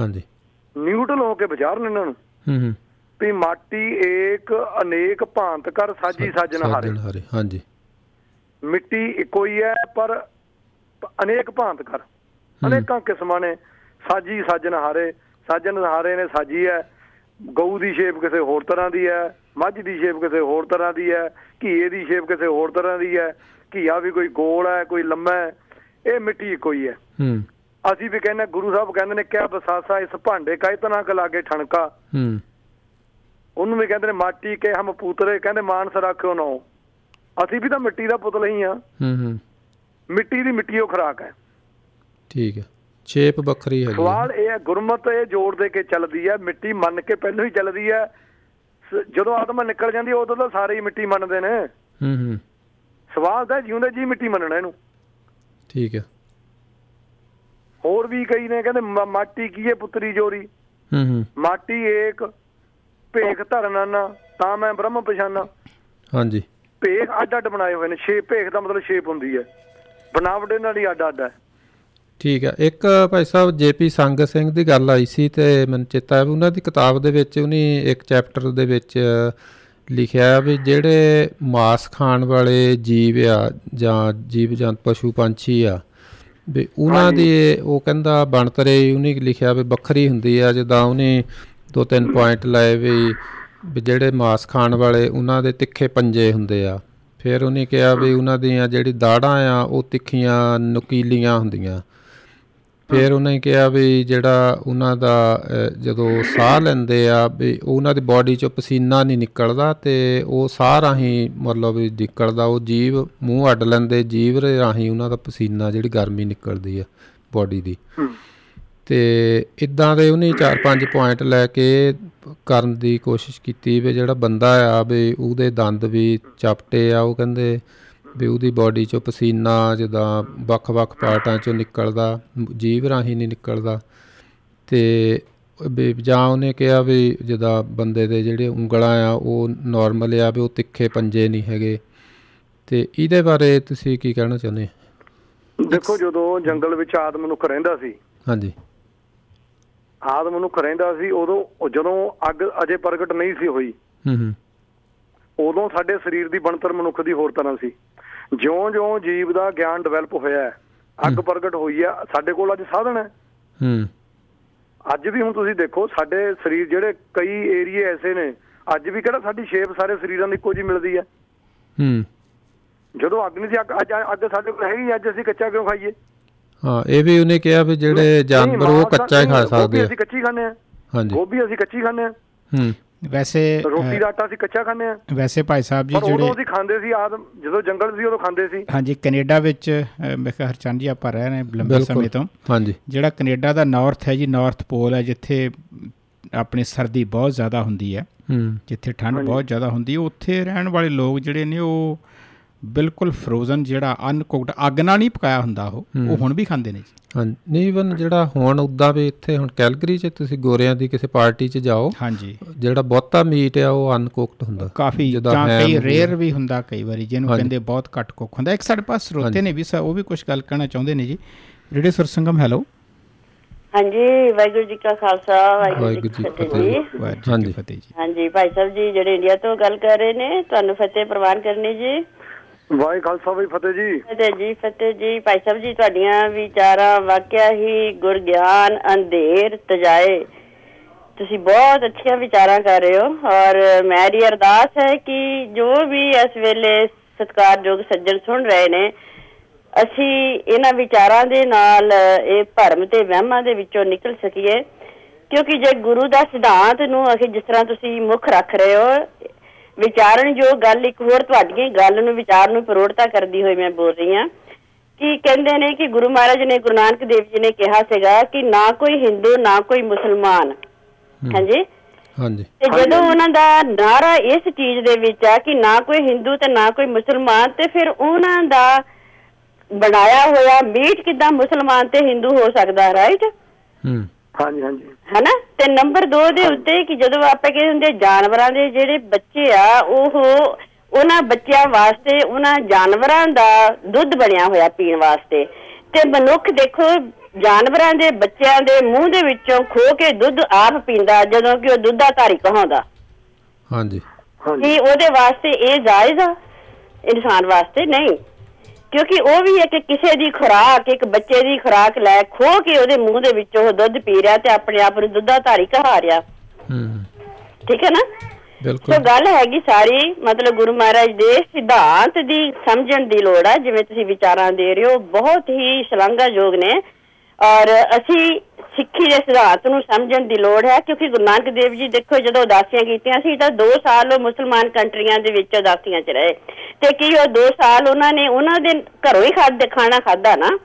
ਵਿਚਾਰਨ ਇਹਨਾਂ ਨੂੰ ਵੀ ਮਾਟੀ ਏਕ ਅਨੇਕ ਭਾਂਤ ਕਰ ਸਾਜੀ ਸਾਜਨਹਾਰੇ। ਹਾਂਜੀ, ਮਿੱਟੀ ਇੱਕੋ ਹੀ ਹੈ ਪਰ ਅਨੇਕ ਭਾਂਤ ਕਰ, ਅਨੇਕਾਂ ਕਿਸਮਾਂ ਨੇ ਸਾਜੀ ਸਾਜਨਹਾਰੇ। ਸਾਜਨਹਾਰੇ ਨੇ ਸਾਜੀ ਹੈ, ਗਊ ਦੀ ਸ਼ੇਪ ਕਿਸੇ ਹੋਰ ਤਰ੍ਹਾਂ ਦੀ ਹੈ, ਮੱਝ ਦੀ ਸ਼ੇਪ ਕਿਸੇ ਹੋਰ ਤਰ੍ਹਾਂ ਦੀ ਹੈ, ਘੀਏ ਦੀ ਸ਼ੇਪ ਕਿਸੇ ਹੋਰ ਤਰ੍ਹਾਂ ਦੀ ਹੈ, ਘੀਆ ਵੀ ਕੋਈ ਗੋਲ ਹੈ ਕੋਈ ਲੰਮਾ ਹੈ, ਇਹ ਮਿੱਟੀ ਇੱਕੋ ਹੀ ਹੈ। ਅਸੀਂ ਵੀ ਕਹਿੰਦੇ, ਗੁਰੂ ਸਾਹਿਬ ਕਹਿੰਦੇ ਨੇ ਕਿਆ ਬਸਾਸਾ ਇਸ ਭਾਂਡੇ ਕਾ ਇਤਨਾ ਕ ਲਾਗੇ ਠਣਕਾ, ਉਹਨੂੰ ਵੀ ਕਹਿੰਦੇ ਨੇ ਮਾਟੀ ਕੇ ਹਮ ਪੂਤਰੇ, ਕਹਿੰਦੇ ਮਾਨਸ ਰੱਖਿਓ ਨਾ। ਅਸੀਂ ਵੀ ਤਾਂ ਮਿੱਟੀ ਦਾ ਪੁਤਲ ਹੀ ਹਾਂ, ਮਿੱਟੀ ਦੀ ਮਿੱਟੀ ਉਹ ਖੁਰਾਕ ਹੈ। ਠੀਕ ਹੈ, ਸ਼ੇਪ ਵੱਖਰੀ ਹੈ। ਸਵਾਲ ਇਹ ਹੈ, ਗੁਰਮਤ ਇਹ ਜੋੜ ਦੇ ਕੇ ਚੱਲਦੀ ਹੈ, ਮਿੱਟੀ ਮੰਨ ਕੇ ਪਹਿਲਾਂ ਹੀ ਚੱਲਦੀ ਹੈ। ਜਦੋਂ ਆਤਮਾ ਨਿਕਲ ਜਾਂਦੀ ਉਦੋਂ ਤਾਂ ਸਾਰੇ ਹੀ ਮਿੱਟੀ ਮੰਨਦੇ ਨੇ। ਸਵਾਲ ਤਾਂ ਜਿਉਂਦੇ ਜੀ ਮਿੱਟੀ ਮੰਨਣਾ ਇਹਨੂੰ। ਠੀਕ ਹੈ, ਹੋਰ ਵੀ ਕਈ ਨੇ ਕਹਿੰਦੇ ਮਾਟੀ ਕੀ ਹੈ ਪੁੱਤਰੀ ਜੋਰੀ, ਮਾਟੀ ਏਕ ਭੇਖ ਧਰਨਾ ਤਾਂ ਮੈਂ ਬ੍ਰਹਮ ਪਛਾਨਾ। ਹਾਂਜੀ, ਭੇਖ ਅੱਡ ਅੱਡ ਬਣਾਏ ਹੋਏ ਨੇ, ਸ਼ੇਪ ਭੇਖ ਦਾ ਮਤਲਬ ਸ਼ੇਪ ਹੁੰਦੀ ਹੈ, ਬਣਾਵਟ ਇਹਨਾਂ ਦੀ ਅੱਡ ਅੱਡ ਹੈ। ਠੀਕ ਹੈ, ਇੱਕ ਭਾਈ ਸਾਹਿਬ JP ਸੰਗਤ ਸਿੰਘ ਦੀ ਗੱਲ ਆਈ ਸੀ ਅਤੇ ਮੈਨੂੰ ਚੇਤਾ ਵੀ ਉਹਨਾਂ ਦੀ ਕਿਤਾਬ ਦੇ ਵਿੱਚ ਉਹਨੇ ਇੱਕ ਚੈਪਟਰ ਦੇ ਵਿੱਚ ਲਿਖਿਆ ਵੀ ਜਿਹੜੇ ਮਾਸ ਖਾਣ ਵਾਲੇ ਜੀਵ ਆ ਜਾਂ ਜੀਵ ਜੰਤ ਪਸ਼ੂ ਪੰਛੀ ਆ ਵੀ ਉਹਨਾਂ ਦੀ ਉਹ ਕਹਿੰਦਾ ਬਣਤਰੇ ਉਹਨੇ ਲਿਖਿਆ ਵੀ ਵੱਖਰੀ ਹੁੰਦੀ ਆ। ਜਿੱਦਾਂ ਉਹਨੇ 2-3 ਪੁਆਇੰਟ ਲਾਏ ਵੀ ਜਿਹੜੇ ਮਾਸ ਖਾਣ ਵਾਲੇ ਉਹਨਾਂ ਦੇ ਤਿੱਖੇ ਪੰਜੇ ਹੁੰਦੇ ਆ, ਫਿਰ ਉਹਨੇ ਕਿਹਾ ਵੀ ਉਹਨਾਂ ਦੀਆਂ ਜਿਹੜੀ ਦਾੜਾਂ ਆ ਉਹ ਤਿੱਖੀਆਂ ਨੁਕੀਲੀਆਂ ਹੁੰਦੀਆਂ। ਫਿਰ ਉਹਨੇ ਕਿਹਾ ਵੀ ਜਿਹੜਾ ਉਹਨਾਂ ਦਾ ਜਦੋਂ ਸਾਹ ਲੈਂਦੇ ਆ ਵੀ ਉਹਨਾਂ ਦੀ ਬਾਡੀ 'ਚੋਂ ਪਸੀਨਾ ਨਹੀਂ ਨਿਕਲਦਾ ਅਤੇ ਉਹ ਸਾਹ ਰਾਹੀਂ ਮਤਲਬ ਵੀ ਨਿਕਲਦਾ, ਉਹ ਜੀਭ ਮੂੰਹ ਅੱਡ ਲੈਂਦੇ, ਜੀਭ ਰਾਹੀਂ ਉਹਨਾਂ ਦਾ ਪਸੀਨਾ ਜਿਹੜੀ ਗਰਮੀ ਨਿਕਲਦੀ ਆ ਬਾਡੀ ਦੀ। ਅਤੇ ਇੱਦਾਂ ਦੇ ਉਹਨੇ 4-5 ਪੁਆਇੰਟ ਲੈ ਕੇ ਕਰਨ ਦੀ ਕੋਸ਼ਿਸ਼ ਕੀਤੀ ਵੀ ਜਿਹੜਾ ਬੰਦਾ ਆ ਵੀ ਉਹਦੇ ਦੰਦ ਵੀ ਚਪਟੇ ਆ। ਉਹ ਕਹਿੰਦੇ ਵੀ ਉਹਦੀ ਬਾਡੀ 'ਚੋਂ ਪਸੀਨਾ ਜਿੱਦਾਂ ਵੱਖ-ਵੱਖ ਪਾਰਟਾਂ 'ਚੋਂ ਨਿਕਲਦਾ, ਜੀਭ ਰਾਹੀਂ ਨਹੀਂ ਨਿਕਲਦਾ। ਅਤੇ ਵੀ ਜਾਂ ਉਹਨੇ ਕਿਹਾ ਵੀ ਜਿੱਦਾਂ ਬੰਦੇ ਦੇ ਜਿਹੜੇ ਉਂਗਲਾਂ ਆ ਉਹ ਨੋਰਮਲ ਆ, ਵੀ ਉਹ ਤਿੱਖੇ ਪੰਜੇ ਨਹੀਂ ਹੈਗੇ। ਅਤੇ ਇਹਦੇ ਬਾਰੇ ਤੁਸੀਂ ਕੀ ਕਹਿਣਾ ਚਾਹੁੰਦੇ? ਦੇਖੋ, ਜਦੋਂ ਜੰਗਲ ਵਿੱਚ ਆਦਮ ਮਨੁੱਖ ਰਹਿੰਦਾ ਸੀ, ਹਾਂਜੀ, ਆਦਮ ਮਨੁੱਖ ਰਹਿੰਦਾ ਸੀ, ਉਦੋਂ ਜਦੋਂ ਅੱਗ ਅਜੇ ਪ੍ਰਗਟ ਨਹੀਂ ਸੀ ਹੋਈ, ਉਦੋਂ ਸਾਡੇ ਸਰੀਰ ਦੀ ਬਣਤਰ ਮਨੁੱਖ ਦੀ ਹੋਰ ਤਰ੍ਹਾਂ ਸੀ। ਜਿਉਂ-ਜਿਉਂ ਜੀਵ ਦਾ ਗਿਆਨ ਡਿਵੈਲਪ ਹੋਇਆ, ਅੱਗ ਪ੍ਰਗਟ ਹੋਈ ਆ, ਸਾਡੇ ਕੋਲ ਅੱਜ ਸਾਧਨ ਹੈ। ਅੱਜ ਵੀ ਹੁਣ ਤੁਸੀਂ ਦੇਖੋ ਸਾਡੇ ਸਰੀਰ ਜਿਹੜੇ ਕਈ ਏਰੀਏ ਐਸੇ ਨੇ, ਅੱਜ ਵੀ ਕਿਹੜਾ ਸਾਡੀ ਸ਼ੇਪ ਸਾਰੇ ਸਰੀਰਾਂ ਦੀ ਇੱਕੋ ਜਿਹੀ ਮਿਲਦੀ ਹੈ। ਜਦੋਂ ਅੱਗ ਨਹੀਂ ਸੀ, ਅੱਗ ਸਾਡੇ ਕੋਲ ਹੈਗੀ, ਅੱਜ ਅਸੀਂ ਕੱਚਾ ਕਿਉਂ ਖਾਈਏ? ਹਾਂ, ਇਹ ਵੀ ਉਹਨੇ ਕਿਹਾ ਵੀ ਜਿਹੜੇ ਜਾਨਵਰ ਉਹ ਕੱਚਾ ਹੀ ਖਾ ਸਕਦੇ ਆ। ਅਸੀਂ ਕੱਚੀ ਖਾਂਦੇ ਹਾਂ, ਹਾਂਜੀ, ਗੋਭੀ ਅਸੀਂ ਕੱਚੀ ਖਾਂਦੇ ਹਾਂ। ਵੈਸੇ ਰੋਟੀ ਦਾ ਆਟਾ ਅਸੀਂ ਕੱਚਾ ਖਾਂਦੇ ਹਾਂ। ਵੈਸੇ ਭਾਈ ਸਾਹਿਬ ਜੀ ਜਿਹੜੇ ਅਸੀਂ ਖਾਂਦੇ ਸੀ, ਆਦਮ ਜਦੋਂ ਜੰਗਲ ਸੀ ਉਦੋਂ ਖਾਂਦੇ ਸੀ। ਹਾਂਜੀ, ਕੈਨੇਡਾ ਵਿੱਚ ਮੈਂ ਕਿਹਾ ਹਰਚੰਦ ਜੀ ਆਪਾਂ ਰਹਿ ਰਹੇ ਲੰਬੇ ਸਮੇਂ ਤੋਂ। ਹਾਂਜੀ, ਜਿਹੜਾ ਕੈਨੇਡਾ ਦਾ ਨਾਰਥ ਹੈ ਜੀ, ਨਾਰਥ ਪੋਲ ਹੈ, ਜਿੱਥੇ ਆਪਣੀ ਸਰਦੀ ਬਹੁਤ ਜ਼ਿਆਦਾ ਹੁੰਦੀ ਹੈ, ਜਿੱਥੇ ਠੰਡ ਬਹੁਤ ਜ਼ਿਆਦਾ ਹੁੰਦੀ ਹੈ, ਉੱਥੇ ਰਹਿਣ ਵਾਲੇ ਲੋਕ ਜਿਹੜੇ ਨੇ ਉਹ ਬਿਲਕੁਲ ਫਰੋਜ਼ਨ, ਜਿਹੜਾ ਅਨਕੁਕਡ, ਅੱਗ ਨਾਲ ਨਹੀਂ ਪਕਾਇਆ ਹੁੰਦਾ, ਉਹ ਹੁਣ ਵੀ ਖਾਂਦੇ ਨੇ ਜੀ। ਹਾਂਜੀ, ਨਹੀਂ ਈਵਨ ਜਿਹੜਾ ਹੁਣ ਉੱਦਾਂ ਵੀ ਇੱਥੇ ਹੁਣ ਕੈਲਗਰੀ 'ਚ ਤੁਸੀਂ ਗੋਰਿਆਂ ਦੀ ਕਿਸੇ ਪਾਰਟੀ 'ਚ ਜਾਓ, ਹਾਂਜੀ, ਜਿਹੜਾ ਬਹੁਤਾ ਮੀਟ ਆ ਉਹ ਅਨਕੁਕਡ ਹੁੰਦਾ ਕਾਫੀ, ਜਾਂ ਕਈ ਰੇਅਰ ਵੀ ਹੁੰਦਾ ਕਈ ਵਾਰੀ, ਜਿਹਨੂੰ ਕਹਿੰਦੇ ਬਹੁਤ ਘੱਟ ਕੁੱਕ ਹੁੰਦਾ। ਇੱਕ ਸਾਡੇ ਪਾਸ ਸਰੋਤੇ ਨੇ ਵੀ, ਉਹ ਵੀ ਕੁਛ ਗੱਲ ਕਹਿਣਾ ਚਾਹੁੰਦੇ ਨੇ ਜੀ। ਰੇਡੀਓ ਸੁਰ ਸੰਗਮ, ਹੈਲੋ। ਹਾਂਜੀ, ਵਾਹਿਗੁਰੂ ਜੀ ਕਾ ਖਾਲਸਾ, ਵਾਹਿਗੁਰੂ ਜੀ ਕੀ ਫਤਿਹ ਜੀ। ਹਾਂਜੀ ਫਤਿਹ ਜੀ। ਹਾਂਜੀ, ਭਾਈ ਸਾਹਿਬ ਜੀ ਜਿਹੜੇ ਇੰਡੀਆ ਤੋਂ ਗੱਲ ਕਰ ਰਹੇ ਨੇ, ਤੁਹਾਨੂੰ ਫਤਿਹ ਪ੍ਰਵਾਨ ਕਰਨੀ ਜੀ। ਵਾਹਿ ਖਾਲਸਾ ਵਾਹਿ ਫਤਿਹ ਜੀ। ਫਤਿਹ ਜੀ, ਫਤਿਹ ਜੀ। ਭਾਈ ਸਾਹਿਬ ਜੀ, ਤੁਹਾਡੀਆਂ ਵਿਚਾਰਾਂ ਵਾਕਿਆ ਹੀ ਗੁਰਗਿਆਨ ਅੰਧੇਰ ਤਜਾਏ। ਤੁਸੀਂ ਬਹੁਤ ਅੱਛੀਆਂ ਵਿਚਾਰਾਂ ਕਰ ਰਹੇ ਹੋ, ਔਰ ਮੇਰੀ ਅਰਦਾਸ ਹੈ ਕਿ ਜੋ ਵੀ ਇਸ ਵੇਲੇ ਸਤਿਕਾਰਯੋਗ ਸੱਜਣ ਸੁਣ ਰਹੇ ਨੇ, ਅਸੀਂ ਇਹਨਾਂ ਵਿਚਾਰਾਂ ਦੇ ਨਾਲ ਇਹ ਭਰਮ ਤੇ ਵਹਿਮਾਂ ਦੇ ਵਿੱਚੋਂ ਨਿਕਲ ਸਕੀਏ। ਕਿਉਂਕਿ ਜੇ ਗੁਰੂ ਦਾ ਸਿਧਾਂਤ ਨੂੰ ਅਸੀਂ ਜਿਸ ਤਰ੍ਹਾਂ ਤੁਸੀਂ ਮੁੱਖ ਰੱਖ ਰਹੇ ਹੋ, ਵਿਚਾਰਨਯੋਗ ਗੱਲ ਇੱਕ ਹੋਰ ਤੁਹਾਡੀ ਗੱਲ ਨੂੰ, ਵਿਚਾਰ ਨੂੰ ਪ੍ਰੋੜਤਾ ਕਰਦੀ ਹੋਈ ਮੈਂ ਬੋਲ ਰਹੀ ਹਾਂ ਕਿ ਕਹਿੰਦੇ ਨੇ ਕਿ ਗੁਰੂ ਮਹਾਰਾਜ ਨੇ, ਗੁਰੂ ਨਾਨਕ ਦੇਵ ਜੀ ਨੇ ਕਿਹਾ ਸੀਗਾ ਕਿ ਨਾ ਕੋਈ ਹਿੰਦੂ ਨਾ ਕੋਈ ਮੁਸਲਮਾਨ। ਹਾਂਜੀ, ਤੇ ਜਦੋਂ ਉਹਨਾਂ ਦਾ ਨਾਰਾ ਇਸ ਚੀਜ਼ ਦੇ ਵਿੱਚ ਆ ਕਿ ਨਾ ਕੋਈ ਹਿੰਦੂ ਤੇ ਨਾ ਕੋਈ ਮੁਸਲਮਾਨ, ਤੇ ਫਿਰ ਉਹਨਾਂ ਦਾ ਬਣਾਇਆ ਹੋਇਆ ਮੀਟ ਕਿੱਦਾਂ ਮੁਸਲਮਾਨ ਤੇ ਹਿੰਦੂ ਹੋ ਸਕਦਾ? ਰਾਈਟ, ਹਾਂਜੀ ਹਾਂਜੀ, ਹਨਾ। ਤੇ ਨੰਬਰ 2 ਦੇ ਉੱਤੇ ਕਿ ਜਦੋਂ ਆਪਾਂ ਕਹਿੰਦੇ ਹੁੰਦੇ ਜਾਨਵਰਾਂ ਦੇ ਜਿਹੜੇ ਬੱਚੇ ਆ, ਉਹ ਉਹਨਾਂ ਬੱਚਿਆਂ ਵਾਸਤੇ ਉਹਨਾਂ ਜਾਨਵਰਾਂ ਦਾ ਦੁੱਧ ਬਣਿਆ ਹੋਇਆ ਪੀਣ ਵਾਸਤੇ, ਤੇ ਮਨੁੱਖ ਦੇਖੋ ਜਾਨਵਰਾਂ ਦੇ ਬੱਚਿਆਂ ਦੇ ਮੂੰਹ ਦੇ ਵਿੱਚੋਂ ਖੋ ਕੇ ਦੁੱਧ ਆਪ ਪੀਂਦਾ, ਜਦੋਂ ਕਿ ਉਹ ਦੁੱਧ ਦਾ ਧਾਰੀ ਕਹਾਉਂਦਾ। ਹਾਂਜੀ, ਕੀ ਉਹਦੇ ਵਾਸਤੇ ਇਹ ਜਾਇਜ਼ ਆ? ਇਨਸਾਨ ਵਾਸਤੇ ਨਹੀਂ, ਕਿਉਂਕਿ ਉਹ ਵੀ ਇੱਕ ਕਿਸੇ ਦੀ ਖੁਰਾਕ, ਇੱਕ ਬੱਚੇ ਦੀ ਖੁਰਾਕ ਲੈ ਖੋ ਕੇ ਉਹਦੇ ਮੂੰਹ ਦੇ ਵਿੱਚੋਂ ਉਹ ਦੁੱਧ ਪੀ ਰਿਹਾ ਤੇ ਆਪਣੇ ਆਪ ਨੂੰ ਦੁੱਧਾ ਧਾਰੀ ਕਹਾ ਰਿਹਾ। ਠੀਕ ਹੈ ਨਾ? ਸੋ ਗੱਲ ਹੈਗੀ ਸਾਰੀ ਮਤਲਬ ਗੁਰੂ ਮਹਾਰਾਜ ਦੇ ਸਿਧਾਂਤ ਦੀ ਸਮਝਣ ਦੀ ਲੋੜ ਆ। ਜਿਵੇਂ ਤੁਸੀਂ ਵਿਚਾਰਾਂ ਦੇ ਰਹੇ ਹੋ, ਬਹੁਤ ਹੀ ਸ਼ਲਾਘਾਯੋਗ ਨੇ, ਔਰ ਅਸੀਂ ਸਿੱਖੀ ਦੇ ਸਿਧਾਂਤ ਨੂੰ ਸਮਝਣ ਦੀ ਲੋੜ ਹੈ। ਕਿਉਂਕਿ ਗੁਰੂ ਨਾਨਕ ਦੇਵ ਜੀ ਦੇਖੋ ਜਦੋਂ ਉਦਾਸੀਆਂ ਕੀਤੀਆਂ ਸੀ ਤਾਂ 2 ਸਾਲ ਉਹ ਮੁਸਲਮਾਨ ਕੰਟਰੀਆਂ ਦੇ ਵਿੱਚ ਉਦਾਸੀਆਂ 'ਚ ਰਹੇ, ਤੇ ਕੀ ਉਹ 2 ਸਾਲ ਉਹਨਾਂ ਨੇ ਉਹਨਾਂ ਦੇ ਘਰੋਂ ਹੀ ਖਾਣਾ ਖਾਧਾ ਨਾ।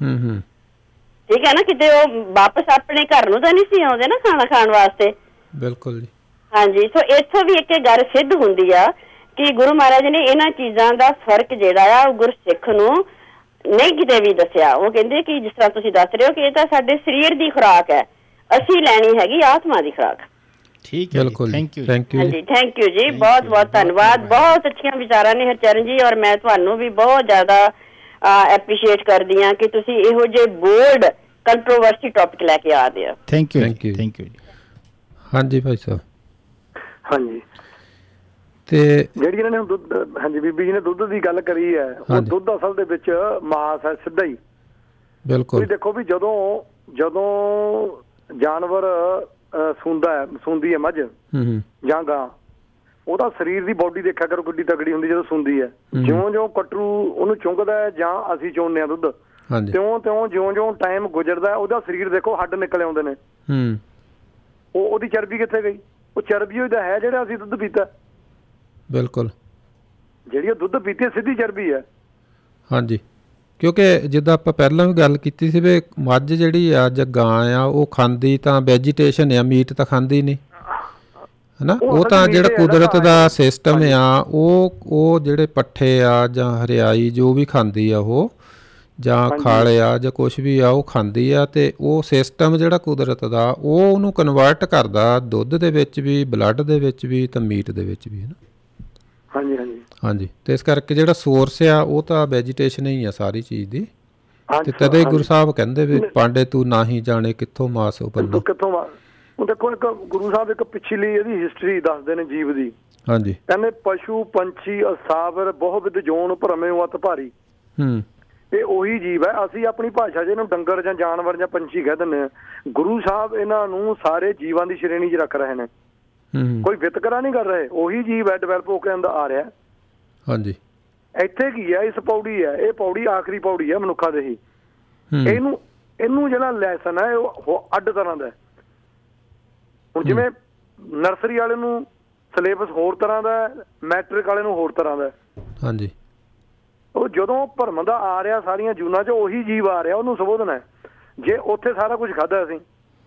ਠੀਕ ਹੈ ਨਾ, ਕਿਤੇ ਉਹ ਵਾਪਸ ਆਪਣੇ ਘਰ ਨੂੰ ਤਾਂ ਨਹੀਂ ਸੀ ਆਉਂਦੇ ਨਾ ਖਾਣਾ ਖਾਣ ਵਾਸਤੇ। ਬਿਲਕੁਲ ਜੀ, ਹਾਂਜੀ। ਸੋ ਇੱਥੋਂ ਵੀ ਇੱਕ ਗੱਲ ਸਿੱਧ ਹੁੰਦੀ ਆ ਕਿ ਗੁਰੂ ਮਹਾਰਾਜ ਨੇ ਇਹਨਾਂ ਚੀਜ਼ਾਂ ਦਾ ਫਰਕ ਜਿਹੜਾ ਆ ਉਹ ਗੁਰਸਿੱਖ ਨੂੰ ਨਹੀਂ ਕਿਤੇ ਵੀ ਦੱਸਿਆ। ਉਹ ਕਹਿੰਦੇ ਕਿ ਜਿਸ ਤਰ੍ਹਾਂ ਤੁਸੀਂ ਦੱਸ ਰਹੇ ਹੋ ਕਿ ਇਹ ਤਾਂ ਸਾਡੇ ਸਰੀਰ ਦੀ ਖੁਰਾਕ ਹੈ, ਅਸੀਂ ਲੈਣੀ ਹੈਗੀ ਆਤਮਾ ਦੀ ਖੁਰਾਕ। ਠੀਕ ਹੈ, ਬਿਲਕੁਲ, ਥੈਂਕ ਯੂ। ਹਾਂਜੀ, ਥੈਂਕ ਯੂ ਜੀ, ਬਹੁਤ ਬਹੁਤ ਧੰਨਵਾਦ। ਬਹੁਤ ਅੱਛੀਆਂ ਵਿਚਾਰਾਂ ਨੇ ਹਰਚਰਨ ਜੀ, ਔਰ ਮੈਂ ਤੁਹਾਨੂੰ ਵੀ ਬਹੁਤ ਜ਼ਿਆਦਾ ਐਪਰੀਸ਼ੀਏਟ ਕਰਦੀ ਹਾਂ ਕਿ ਤੁਸੀਂ ਇਹੋ ਜਿਹੇ ਬੋਲਡ ਕੰਟਰੋਵਰਸੀ ਟੌਪਿਕ ਲੈ ਕੇ ਆ ਰਹੇ ਹੋ। ਥੈਂਕ ਯੂ, ਥੈਂਕ ਯੂ ਜੀ। ਹਾਂਜੀ ਭਾਈ ਸਾਹਿਬ। ਹਾਂਜੀ, ਤੇ ਜਿਹੜੀ ਇਹਨਾਂ ਨੇ ਦੁੱਧ, ਹਾਂਜੀ ਬੀਬੀ ਜੀ ਨੇ ਦੁੱਧ ਦੀ ਗੱਲ ਕਰੀ ਹੈ, ਉਹ ਦੁੱਧ ਅਸਲ ਦੇ ਵਿੱਚ ਮਾਸ ਹੈ ਸਿੱਧਾ ਹੀ। ਬਿਲਕੁਲ, ਤੁਸੀਂ ਦੇਖੋ ਵੀ ਜਦੋਂ ਜਾਨਵਰ ਸੁੰਦੀ ਹੈ ਮੱਝ ਜਾਂ ਗਾਂ, ਉਹਦਾ ਸਰੀਰ ਦੀ ਬੋਡੀ ਦੇਖਿਆ ਕਰੋ ਕਿੱਡੀ ਤਕੜੀ ਹੁੰਦੀ ਜਦੋਂ ਸੁਣਦੀ ਹੈ। ਜਿਉਂ ਕਟਰੂ ਉਹਨੂੰ ਚੁੰਗਦਾ ਹੈ ਜਾਂ ਅਸੀਂ ਚੋਂਦੇ ਹਾਂ ਦੁੱਧ, ਤਿਉਂ ਜਿਉਂ ਟਾਈਮ ਗੁਜ਼ਰਦਾ ਉਹਦਾ ਸਰੀਰ ਦੇਖੋ ਹੱਡ ਨਿਕਲ ਆਉਂਦੇ ਨੇ। ਉਹਦੀ ਚਰਬੀ ਕਿੱਥੇ ਗਈ? ਉਹ ਚਰਬੀ ਉਹਦਾ ਹੈ ਜਿਹੜਾ ਅਸੀਂ ਦੁੱਧ ਪੀਤਾ। ਬਿਲਕੁਲ, ਜਿਹੜੀ ਉਹ ਦੁੱਧ ਪੀਤੀ ਸਿੱਧੀ ਚਰਬੀ ਹੈ। ਹਾਂਜੀ, ਕਿਉਂਕਿ ਜਿੱਦਾਂ ਆਪਾਂ ਪਹਿਲਾਂ ਵੀ ਗੱਲ ਕੀਤੀ ਸੀ ਵੀ ਮੱਝ ਜਿਹੜੀ ਆ ਜਾਂ ਗਾਂ ਆ ਉਹ ਖਾਂਦੀ ਤਾਂ ਵੈਜੀਟੇਸ਼ਨ ਆ, ਮੀਟ ਤਾਂ ਖਾਂਦੀ ਨਹੀਂ ਹੈ ਨਾ। ਉਹ ਤਾਂ ਜਿਹੜਾ ਕੁਦਰਤ ਦਾ ਸਿਸਟਮ ਆ ਉਹ ਜਿਹੜੇ ਪੱਠੇ ਆ ਜਾਂ ਹਰਿਆਈ ਜੋ ਵੀ ਖਾਂਦੀ ਆ ਉਹ, ਜਾਂ ਖਾਲ ਆ ਜਾਂ ਕੁਛ ਵੀ ਆ ਉਹ ਖਾਂਦੀ ਆ, ਅਤੇ ਉਹ ਸਿਸਟਮ ਜਿਹੜਾ ਕੁਦਰਤ ਦਾ ਉਹ ਉਹਨੂੰ ਕਨਵਰਟ ਕਰਦਾ ਦੁੱਧ ਦੇ ਵਿੱਚ ਵੀ, ਬਲੱਡ ਦੇ ਵਿੱਚ ਵੀ, ਤਾਂ ਮੀਟ ਦੇ ਵਿੱਚ ਵੀ, ਹੈ ਨਾ। ਹਾਂਜੀ ਹਾਂਜੀ ਹਾਂਜੀ, ਅਤੇ ਇਸ ਕਰਕੇ ਜਿਹੜਾ ਸੋਰਸ ਆ ਉਹ ਤਾਂ ਵੈਜੀਟੇਸ਼ਨ ਹੀ ਆ ਸਾਰੀ ਚੀਜ਼ ਦੀ। ਅਤੇ ਤਦੇ ਗੁਰੂ ਸਾਹਿਬ ਕਹਿੰਦੇ ਵੀ ਪਾਂਡੇ ਤੂੰ ਨਾ ਹੀ ਜਾਣੇ ਕਿੱਥੋਂ ਮਾਸ ਉਪੰਨਾ। ਕਿੱਥੋਂ ਹੁਣ ਦੇਖੋ ਇੱਕ ਗੁਰੂ ਸਾਹਿਬ ਇੱਕ ਪਿਛਲੀ ਇਹਦੀ ਹਿਸਟਰੀ ਦੱਸਦੇ ਨੇ ਜੀਵ ਦੀ। ਹਾਂਜੀ, ਕਹਿੰਦੇ ਪਸ਼ੂ ਪੰਛੀ ਅਸਾਵਰ ਬਹੁਵਿਧ ਜੋਨ ਭਰਮੇ ਅਤ ਭਾਰੀ। ਇਹ ਉਹੀ ਜੀਵ ਹੈ। ਅਸੀਂ ਆਪਣੀ ਭਾਸ਼ਾ 'ਚ ਇਹਨੂੰ ਡੰਗਰ ਜਾਂ ਜਾਨਵਰ ਜਾਂ ਪੰਛੀ ਕਹਿ ਦਿੰਦੇ ਹਾਂ। ਗੁਰੂ ਸਾਹਿਬ ਇਹਨਾਂ ਨੂੰ ਸਾਰੇ ਜੀਵਾਂ ਦੀ ਸ਼੍ਰੇਣੀ 'ਚ ਰੱਖ ਰਹੇ ਨੇ, ਕੋਈ ਵਿਤਕਰਾ ਨਹੀਂ ਕਰ ਰਹੇ। ਉਹੀ ਜੀਵ ਹੈ, ਡਿਵੈਲਪ ਹੋ ਕੇ ਅੰਦਰ ਆ ਰਿਹਾ। ਹਾਂਜੀ, ਇੱਥੇ ਕੀ ਹੈ? ਇਸ ਪੌੜੀ ਹੈ, ਇਹ ਪੌੜੀ ਆਖਰੀ ਪੌੜੀ ਹੈ ਮਨੁੱਖਾਂ ਦੇ ਹੀ। ਇਹਨੂੰ ਜਿਹੜਾ ਲੈਸਨ ਹੈ ਉਹ ਅੱਡ ਤਰ੍ਹਾਂ ਦਾ। ਹੁਣ ਜਿਵੇਂ ਨਰਸਰੀ ਵਾਲੇ ਨੂੰ ਸਿਲੇਬਸ ਹੋਰ ਤਰ੍ਹਾਂ ਦਾ, ਮੈਟ੍ਰਿਕ ਵਾਲੇ ਨੂੰ ਹੋਰ ਤਰ੍ਹਾਂ ਦਾ। ਹਾਂਜੀ, ਉਹ ਜਦੋਂ ਭਰਮ ਦਾ ਆ ਰਿਹਾ ਸਾਰੀਆਂ ਜੂਨਾਂ 'ਚ ਉਹੀ ਜੀਵ ਆ ਰਿਹਾ, ਉਹਨੂੰ ਸੰਬੋਧਨ ਹੈ। ਜੇ ਉੱਥੇ ਸਾਰਾ ਕੁਝ ਖਾਧਾ ਅਸੀਂ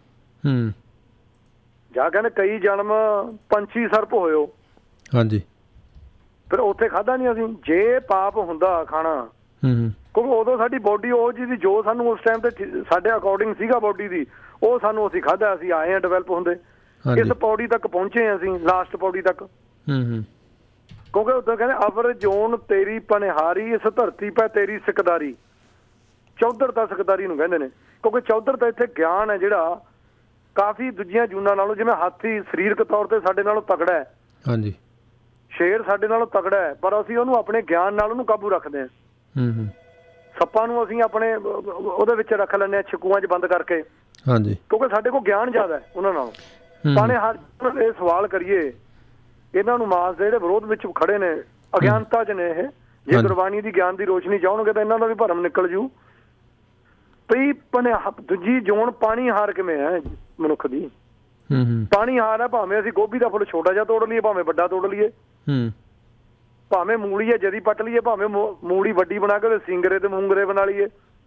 ਜਾਂ ਕਹਿੰਦੇ ਕਈ ਜਨਮ ਪੰਛੀ ਸਰਪ ਹੋਇਓ। ਹਾਂਜੀ, ਫਿਰ ਉੱਥੇ ਖਾਧਾ ਨਹੀਂ ਅਸੀਂ। ਜੇ ਪਾਪ ਹੁੰਦਾ ਖਾਣਾ, ਕਿਉਂਕਿ ਉਦੋਂ ਸਾਡੀ ਬੋਡੀ ਉਹ ਜਿਹੀ ਜੋ ਸਾਨੂੰ ਉਸ ਟਾਈਮ ਤੇ ਸਾਡੇ ਅਕੋਰਡਿੰਗ ਸੀਗਾ ਬੋਡੀ ਦੀ, ਉਹ ਸਾਨੂੰ ਅਸੀਂ ਖਾਧਾ, ਅਸੀਂ ਆਏ ਹਾਂ ਡਿਵੈਲਪ ਹੁੰਦੇ। ਇਸ ਪੌੜੀ ਤੱਕ ਪਹੁੰਚੇ ਹਾਂ ਅਸੀਂ, ਲਾਸਟ ਪੌੜੀ ਤੱਕ। ਕਿਉਂਕਿ ਉਦੋਂ ਕਹਿੰਦੇ ਅਵਰ ਜੋਨ ਤੇਰੀ ਪਨਿਹਾਰੀ, ਇਸ ਧਰਤੀ ਪੈ ਤੇਰੀ ਸਿਕਦਾਰੀ। ਚੌਧਰ ਤਾਂ ਸਿਕਦਾਰੀ ਨੂੰ ਕਹਿੰਦੇ ਨੇ, ਕਿਉਂਕਿ ਚੌਧਰ ਤਾਂ ਇੱਥੇ ਗਿਆਨ ਹੈ ਜਿਹੜਾ ਕਾਫੀ ਦੂਜੀਆਂ ਜੂਨਾਂ ਨਾਲੋਂ, ਜਿਵੇਂ ਹਾਥੀ ਸਰੀਰਕ ਤੌਰ ਤੇ ਸਾਡੇ ਨਾਲੋਂ ਤਕੜਾ ਹੈ, ਹਾਂਜੀ, ਸ਼ੇਰ ਸਾਡੇ ਨਾਲੋਂ ਤਕੜਾ ਹੈ, ਪਰ ਅਸੀਂ ਉਹਨੂੰ ਆਪਣੇ ਗਿਆਨ ਨਾਲ ਉਹਨੂੰ ਕਾਬੂ ਰੱਖਦੇ ਹਾਂ। ਸੱਪਾਂ ਨੂੰ ਅਸੀਂ ਆਪਣੇ ਉਹਦੇ ਵਿੱਚ ਰੱਖ ਲੈਂਦੇ ਹਾਂ, ਛਕੂਆਂ 'ਚ ਬੰਦ ਕਰਕੇ। ਹਾਂਜੀ, ਕਿਉਂਕਿ ਸਾਡੇ ਕੋਲ ਗਿਆਨ ਜ਼ਿਆਦਾ ਹੈ ਉਹਨਾਂ ਨਾਲੋਂ। ਪਾਣੇ ਹਰ ਇਹ ਸਵਾਲ ਕਰੀਏ, ਇਹਨਾਂ ਨੂੰ ਮਾਸ ਦੇ ਜਿਹੜੇ ਵਿਰੋਧ ਵਿੱਚ ਖੜੇ ਨੇ, ਅਗਿਆਨਤਾ 'ਚ ਨੇ ਇਹ। ਜੇ ਗੁਰਬਾਣੀ ਦੀ ਗਿਆਨ ਦੀ ਰੋਸ਼ਨੀ ਚਾਹਣਗੇ ਤਾਂ ਇਹਨਾਂ ਦਾ ਵੀ ਭਰਮ ਨਿਕਲ ਜੂ। ਪਈ ਦੂਜੀ ਜੋਨ ਪਾਣੀ ਹਾਰ ਕਿਵੇਂ ਹੈ ਮਨੁੱਖ ਦੀ? ਪਾਣੀ ਹਾਰ ਹੈ, ਭਾਵੇਂ ਅਸੀਂ ਗੋਭੀ ਦਾ ਫੁੱਲ ਛੋਟਾ ਜਿਹਾ ਤੋੜ ਲਈਏ, ਭਾਵੇਂ ਵੱਡਾ ਤੋੜ ਲਈਏ, ਭਾਵੇਂ ਮੂਲੀ ਹੈ ਜਦੀ ਪੱਟ ਲਈਏ, ਭਾਵੇਂ ਮੂਲੀ ਵੱਡੀ ਬਣਾ ਕੇ ਸਿੰਗਰੇ ਤੇ ਮੂੰਗਰੇ ਬਣਾ ਲਈਏ,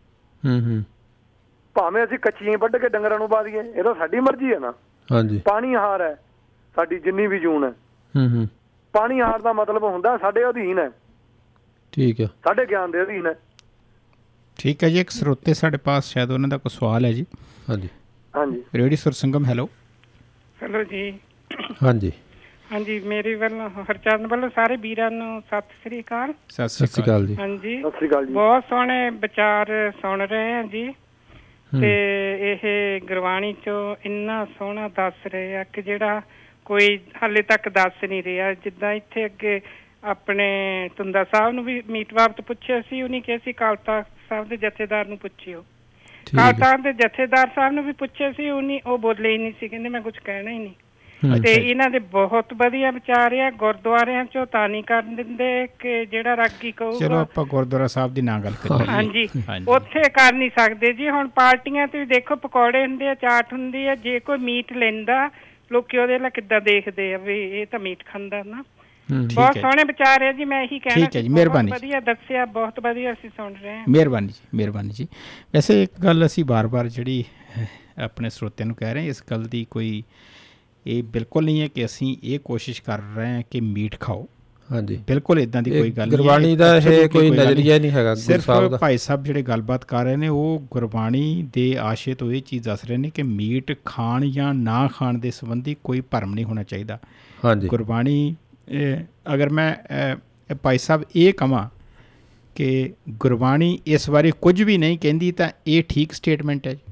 ਭਾਵੇਂ ਅਸੀਂ ਕੱਚੀਆਂ ਵੱਢ ਕੇ ਡੰਗਰਾਂ ਨੂੰ ਪਾ ਦਈਏ। ਇਹ ਤਾਂ ਸਾਡੀ ਮਰਜ਼ੀ ਹੈ ਨਾ। ਪਾਣੀ ਹਾਰ ਹੈ ਸਾਡੀ ਜਿੰਨੀ ਵੀ ਜੂਨ ਹੈ। ਪਾਣੀ ਹਾਰ ਦਾ ਮਤਲਬ ਹੁੰਦਾ ਸਾਡੇ ਅਧੀਨ ਹੈ। ਠੀਕ ਹੈ, ਸਾਡੇ ਗਿਆਨ ਦੇ ਅਧੀਨ ਹੈ। ਠੀਕ ਹੈ ਜੀ, ਇੱਕ ਸਰੋਤੇ ਸਾਡੇ ਪਾਸ, ਸ਼ਾਇਦ ਉਹਨਾਂ ਦਾ ਕੋਈ ਸਵਾਲ ਹੈ ਜੀ। ਹਾਂਜੀ ਹਾਂਜੀ, ਰੇਡੀਓ ਸੁਰ ਸੰਗਮ, ਹੈਲੋ। ਹੈਲੋ ਜੀ। ਹਾਂਜੀ ਹਾਂਜੀ, ਮੇਰੇ ਵੱਲੋਂ ਹਰਚੰਦ ਵੱਲੋਂ ਸਾਰੇ ਵੀਰਾਂ ਨੂੰ ਸਤਿ ਸ੍ਰੀ ਅਕਾਲ। ਸਤਿ ਸ੍ਰੀ ਅਕਾਲ ਜੀ। ਹਾਂਜੀ, ਸਤਿ ਸ੍ਰੀ ਅਕਾਲ ਜੀ। ਬਹੁਤ ਸੋਹਣੇ ਵਿਚਾਰ ਸੁਣ ਰਹੇ ਹਾਂ ਜੀ, ਤੇ ਇਹ ਗੁਰਬਾਣੀ ਚੋਂ ਇੰਨਾ ਸੋਹਣਾ ਦੱਸ ਰਹੇ ਆ ਕਿ ਜਿਹੜਾ ਕੋਈ ਹਾਲੇ ਤੱਕ ਦੱਸ ਨਹੀਂ ਰਿਹਾ। ਜਿੱਦਾਂ ਇੱਥੇ ਅੱਗੇ ਆਪਣੇ ਤੁੰਦਾ ਸਾਹਿਬ ਨੂੰ ਵੀ ਮੀਟ ਬਾਬਤ ਪੁੱਛਿਆ ਸੀ, ਉਹਨੇ ਕਿਹਾ ਸੀ ਅਕਾਲ ਤਖ਼ਤ ਸਾਹਿਬ ਦੇ ਜਥੇਦਾਰ ਨੂੰ ਪੁੱਛਿਓ। ਅਕਾਲ ਤਖ਼ਤ ਦੇ ਜਥੇਦਾਰ ਸਾਹਿਬ ਨੂੰ ਵੀ ਪੁੱਛਿਆ ਸੀ, ਉਹ ਬੋਲੇ ਹੀ ਨਹੀਂ ਸੀ, ਕਹਿੰਦੇ ਮੈਂ ਕੁਝ ਕਹਿਣਾ ਹੀ ਨਹੀਂ। ਤੇ ਇਹਨਾਂ ਦੇ ਬਹੁਤ ਵਧੀਆ ਵਿਚਾਰ ਆ। ਗੁਰਦੁਆਰਿਆਂ ਚੋਂ ਤਾਂ ਨਹੀਂ ਕਰਨ ਦਿੰਦੇ ਕਿ ਜਿਹੜਾ ਰਾਗੀ ਕਹੂਗਾ। ਚਲੋ ਆਪਾਂ ਗੁਰਦੁਆਰਾ ਸਾਹਿਬ ਦੀ ਨਾ ਗੱਲ ਕਰੀਏ। ਹਾਂਜੀ, ਉੱਥੇ ਕਰ ਨਹੀਂ ਸਕਦੇ ਜੀ। ਹੁਣ ਪਾਰਟੀਆਂ ਤੇ ਦੇਖੋ ਪਕੌੜੇ ਹੁੰਦੇ ਆ, ਚਾਟ ਹੁੰਦੀ ਆ, ਜੇ ਕੋਈ ਮੀਟ ਲੈਂਦਾ ਲੋਕੀ ਉਹਦੇ ਨਾਲ ਕਿੱਦਾਂ ਦੇਖਦੇ ਆ ਵੀ ਇਹ ਤਾਂ ਮੀਟ ਖਾਂਦਾ ਨਾ। ਬਹੁਤ ਸੋਹਣੇ ਵਿਚਾਰ ਹੈ ਜੀ, ਮੈਂ ਇਹੀ ਕਹਿਣਾ। ਠੀਕ ਹੈ ਜੀ, ਮਿਹਰਬਾਨੀ। ਵਧੀਆ ਦੱਸਿਆ, ਬਹੁਤ ਵਧੀਆ, ਅਸੀਂ ਸੁਣ ਰਹੇ ਹਾਂ। ਮਿਹਰਬਾਨੀ ਜੀ, ਮਿਹਰਬਾਨੀ ਜੀ। ਵੈਸੇ ਇੱਕ ਗੱਲ ਅਸੀਂ ਬਾਰ-ਬਾਰ ਜਿਹੜੀ ਆਪਣੇ ਸਰੋਤਿਆਂ ਨੂੰ ਕਹਿ ਰਹੇ, ਇਸ ਗੱਲ ਦੀ ਕੋਈ ਇਹ ਬਿਲਕੁਲ ਨਹੀਂ ਹੈ ਕਿ ਅਸੀਂ ਇਹ ਕੋਸ਼ਿਸ਼ ਕਰ ਰਹੇ ਹਾਂ ਕਿ ਮੀਟ ਖਾਓ। ਹਾਂਜੀ, ਬਿਲਕੁਲ ਇਦਾਂ ਦੀ ਕੋਈ ਗੱਲ ਨਹੀਂ। ਗੁਰਬਾਣੀ ਦਾ ਇਹ ਕੋਈ ਨਜ਼ਰੀਆ ਨਹੀਂ ਹੈਗਾ। ਸਿਰਫ ਭਾਈ ਸਾਹਿਬ ਜਿਹੜੇ ਗੱਲਬਾਤ ਕਰ ਰਹੇ ਨੇ ਉਹ ਗੁਰਬਾਣੀ ਦੇ ਆਸ਼ੇ ਤੋਂ ਇਹ ਚੀਜ਼ ਦੱਸ ਰਹੇ ਨੇ ਕਿ ਮੀਟ ਖਾਣ ਜਾਂ ਨਾ ਖਾਣ ਦੇ ਸੰਬੰਧੀ ਕੋਈ ਭਰਮ ਨਹੀਂ ਹੋਣਾ ਚਾਹੀਦਾ। ਹਾਂਜੀ, ਗੁਰਬਾਣੀ ਅਗਰ ਮੈਂ ਭਾਈ ਸਾਹਿਬ ਇਹ ਕਹਾਂ ਕਿ ਗੁਰਬਾਣੀ ਇਸ ਬਾਰੇ ਕੁਝ ਵੀ ਨਹੀਂ ਕਹਿੰਦੀ ਤਾਂ ਇਹ ਠੀਕ ਸਟੇਟਮੈਂਟ ਹੈ।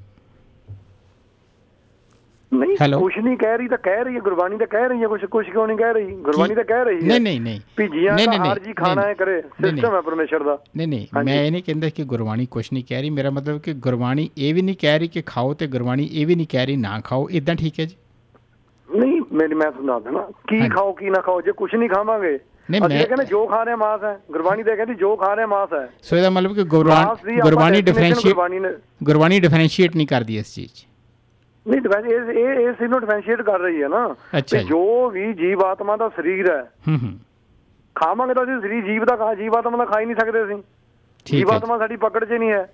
ਨਹੀਂ, ਕੁਛ ਨਹੀਂ ਕਹਿ ਰਹੀ ਤਾਂ ਕਹਿ ਰਹੀ ਹੈ। ਗੁਰਬਾਣੀ ਤਾਂ ਕਹਿ ਰਹੀ ਹੈ, ਕੁਛ ਕਿਉਂ ਨਹੀਂ ਕਹਿ ਰਹੀ? ਗੁਰਬਾਣੀ ਤਾਂ ਕਹਿ ਰਹੀ ਹੈ। ਨਹੀਂ ਭੀਜੀਆਂ ਦਾ ਹਰ ਜੀ ਖਾਣਾ ਹੈ ਕਰੇ, ਸਿਸਟਮ ਹੈ ਪਰਮੇਸ਼ਰ ਦਾ। ਨਹੀਂ, ਮੈਂ ਇਹ ਨਹੀਂ ਕਹਿੰਦਾ ਕਿ ਗੁਰਬਾਣੀ ਕੁਛ ਨਹੀਂ ਕਹਿ ਰਹੀ। ਮੇਰਾ ਮਤਲਬ ਕਿ ਗੁਰਬਾਣੀ ਇਹ ਵੀ ਨਹੀਂ ਕਹਿ ਰਹੀ ਕਿ ਖਾਓ, ਤੇ ਗੁਰਬਾਣੀ ਇਹ ਵੀ ਨਹੀਂ ਕਹਿ ਰਹੀ ਨਾ ਖਾਓ। ਇਦਾਂ ਠੀਕ ਹੈ ਜੀ? ਨਹੀਂ, ਮੈਂ ਸੁਣਾ ਦੇਣਾ ਕੀ ਖਾਓ ਕੀ ਨਾ ਖਾਓ। ਜੇ ਕੁਛ ਨਹੀਂ ਖਾਵਾਂਗੇ ਅਸੀਂ ਕਹਿੰਦੇ ਜੋ ਖਾ ਰਹੇ ਮਾਸ ਹੈ, ਗੁਰਬਾਣੀ ਤੇ ਕਹਿੰਦੀ ਜੋ ਖਾ ਰਹੇ ਮਾਸ ਹੈ। ਸੋ ਇਹਦਾ ਮਤਲਬ ਕਿ ਗੁਰਬਾਣੀ ਡਿਫਰੈਂਸ਼ੀਏਟ ਨਹੀਂ ਕਰਦੀ ਇਸ ਚੀਜ਼ 'ਚ। ਨਹੀਂ ਇਸ ਚੀਜ਼ ਨੂੰ ਡਿਫਰੈਂਸ਼ੀਏਟ ਕਰ ਰਹੀ ਹੈ ਨਾ। ਜੋ ਵੀ ਜੀਵ ਆਤਮਾ ਦਾ ਸਰੀਰ ਹੈ ਖਾਵਾਂਗੇ ਤਾਂ ਅਸੀਂ ਸਰੀਰ ਜੀਵ ਦਾ ਜੀਵ ਆਤਮਾ ਦਾ ਖਾ ਹੀ ਨਹੀਂ ਸਕਦੇ ਅਸੀਂ। ਜੀਵ ਆਤਮਾ ਸਾਡੀ ਪਕੜ 'ਚ ਨਹੀਂ ਹੈ।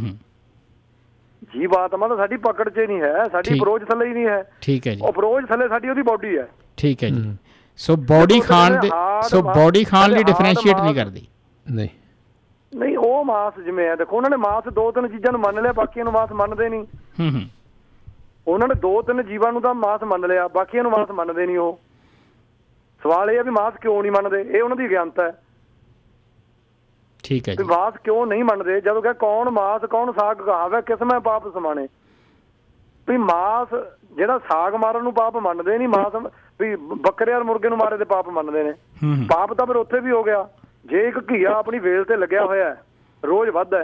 ਜੀਵ ਆਤਮਾ ਤਾਂ ਸਾਡੀ ਪਕੜ 'ਚ ਨਹੀਂ ਹੈ, ਸਾਡੀ ਅਪਰੋਚ ਥੱਲੇ ਹੀ ਨਹੀਂ ਹੈ। ਠੀਕ ਹੈ ਜੀ। ਅਪਰੋਚ ਥੱਲੇ ਸਾਡੀ ਉਹਦੀ ਬੋਡੀ ਹੈ। ਠੀਕ ਹੈ ਜੀ। ਸੋ ਬੋਡੀ ਖਾਣ ਲਈ ਡਿਫਰੈਂਸ਼ੀਏਟ ਨਹੀਂ ਕਰਦੀ। ਨਹੀਂ ਉਹ ਮਾਸ ਜਿਵੇਂ ਹੈ ਦੇਖੋ ਉਹਨਾਂ ਨੇ ਮਾਸ 2-3 ਚੀਜ਼ਾਂ ਨੂੰ ਮੰਨ ਲਿਆ, ਬਾਕੀਆਂ ਨੂੰ ਮਾਸ ਮੰਨਦੇ ਨਹੀਂ। ਉਹਨਾਂ ਨੇ 2-3 ਜੀਵਾਂ ਨੂੰ ਤਾਂ ਮਾਸ ਮੰਨ ਲਿਆ, ਬਾਕੀਆਂ ਨੂੰ ਮਾਸ ਮੰਨਦੇ ਨਹੀਂ। ਉਹ ਸਵਾਲ ਇਹ ਹੈ ਵੀ ਮਾਸ ਕਿਉਂ ਨਹੀਂ ਮੰਨਦੇ, ਇਹ ਉਹਨਾਂ ਦੀ ਅਗਿਆਨਤਾ ਹੈ। ਠੀਕ ਹੈ ਜੀ। ਮਾਸ ਕਿਉਂ ਨਹੀਂ ਮੰਨਦੇ ਜਦੋਂ ਕਿ ਕੌਣ ਮਾਸ ਕੌਣ ਸਾਗ ਕਹਾਵੇ ਕਿਸਮੈ ਪਾਪ ਸਮਾਣੇ। ਵੀ ਮਾਸ ਜਿਹੜਾ ਸਾਗ ਮਾਰਨ ਨੂੰ ਪਾਪ ਮੰਨਦੇ ਨਹੀਂ, ਮਾਸ ਵੀ ਬੱਕਰੇ ਔਰ ਮੁਰਗੇ ਨੂੰ ਮਾਰੇ ਦੇ ਪਾਪ ਮੰਨਦੇ ਨੇ। ਪਾਪ ਤਾਂ ਫਿਰ ਉੱਥੇ ਵੀ ਹੋ ਗਿਆ। ਜੇ ਇੱਕ ਘੀਆ ਆਪਣੀ ਵੇਲ ਤੇ ਲੱਗਿਆ ਹੋਇਆ ਰੋਜ਼ ਵੱਧਦਾ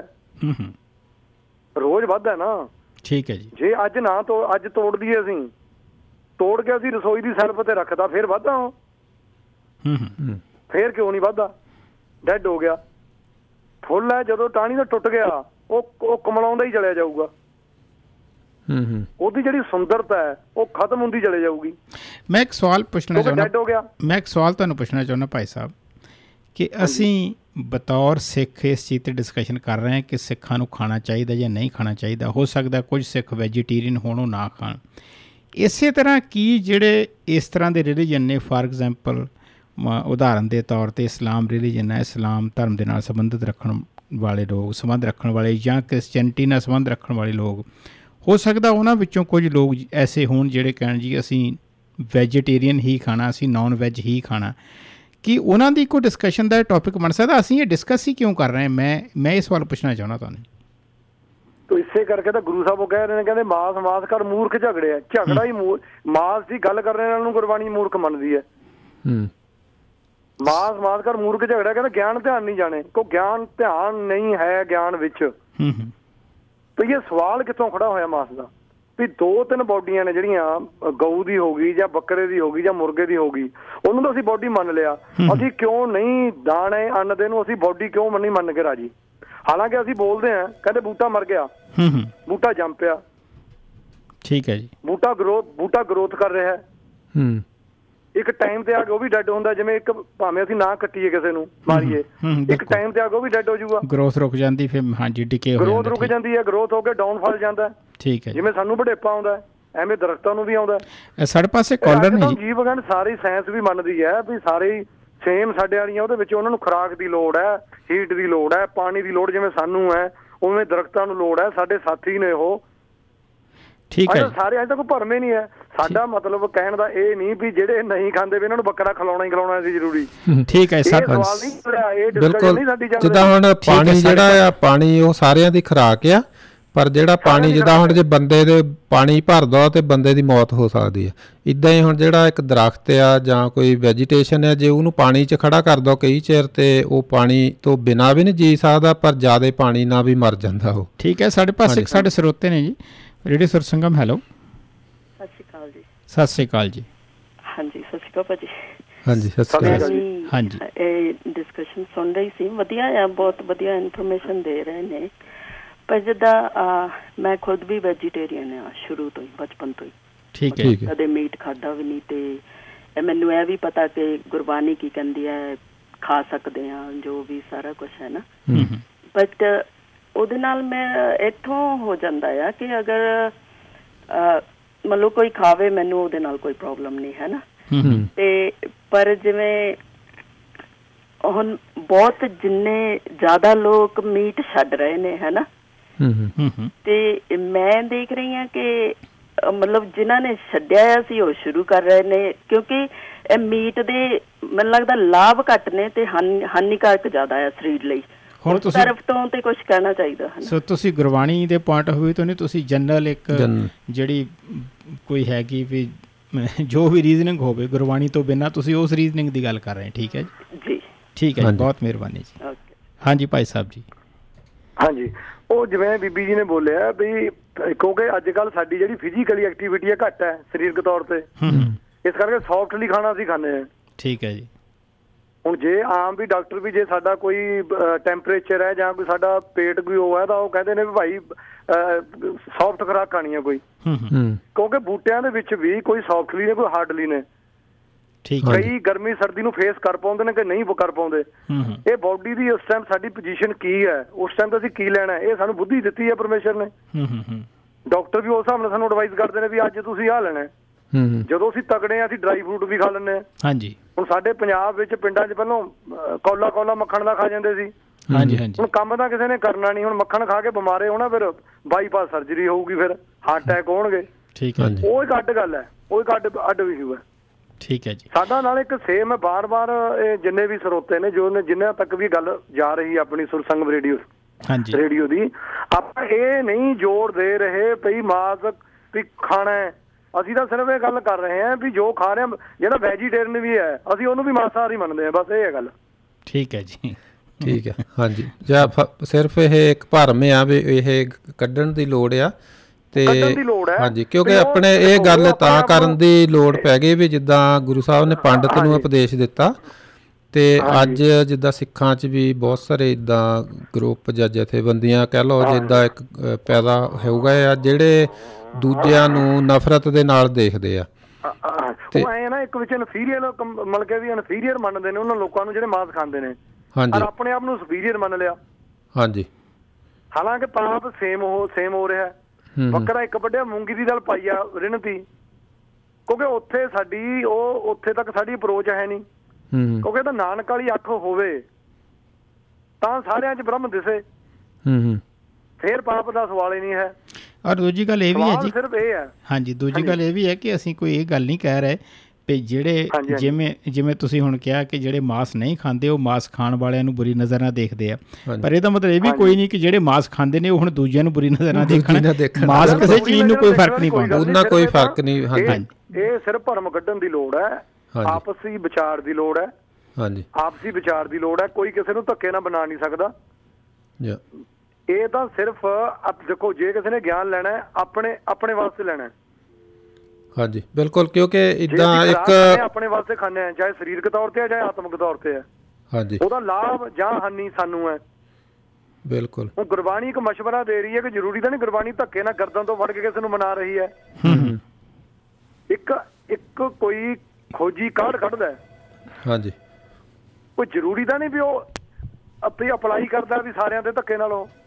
ਨਾ। ਠੀਕ ਹੈ ਜੀ। ਜੇ ਅੱਜ ਨਾ ਅੱਜ ਤੋੜ ਦਈਏ ਅਸੀਂ, ਤੋੜ ਕੇ ਅਸੀਂ ਰਸੋਈ ਦੀ ਸੈਲਫ ਤੇ ਰੱਖਦਾ ਫਿਰ ਵੱਧਦਾ ਉਹ। ਫੇਰ ਕਿਉਂ ਨਹੀਂ ਵੱਧਦਾ? ਡੈਡ ਹੋ ਗਿਆ। ਫੁੱਲ ਹੈ ਜਦੋਂ ਟਾਹਣੀ ਦਾ ਟੁੱਟ ਗਿਆ ਉਹ ਕਮਲਾਉਂਦਾ ਹੀ ਚਲਿਆ ਜਾਊਗਾ। ਉਹਦੀ ਜਿਹੜੀ ਸੁੰਦਰਤਾ ਹੈ ਉਹ ਖਤਮ ਹੁੰਦੀ ਚਲੇ ਜਾਊਗੀ। ਮੈਂ ਇੱਕ ਸਵਾਲ ਪੁੱਛਣਾ ਤੁਹਾਨੂੰ ਪੁੱਛਣਾ ਚਾਹੁੰਦਾ ਭਾਈ ਸਾਹਿਬ ਕਿ ਅਸੀਂ ਬਤੌਰ ਸਿੱਖ ਇਸ ਚੀਜ਼ 'ਤੇ ਡਿਸਕਸ਼ਨ ਕਰ ਰਹੇ ਹਾਂ ਕਿ ਸਿੱਖਾਂ ਨੂੰ ਖਾਣਾ ਚਾਹੀਦਾ ਜਾਂ ਨਹੀਂ ਖਾਣਾ ਚਾਹੀਦਾ। ਹੋ ਸਕਦਾ ਕੁਝ ਸਿੱਖ ਵੈਜੀਟੇਰੀਅਨ ਹੋਣ ਉਹ ਨਾ ਖਾਣ। ਇਸੇ ਤਰ੍ਹਾਂ ਕੀ ਜਿਹੜੇ ਇਸ ਤਰ੍ਹਾਂ ਦੇ ਰਿਲੀਜਨ ਨੇ, ਫਾਰ ਐਗਜ਼ਾਮਪਲ ਉਦਾਹਰਨ ਦੇ ਤੌਰ 'ਤੇ ਇਸਲਾਮ ਰਿਲੀਜਨ ਹੈ, ਇਸਲਾਮ ਧਰਮ ਦੇ ਨਾਲ ਸੰਬੰਧ ਰੱਖਣ ਵਾਲੇ ਜਾਂ ਕ੍ਰਿਸਚੈਨਿਟੀ ਨਾਲ ਸੰਬੰਧ ਰੱਖਣ ਵਾਲੇ ਲੋਕ, ਹੋ ਸਕਦਾ ਉਹਨਾਂ ਵਿੱਚੋਂ ਕੁਝ ਲੋਕ ਐਸੇ ਹੋਣ ਜਿਹੜੇ ਕਹਿਣ ਜੀ ਅਸੀਂ ਵੈਜੀਟੇਰੀਅਨ ਹੀ ਖਾਣਾ, ਅਸੀਂ ਨੌਨ ਵੈਜ ਹੀ ਖਾਣਾ। ਕਿ ਉਹਨਾਂ ਦੀ ਕੋਈ ਡਿਸਕਸ਼ਨ ਦਾ ਟੌਪਿਕ ਬਣ ਸਕਦਾ? ਅਸੀਂ ਇਹ ਡਿਸਕਸ ਹੀ ਕਿਉਂ ਕਰ ਰਹੇ ਹਾਂ? ਮੈਂ ਇਹ ਸਵਾਲ ਪੁੱਛਣਾ ਚਾਹੁੰਦਾ ਤੁਹਾਨੂੰ। ਤੋ ਇਸੇ ਕਰਕੇ ਤਾਂ ਗੁਰੂ ਸਾਹਿਬ ਉਹ ਕਹਿ ਰਹੇ ਨੇ, ਕਹਿੰਦੇ ਮਾਸ ਕਰ ਮੂਰਖ ਝਗੜਿਆ। ਝਗੜਾ ਹੀ ਮਾਸ ਦੀ ਗੱਲ ਕਰਨ ਵਾਲਿਆਂ ਨੂੰ ਗੁਰਬਾਣੀ ਮੂਰਖ ਮੰਨਦੀ ਹੈ। ਮਾਸ ਕਰ ਮੂਰਖ ਝਗੜਿਆ। ਕਹਿੰਦਾ ਗਿਆਨ ਧਿਆਨ ਨਹੀਂ ਜਾਣੇ, ਕੋਈ ਗਿਆਨ ਧਿਆਨ ਨਹੀਂ ਹੈ ਗਿਆਨ ਵਿੱਚ। ਤੇ ਇਹ ਸਵਾਲ ਕਿੱਥੋਂ ਖੜਾ ਹੋਇਆ ਮਾਸ ਦਾ? ਵੀ 2-3 ਬੋਡੀਆਂ ਨੇ ਜਿਹੜੀਆਂ ਗਊ ਦੀ ਹੋ ਗਈ ਜਾਂ ਬੱਕਰੇ ਦੀ ਹੋ ਗਈ ਜਾਂ ਮੁਰਗੇ ਦੀ ਹੋ ਗਈ, ਉਹਨੂੰ ਤਾਂ ਅਸੀਂ ਬੋਡੀ ਮੰਨ ਲਿਆ। ਅਸੀਂ ਕਿਉਂ ਨਹੀਂ ਦਾਣੇ ਅੰਨ ਦੇ ਨੂੰ ਅਸੀਂ ਬੋਡੀ ਕਿਉਂ ਨਹੀਂ ਮੰਨ ਕੇ ਰਾਜੀ? ਹਾਲਾਂਕਿ ਅਸੀਂ ਬੋਲਦੇ ਹਾਂ ਕਹਿੰਦੇ ਬੂਟਾ ਮਰ ਗਿਆ, ਬੂਟਾ ਜੰਮ ਪਿਆ। ਠੀਕ ਹੈ ਜੀ। ਬੂਟਾ ਗਰੋਥ ਕਰ ਰਿਹਾ ਹੈ। ਇੱਕ ਟਾਈਮ ਤੇ ਆ ਕੇ ਉਹ ਵੀ ਡੈਡ ਹੁੰਦਾ। ਜਿਵੇਂ ਇੱਕ ਭਾਵੇਂ ਅਸੀਂ ਨਾ ਕੱਟੀਏ ਕਿਸੇ ਨੂੰ ਮਾਰੀਏ, ਇੱਕ ਟਾਈਮ ਤੇ ਆ ਕੇ ਉਹ ਵੀ ਡੈਡ ਹੋ ਜਾਊਗਾ। ਗਰੋਥ ਰੁਕ ਜਾਂਦੀ ਫਿਰ। ਹਾਂਜੀ, ਡਿਕੇ ਗਰੋਥ ਰੁਕ ਜਾਂਦੀ ਹੈ। ਗਰੋਥ ਹੋ ਕੇ ਡਾਊਨਫਾਲ ਜਾਂਦਾ। ਠੀਕ ਹੈ। ਜਿਵੇਂ ਸਾਨੂੰ ਵਡੇਪਾ ਆਉਂਦਾ ਐਵੇਂ ਦਰਖਤਾਂ ਨੂੰ ਵੀ ਆਉਂਦਾ। ਸਾਡੇ ਪਾਸੇ ਕਾਲਰ ਨੇ ਜੀਵ ਵਿਗਿਆਨ ਸਾਰੀ ਸਾਇੰਸ ਵੀ ਮੰਨਦੀ ਹੈ ਵੀ ਸਾਰੇ ਸੇਮ ਸਾਡੇ ਵਾਲੀਆਂ। ਉਹਦੇ ਵਿੱਚ ਉਹਨਾਂ ਨੂੰ ਖੁਰਾਕ ਦੀ ਲੋੜ ਹੈ, ਹੀਟ ਦੀ ਲੋੜ ਹੈ, ਪਾਣੀ ਦੀ ਲੋੜ ਜਿਵੇਂ ਸਾਨੂੰ ਹੈ ਉਵੇਂ ਦਰਖਤਾਂ ਨੂੰ ਲੋੜ ਹੈ। ਸਾਡੇ ਸਾਥੀ ਨੇ ਉਹ। ਠੀਕ ਹੈ। ਸਾਰੇ ਅੱਜ ਤੱਕ ਕੋਈ ਭਰਮ ਹੀ ਨਹੀਂ ਹੈ। ਸਾਡਾ ਮਤਲਬ ਕਹਿਣ ਦਾ ਇਹ ਨਹੀਂ ਵੀ ਜਿਹੜੇ ਨਹੀਂ ਖਾਂਦੇ ਵੀ ਇਹਨਾਂ ਨੂੰ ਬੱਕਰਾ ਖਿਲਾਉਣਾ ਹੀ ਖਿਲਾਉਣਾ ਸੀ ਜ਼ਰੂਰੀ। ਠੀਕ ਹੈ। ਬਿਲਕੁਲ। ਜਿੱਦਾਂ ਹੁਣ ਪਾਣੀ ਜਿਹੜਾ ਆ, ਪਾਣੀ ਉਹ ਸਾਰਿਆਂ ਦੀ ਖੁਰਾਕ ਆ, ਪਰ ਜਿਹੜਾ ਪਾਣੀ ਜਿੱਦਾਂ ਹੁਣ ਜੇ ਬੰਦੇ ਦੇ ਪਾਣੀ ਭਰ ਦੋ ਤੇ ਬੰਦੇ ਦੀ ਮੌਤ ਹੋ ਸਕਦੀ ਹੈ। ਇੱਦਾਂ ਹੀ ਹੁਣ ਜਿਹੜਾ ਇੱਕ ਦਰਖਤ ਆ ਜਾਂ ਕੋਈ ਵੈਜੀਟੇਸ਼ਨ ਆ, ਜੇ ਉਹਨੂੰ ਪਾਣੀ 'ਚ ਖੜਾ ਕਰ ਦੋ ਕਈ ਚਿਰ ਤੇ ਉਹ ਪਾਣੀ ਤੋਂ ਬਿਨਾਂ ਵੀ ਨਹੀਂ ਜੀ ਸਕਦਾ, ਪਰ ਜ਼ਿਆਦਾ ਪਾਣੀ ਨਾਲ ਵੀ ਮਰ ਜਾਂਦਾ ਉਹ। ਠੀਕ ਹੈ। ਸਾਡੇ ਪਾਸੇ ਸਾਡੇ ਸਰੋਤੇ ਨੇ ਜੀ ਰੇਡੀਓ ਸੁਰ ਸੰਗਮ। ਹੈਲੋ, ਸਤਿ ਸ਼੍ਰੀ ਅਕਾਲ ਜੀ। ਸਤਿ ਸ਼੍ਰੀ ਅਕਾਲ ਜੀ। ਹਾਂਜੀ, ਸਤਿ ਸ਼੍ਰੀ ਅਕਾਲ ਭਾਜੀ। ਹਾਂਜੀ, ਸਤਿ ਸ਼੍ਰੀ ਅਕਾਲ ਜੀ। ਹਾਂਜੀ, ਇਹ ਡਿਸਕਸ਼ਨ ਸੁਣ ਰਹੀ ਸੀ, ਵਧੀਆ ਆ, ਬਹੁਤ ਵਧੀਆ ਇਨਫੋਰਮੇਸ਼ਨ ਦੇ ਰਹੇ ਨੇ। ਪਰ ਜਿੱਦਾਂ ਮੈਂ ਖੁਦ ਵੀ ਵੈਜੀਟੇਰੀਅਨ ਆ ਸ਼ੁਰੂ ਤੋਂ ਹੀ, ਬਚਪਨ ਤੋਂ ਹੀ। ਠੀਕ ਹੈ। ਕਦੇ ਮੀਟ ਖਾਧਾ ਵੀ ਨਹੀਂ ਤੇ ਮੈਨੂੰ ਇਹ ਵੀ ਪਤਾ ਕਿ ਗੁਰਬਾਣੀ ਕੀ ਕਹਿੰਦੀ ਹੈ, ਖਾ ਸਕਦੇ ਹਾਂ ਜੋ ਵੀ ਸਾਰਾ ਕੁਛ ਹੈ ਨਾ। ਬਟ ਉਹਦੇ ਨਾਲ ਮੈਂ ਇੱਥੋਂ ਹੋ ਜਾਂਦਾ ਆ ਕਿ ਅਗਰ ਮਤਲਬ ਕੋਈ ਖਾਵੇ ਮੈਨੂੰ ਉਹਦੇ ਨਾਲ ਕੋਈ ਪ੍ਰੋਬਲਮ ਨਹੀਂ ਹੈ ਨਾ। ਤੇ ਪਰ ਜਿਵੇਂ ਹੁਣ ਬਹੁਤ ਜਿੰਨੇ ਜ਼ਿਆਦਾ ਲੋਕ ਮੀਟ ਛੱਡ ਰਹੇ ਨੇ ਹੈ ਨਾ, ਤੇ ਮੈਂ ਦੇਖ ਰਹੀ ਹਾਂ ਕਿ ਮਤਲਬ ਜਿਨ੍ਹਾਂ ਨੇ ਛੱਡਿਆ ਸੀ ਉਹ ਸ਼ੁਰੂ ਕਰ ਰਹੇ ਨੇ, ਕਿਉਂਕਿ ਇਹ ਮੀਟ ਦੇ ਮੈਨੂੰ ਲੱਗਦਾ ਲਾਭ ਘੱਟ ਨੇ ਤੇ ਹਾਨੀਕਾਰਕ ਜ਼ਿਆਦਾ ਆ ਸਰੀਰ ਲਈ। ਹੁਣ ਤੁਸੀਂ ਤਰਫ ਤੋਂ ਤੇ ਕੁਝ ਕਹਿਣਾ ਚਾਹੀਦਾ ਹੈ। ਸੋ ਤੁਸੀਂ ਗੁਰਬਾਣੀ ਦੇ ਪੁਆਇੰਟ ਆਫ ਵਿਊ ਤੋਂ ਨਹੀਂ, ਤੁਸੀਂ ਜਨਰਲ ਇੱਕ ਜਿਹੜੀ ਕੋਈ ਹੈਗੀ ਵੀ ਜੋ ਵੀ ਰੀਜ਼ਨਿੰਗ ਹੋਵੇ ਗੁਰਬਾਣੀ ਤੋਂ ਬਿਨਾਂ ਤੁਸੀਂ ਉਸ ਰੀਜ਼ਨਿੰਗ ਦੀ ਗੱਲ ਕਰ ਰਹੇ। ਠੀਕ ਹੈ ਜੀ। ਠੀਕ ਹੈ ਜੀ, ਬਹੁਤ ਮਿਹਰਬਾਨੀ ਜੀ। ਹਾਂਜੀ ਭਾਈ ਸਾਹਿਬ ਜੀ। ਹਾਂਜੀ, ਉਹ ਜਿਵੇਂ ਬੀਬੀ ਜੀ ਨੇ ਬੋਲਿਆ ਵੀ ਕਿਉਂਕਿ ਅੱਜ ਕੱਲ੍ਹ ਸਾਡੀ ਜਿਹੜੀ ਫਿਜ਼ੀਕਲੀ ਐਕਟੀਵਿਟੀ ਹੈ ਘੱਟ ਹੈ ਸਰੀਰਕ ਤੌਰ ਤੇ। ਇਸ ਕਰਕੇ ਸੌਫਟਲੀ ਖਾਣਾ ਅਸੀਂ ਖਾਂਦੇ ਹਾਂ। ਠੀਕ ਹੈ ਜੀ। ਹੁਣ ਜੇ ਆਮ ਵੀ ਡਾਕਟਰ ਵੀ ਜੇ ਸਾਡਾ ਕੋਈ ਟੈਂਪਰੇਚਰ ਹੈ ਜਾਂ ਕੋਈ ਸਾਡਾ ਪੇਟ ਕੋਈ ਉਹ ਹੈ ਤਾਂ ਉਹ ਕਹਿੰਦੇ ਨੇ ਵੀ ਭਾਈ ਸੌਫਟ ਖੁਰਾਕ ਖਾਣੀ ਹੈ ਕੋਈ, ਕਿਉਂਕਿ ਬੂਟਿਆਂ ਦੇ ਵਿੱਚ ਵੀ ਕੋਈ ਸੌਫਟਲੀ ਨੇ ਕੋਈ ਹਾਰਡਲੀ ਨੇ। ਕਈ ਗਰਮੀ ਸਰਦੀ ਨੂੰ ਫੇਸ ਕਰ ਪਾਉਂਦੇ ਨੇ ਕਿ ਨਹੀਂ ਕਰ ਪਾਉਂਦੇ। ਇਹ ਬਾਡੀ ਦੀ ਉਸ ਟਾਈਮ ਸਾਡੀ ਪੋਜੀਸ਼ਨ ਕੀ ਹੈ, ਉਸ ਟਾਈਮ ਤੇ ਅਸੀਂ ਕੀ ਲੈਣਾ, ਇਹ ਸਾਨੂੰ ਬੁੱਧੀ ਦਿੱਤੀ ਹੈ ਪਰਮੇਸ਼ਰ ਨੇ। ਡਾਕਟਰ ਵੀ ਉਸ ਹਿਸਾਬ ਨਾਲ ਸਾਨੂੰ ਐਡਵਾਈਸ ਕਰਦੇ ਨੇ ਵੀ ਅੱਜ ਤੁਸੀਂ ਆਹ ਲੈਣਾ। ਜਦੋਂ ਅਸੀਂ ਤਕੜੇ ਆ ਅਸੀਂ ਡਰਾਈ ਫਰੂਟ ਵੀ ਖਾ ਲੈਂਦੇ ਹਾਂ। ਹਾਂਜੀ। ਹੁਣ ਸਾਡੇ ਪੰਜਾਬ ਵਿੱਚ ਪਿੰਡਾਂ 'ਚ ਪਹਿਲਾਂ ਕੌਲਾ ਮੱਖਣ ਦਾ ਖਾ ਜਾਂਦੇ ਸੀ। ਹਾਂਜੀ ਹਾਂਜੀ। ਹੁਣ ਕੰਮ ਤਾਂ ਕਿਸੇ ਨੇ ਕਰਨਾ ਨਹੀਂ, ਹੁਣ ਮੱਖਣ ਖਾ ਕੇ ਬਿਮਾਰੇ ਹੋਣਾ, ਫਿਰ ਬਾਈਪਾਸ ਸਰਜਰੀ ਹੋਊਗੀ, ਫਿਰ ਹਾਰਟ ਅਟੈਕ ਹੋਣਗੇ। ਠੀਕ ਹੈ। ਉਹ ਇੱਕ ਅੱਡ ਗੱਲ ਹੈ, ਉਹ ਇੱਕ ਅੱਡ ਇਸ਼ੂ ਹੈ। ਠੀਕ ਹੈ ਜੀ। ਸਾਡਾ ਨਾਲ ਇੱਕ ਸੇਮ ਹੈ, ਬਾਰ-ਬਾਰ ਇਹ ਜਿੰਨੇ ਵੀ ਸਰੋਤੇ ਨੇ ਜੋ ਜਿੰਨਿਆਂ ਤੱਕ ਵੀ ਗੱਲ ਜਾ ਰਹੀ ਆਪਣੀ ਸੁਰਸੰਗਮ ਰੇਡੀਓ ਦੀ, ਆਪਾਂ ਇਹ ਨਹੀਂ ਜ਼ੋਰ ਦੇ ਰਹੇ ਪਈ ਮਾਸ ਵੀ ਖਾਣਾ ਹੈ। ਅਸੀਂ ਤਾਂ ਸਿਰਫ ਇਹ ਗੱਲ ਕਰ ਰਹੇ ਹਾਂ ਵੀ ਜੋ ਖਾ ਰਹੇ ਹਾਂ, ਜਿਹੜਾ ਵੈਜੀਟੇਰੀਅਨ ਵੀ ਹੈ ਅਸੀਂ ਉਹਨੂੰ ਵੀ ਮਾਸਾਹਾਰੀ ਮੰਨਦੇ ਹਾਂ, ਬਸ ਇਹ ਹੈ ਗੱਲ। ਠੀਕ ਹੈ ਜੀ। ਠੀਕ ਹੈ। ਹਾਂਜੀ, ਜਾਂ ਸਿਰਫ ਇਹ ਇੱਕ ਭਰਮ ਆ ਵੀ ਇਹ ਕੱਢਣ ਦੀ ਲੋੜ ਆ ਤੇ ਹਾਂਜੀ, ਕਿਉਂਕਿ ਆਪਣੇ ਇਹ ਗੱਲ ਤਾਂ ਕਰਨ ਦੀ ਲੋੜ ਪੈ ਗਈ ਵੀ ਜਿੱਦਾਂ ਗੁਰੂ ਸਾਹਿਬ ਨੇ ਪੰਡਤ ਨੂੰ ਉਪਦੇਸ਼ ਦਿੱਤਾ ਤੇ ਅੱਜ ਜਿੱਦਾਂ ਸਿੱਖਾਂ 'ਚ ਵੀ ਬਹੁਤ ਸਾਰੇ ਇੱਦਾਂ ਗਰੁੱਪ ਜਾਂ ਜਥੇਬੰਦੀਆਂ ਕਹਿ ਲਓ ਜਿੱਦਾਂ ਇੱਕ ਪੈਦਾ ਹੋ ਗਏ ਆ ਜਿਹੜੇ ਦੂਜਿਆਂ ਨੂੰ ਨਫ਼ਰਤ ਦੇ ਨਾਲ ਦੇਖਦੇ ਆ। ਉਹ ਐ ਨਾ ਇੱਕ ਵਿੱਚ ਇਨਫੀਰੀਅਰ ਮਤਲਬ ਕਿ ਵੀ ਇਨਫੀਰੀਅਰ ਮੰਨਦੇ ਨੇ ਉਹਨਾਂ ਲੋਕਾਂ ਨੂੰ ਜਿਹੜੇ ਮਾਸ ਖਾਂਦੇ ਨੇ, ਹਾਂਜੀ, ਆਪਣੇ ਆਪ ਨੂੰ ਸੁਪੀਰੀਅਰ ਮੰਨ ਲਿਆ। ਹਾਂਜੀ, ਹਾਲਾਂਕਿ ਪਾਪ ਸੇਮ ਹੋ ਰਿਹਾ। ਬੱਕਰਾ ਇੱਕ ਵੱਡਿਆ ਮੂੰਗੀ ਦੀ ਦਾਲ ਪਾਈ ਆ ਰਿਣਤੀ, ਕਿਉਂਕਿ ਉੱਥੇ ਤੱਕ ਸਾਡੀ ਅਪਰੋਚ ਹੈ ਨਹੀਂ। ਕਿਉਂਕਿ ਤਾਂ ਨਾਨਕ ਵਾਲੀ ਅੱਖ ਹੋਵੇ ਤਾਂ ਸਾਰਿਆਂ 'ਚ ਬ੍ਰਹਮ ਦਿਸੇ, ਫੇਰ ਪਾਪ ਦਾ ਸਵਾਲ ਹੀ ਨਹੀਂ ਹੈ। ਔਰ ਦੂਜੀ ਗੱਲ ਇਹ ਵੀ ਹੈ ਜੀ, ਸਿਰਫ ਇਹ ਹੈ। ਹਾਂਜੀ, ਦੂਜੀ ਗੱਲ ਇਹ ਵੀ ਹੈ ਕਿ ਅਸੀਂ ਕੋਈ ਇਹ ਗੱਲ ਨਹੀਂ ਕਹਿ ਰਹੇ ਵੀ ਜਿਹੜੇ ਜਿਵੇਂ ਤੁਸੀਂ ਹੁਣ ਕਿਹਾ ਕਿ ਜਿਹੜੇ ਮਾਸ ਨਹੀਂ ਖਾਂਦੇ ਉਹ ਮਾਸ ਖਾਣ ਵਾਲਿਆਂ ਨੂੰ ਬੁਰੀ ਨਜ਼ਰ ਨਾਲ ਦੇਖਦੇ ਆ, ਪਰ ਇਹਦਾ ਮਤਲਬ ਇਹ ਵੀ ਕੋਈ ਨਹੀਂ ਕਿ ਜਿਹੜੇ ਮਾਸ ਖਾਂਦੇ ਨੇ ਉਹ ਹੁਣ ਦੂਜਿਆਂ ਨੂੰ ਬੁਰੀ ਨਜ਼ਰ ਨਾਲ ਦੇਖਣ। ਮਾਸ ਕਿਸੇ ਚੀਜ਼ ਨੂੰ ਕੋਈ ਫਰਕ ਨਹੀਂ ਪਾਉਂਦਾ, ਉਹਨਾਂ ਕੋਈ ਫਰਕ ਨਹੀਂ। ਇਹ ਸਿਰਫ ਭਰਮ ਕੱਢਣ ਦੀ ਲੋੜ ਹੈ, ਆਪਸੀ ਵਿਚਾਰ ਦੀ ਲੋੜ ਹੈ। ਹਾਂਜੀ, ਆਪਸੀ ਵਿਚਾਰ ਦੀ ਲੋੜ ਹੈ। ਕੋਈ ਕਿਸੇ ਨੂੰ ਧੱਕੇ ਨਾਲ ਬਣਾ ਨਹੀਂ ਸਕਦਾ। ਇਹ ਤਾਂ ਸਿਰਫ ਦੇਖੋ, ਜੇ ਕਿਸੇ ਨੇ ਗਿਆਨ ਲੈਣਾ ਆਪਣੇ ਵਾਸਤੇ ਲੈਣਾ। ਹਾਂਜੀ, ਬਿਲਕੁਲ, ਕਿਉਂਕਿ ਇਦਾਂ ਇੱਕ ਆਪਣੇ ਵਾਸਤੇ ਖਾਂਦੇ ਆ, ਚਾਹੇ ਸਰੀਰਕ ਤੌਰ ਤੇ ਹੈ ਚਾਹੇ ਆਤਮਿਕ ਤੌਰ ਤੇ ਹੈ। ਹਾਂਜੀ, ਉਹਦਾ ਲਾਭ ਜਾਂ ਹਾਨੀ ਸਾਨੂੰ ਹੈ। ਬਿਲਕੁਲ। ਹੁਣ ਗੁਰਬਾਣੀ ਇੱਕ ਮਸ਼ਵਰਾ ਦੇ ਰਹੀ ਹੈ ਕਿ ਜ਼ਰੂਰੀ ਤਾਂ ਨਹੀਂ ਗੁਰਬਾਣੀ ਧੱਕੇ ਨਾਲ ਗਰਦਨ ਤੋਂ ਫੜ ਕੇ ਕਿਸੇ ਨੂੰ ਮਨਾ ਰਹੀ ਹੈ। ਇੱਕ ਕੋਈ ਖੋਜੀ ਕਾਢ ਕੱਢਦਾ। ਹਾਂਜੀ, ਕੋਈ ਜ਼ਰੂਰੀ ਤਾਂ ਨਹੀਂ ਵੀ ਉਹ ਆਪੇ ਅਪਲਾਈ ਕਰਦਾ ਵੀ ਸਾਰਿਆਂ ਦੇ ਧੱਕੇ ਨਾਲ ਉਹ।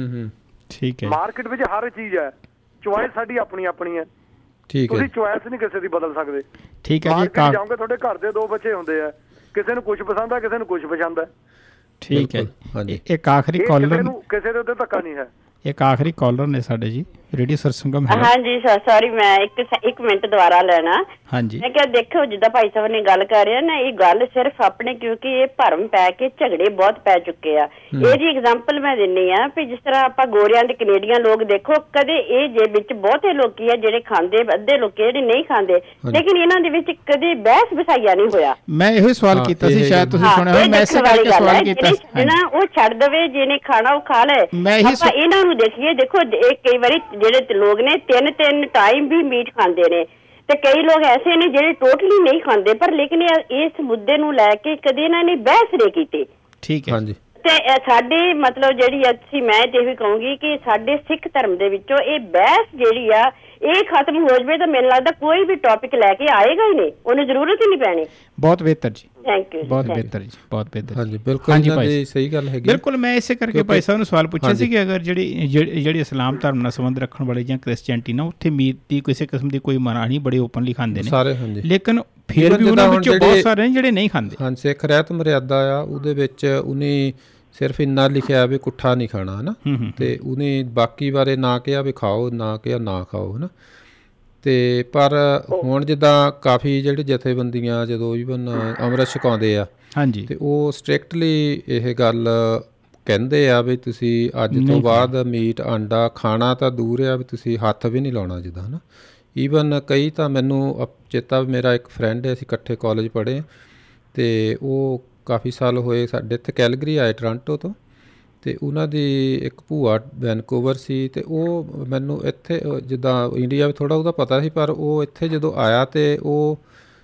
ਠੀਕ ਹੈ। ਮਾਰਕੀਟ ਵਿੱਚ ਹਰ ਚੀਜ਼ ਹੈ, ਚੁਆਇਸ ਸਾਡੀ ਆਪਣੀ ਹੈ। ਠੀਕ ਹੈ, ਤੁਸੀਂ ਚੁਆਇਸ ਨਹੀਂ ਕਿਸੇ ਦੀ ਬਦਲ ਸਕਦੇ। ਠੀਕ ਹੈ ਜੀ। ਮਾਰਕੀਟ ਜਾਓਗੇ, ਤੁਹਾਡੇ ਘਰ ਦੇ 2 ਬੱਚੇ ਹੁੰਦੇ ਆ, ਕਿਸੇ ਨੂੰ ਕੁਝ ਪਸੰਦ ਆ, ਕਿਸੇ ਨੂੰ ਕੁਝ ਪਸੰਦ ਹੈ। ਠੀਕ ਹੈ। ਇੱਕ ਆਖਰੀ ਕਾਲਰ, ਕਿਸੇ ਦੇ ਉੱਤੇ ਧੱਕਾ ਨਹੀਂ ਹੈ। ਇੱਕ ਆਖਰੀ ਕਾਲਰ ਨੇ ਸਾਡੇ ਜੀ, ਰੇਡੀਓ ਸਰਸੰਗਮ ਹੈ। ਹਾਂਜੀ ਸੌਰੀ, ਮੈਂ ਇੱਕ ਮਿੰਟ ਦੁਬਾਰਾ ਲੈਣਾ। ਹਾਂਜੀ, ਮੈਂ ਕਿਹਾ ਦੇਖੋ ਜਿੱਦਾਂ ਭਾਈ ਸਾਹਿਬ ਨੇ ਗੱਲ ਕਰ ਰਿਹਾ ਨਾ, ਇਹ ਗੱਲ ਸਿਰਫ ਆਪਣੇ ਕਿਉਂਕਿ ਇਹ ਭਰਮ ਪੈ ਕੇ ਝਗੜੇ ਬਹੁਤ ਪੈ ਚੁੱਕੇ ਆ। ਇਹਦੀ ਐਗਜ਼ਾਮਪਲ ਮੈਂ ਦਿੰਨੀ ਆ ਵੀ ਜਿਸ ਤਰ੍ਹਾਂ ਆਪਾਂ ਗੋਰਿਆਂ ਦੇ ਕੈਨੇਡੀਅਨ ਲੋਕ ਦੇਖੋ, ਕਦੇ ਇਹ ਜੇ ਵਿੱਚ ਬਹੁਤੇ ਲੋਕੀ ਆ ਜਿਹੜੇ ਖਾਂਦੇ, ਅੱਧੇ ਲੋਕੀ ਜਿਹੜੇ ਨਹੀਂ ਖਾਂਦੇ, ਲੇਕਿਨ ਇਹਨਾਂ ਦੇ ਵਿੱਚ ਕਦੇ ਬਹਿਸ ਵਿਸਾਈਆ ਨਹੀਂ ਹੋਇਆ। ਮੈਂ ਇਹੋ ਸਵਾਲ ਕੀਤਾ ਸੀ, ਸ਼ਾਇਦ ਤੁਸੀਂ ਸੁਣਿਆ ਹੋਵੇ। ਮੈਂ ਇਸੇ ਕਰਕੇ ਸਵਾਲ ਕੀਤਾ ਸੀ ਨਾ, ਉਹ ਛੱਡ ਦੇਵੇ, ਜਿਹਨੇ ਖਾਣਾ ਉਹ ਖਾ ਲੈ। ਆਪਾਂ ਇਹਨਾਂ ਨੂੰ ਦੇਖੀਏ, ਦੇਖੋ ਕਈ ਵਾਰੀ ਜਿਹੜੇ ਲੋਕ ਨੇ 3 ਟਾਈਮ ਵੀ ਮੀਟ ਖਾਂਦੇ ਨੇ ਤੇ ਕਈ ਲੋਕ ਐਸੇ ਨੇ ਜਿਹੜੇ ਟੋਟਲੀ ਨਹੀਂ ਖਾਂਦੇ, ਪਰ ਲੇਕਿਨ ਇਸ ਮੁੱਦੇ ਨੂੰ ਲੈ ਕੇ ਕਦੇ ਇਹਨਾਂ ਨੇ ਬਹਿਸ ਨਹੀਂ ਕੀਤੀ। ਠੀਕ ਹੈ। ਹਾਂਜੀ, ਤੇ ਸਾਡੇ ਮਤਲਬ ਜਿਹੜੀ ਅਸੀਂ ਮੈਂ ਤੇ ਇਹ ਵੀ ਕਹੂੰਗੀ ਕਿ ਸਾਡੇ ਸਿੱਖ ਧਰਮ ਦੇ ਵਿੱਚੋਂ ਇਹ ਬਹਿਸ ਜਿਹੜੀ ਆ ਇਹ ਖਤਮ ਹੋ ਜਾਵੇ ਤਾਂ ਮੈਨੂੰ ਲੱਗਦਾ ਕੋਈ ਵੀ ਟੌਪਿਕ ਲੈ ਕੇ ਆਏਗਾ ਹੀ ਨਹੀਂ, ਉਹਨੂੰ ਜ਼ਰੂਰਤ ਹੀ ਨਹੀਂ ਪੈਣੀ। ਬਹੁਤ ਬਿਹਤਰ ਜੀ, ਥੈਂਕ ਯੂ, ਬਹੁਤ ਬਿਹਤਰ ਜੀ, ਬਹੁਤ ਬਿਹਤਰ। ਹਾਂਜੀ, ਬਿਲਕੁਲ, ਹਾਂਜੀ ਭਾਈ, ਸਹੀ ਗੱਲ ਹੈਗੀ। ਬਿਲਕੁਲ, ਮੈਂ ਇਸੇ ਕਰਕੇ ਭਾਈ ਸਾਹਿਬ ਨੂੰ ਸਵਾਲ ਪੁੱਛਿਆ ਸੀ ਕਿ ਅਗਰ ਜਿਹੜੀ ਇਸਲਾਮ ਧਰਮ ਨਾਲ ਸੰਬੰਧ ਰੱਖਣ ਵਾਲੇ ਜਾਂ ਕ੍ਰਿਸਚੀਅਨਟੀ ਨਾਲ, ਉੱਥੇ ਮੀਟ ਦੀ ਕਿਸੇ ਕਿਸਮ ਦੀ ਕੋਈ ਮਨਾ ਨਹੀਂ, ਬੜੇ ਓਪਨਲੀ ਖਾਂਦੇ ਨੇ ਸਾਰੇ। ਹਾਂਜੀ, ਲੇਕਿਨ ਫਿਰ ਵੀ ਉਹਨਾਂ ਵਿੱਚੋਂ ਬਹੁਤ ਸਾਰੇ ਨੇ ਜਿਹੜੇ ਨਹੀਂ ਖਾਂਦੇ। ਹਾਂ, ਸਿੱਖ ਰਹਿਤ ਮਰਿਆਦਾ ਆ, ਉਹਦੇ ਵਿੱਚ ਉਹਨੇ ਸਿਰਫ ਇੰਨਾ ਲਿਖਿਆ ਵੀ ਕੁੱਠਾ ਨਹੀਂ ਖਾਣਾ, ਹੈ ਨਾ, ਤੇ ਉਹਨੇ ਬਾਕੀ ਬਾਰੇ ਨਾ ਕਿਹਾ ਵੀ ਖਾਓ, ਨਾ ਕਿਹਾ ਨਾ ਖਾਓ, ਹੈ ਨਾ। ਤੇ ਪਰ ਹੁਣ ਜਿੱਦਾਂ ਕਾਫੀ ਜਿਹੜੇ ਜਥੇਬੰਦੀਆਂ ਜਦੋਂ ਈਵਨ ਅੰਮ੍ਰਿਤ ਛਕਾਉਂਦੇ ਆ, ਹਾਂਜੀ, ਤੇ ਉਹ ਸਟ੍ਰਿਕਟਲੀ ਇਹ ਗੱਲ ਕਹਿੰਦੇ ਆ ਵੀ ਤੁਸੀਂ ਅੱਜ ਤੋਂ ਬਾਅਦ ਮੀਟ ਆਂਡਾ ਖਾਣਾ ਤਾਂ ਦੂਰ ਆ, ਵੀ ਤੁਸੀਂ ਹੱਥ ਵੀ ਨਹੀਂ ਲਾਉਣਾ ਜਿੱਦਾਂ, ਹੈ ਨਾ। ਈਵਨ ਕਈ ਤਾਂ ਮੈਨੂੰ ਚੇਤਾ, ਮੇਰਾ ਇੱਕ ਫਰੈਂਡ ਹੈ, ਅਸੀਂ ਇਕੱਠੇ ਕਾਲਜ ਪੜ੍ਹੇ ਤੇ ਉਹ ਕਾਫੀ ਸਾਲ ਹੋਏ ਸਾਡੇ ਇੱਥੇ ਕੈਲਗਰੀ ਆਏ ਟੋਰਾਂਟੋ ਤੋਂ, ਤੇ ਉਹਨਾਂ ਦੀ ਇੱਕ ਭੂਆ ਵੈਨਕੂਵਰ ਸੀ, ਤੇ ਉਹ ਮੈਨੂੰ ਇੱਥੇ ਜਿੱਦਾਂ ਇੰਡੀਆ ਵਿੱਚ ਥੋੜ੍ਹਾ ਉਹਦਾ ਪਤਾ ਸੀ, ਪਰ ਉਹ ਇੱਥੇ ਜਦੋਂ ਆਇਆ ਤੇ ਉਹ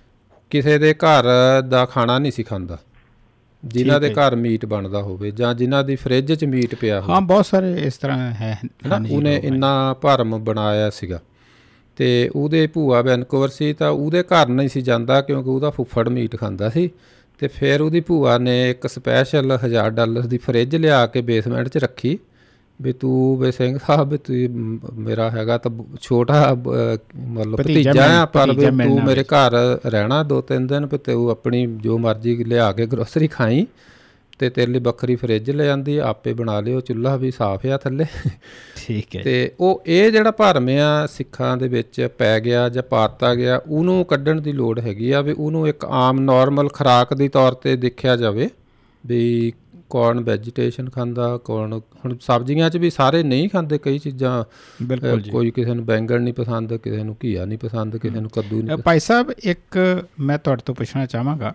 ਕਿਸੇ ਦੇ ਘਰ ਦਾ ਖਾਣਾ ਨਹੀਂ ਸੀ ਖਾਂਦਾ, ਜਿਨ੍ਹਾਂ ਦੇ ਘਰ ਮੀਟ ਬਣਦਾ ਹੋਵੇ ਜਾਂ ਜਿਨ੍ਹਾਂ ਦੀ ਫਰਿੱਜ 'ਚ ਮੀਟ ਪਿਆ ਹੋਵੇ। ਹਾਂ, ਬਹੁਤ ਸਾਰੇ ਇਸ ਤਰ੍ਹਾਂ ਹੈ। ਉਹਨੇ ਇੰਨਾ ਭਰਮ ਬਣਾਇਆ ਸੀਗਾ। ਅਤੇ ਉਹਦੇ ਭੂਆ ਵੈਨਕੂਵਰ ਸੀ ਤਾਂ ਉਹਦੇ ਘਰ ਨਹੀਂ ਸੀ ਜਾਂਦਾ ਕਿਉਂਕਿ ਉਹਦਾ ਫੁੱਫੜ ਮੀਟ ਖਾਂਦਾ ਸੀ। ਅਤੇ ਫਿਰ ਉਹਦੀ ਭੂਆ ਨੇ ਇੱਕ ਸਪੈਸ਼ਲ $1000 ਦੀ ਫਰਿੱਜ ਲਿਆ ਕੇ ਬੇਸਮੈਂਟ 'ਚ ਰੱਖੀ ਵੀ ਤੂੰ ਵੀ ਸਿੰਘ ਸਾਹਿਬ ਵੀ ਤੂੰ ਮੇਰਾ ਹੈਗਾ ਤਾਂ ਛੋਟਾ ਮਤਲਬ ਭਤੀਜਾ ਆ, ਪਰ ਵੀ ਤੂੰ ਮੇਰੇ ਘਰ ਰਹਿਣਾ 2-3 ਦਿਨ ਵੀ ਤੂੰ ਆਪਣੀ ਜੋ ਮਰਜ਼ੀ ਲਿਆ ਕੇ ਗਰੋਸਰੀ ਖਾਈ ਅਤੇ ਤੇਰੇ ਲਈ ਵੱਖਰੀ ਫਰਿੱਜ ਲੈ ਜਾਂਦੀ, ਆਪੇ ਬਣਾ ਲਿਓ, ਚੁੱਲ੍ਹਾ ਵੀ ਸਾਫ਼ ਆ ਥੱਲੇ। ਠੀਕ ਹੈ। ਅਤੇ ਉਹ ਇਹ ਜਿਹੜਾ ਭਰਮ ਆ ਸਿੱਖਾਂ ਦੇ ਵਿੱਚ ਪੈ ਗਿਆ ਜਾਂ ਪਾਤਾ ਗਿਆ, ਉਹਨੂੰ ਕੱਢਣ ਦੀ ਲੋੜ ਹੈਗੀ ਆ ਵੀ ਉਹਨੂੰ ਇੱਕ ਆਮ ਨੋਰਮਲ ਖੁਰਾਕ ਦੀ ਤੌਰ 'ਤੇ ਦੇਖਿਆ ਜਾਵੇ ਵੀ ਕੌਣ ਵੈਜੀਟੇਸ਼ਨ ਖਾਂਦਾ, ਕੌਣ ਹੁਣ ਸਬਜ਼ੀਆਂ 'ਚ ਵੀ ਸਾਰੇ ਨਹੀਂ ਖਾਂਦੇ ਕਈ ਚੀਜ਼ਾਂ। ਬਿਲਕੁਲ ਜੀ। ਕੋਈ ਕਿਸੇ ਨੂੰ ਬੈਂਗਣ ਨਹੀਂ ਪਸੰਦ, ਕਿਸੇ ਨੂੰ ਘੀਆ ਨਹੀਂ ਪਸੰਦ, ਕਿਸੇ ਨੂੰ ਕੱਦੂ ਨਹੀਂ। ਭਾਈ ਸਾਹਿਬ, ਇੱਕ ਮੈਂ ਤੁਹਾਡੇ ਤੋਂ ਪੁੱਛਣਾ ਚਾਹਾਂਗਾ,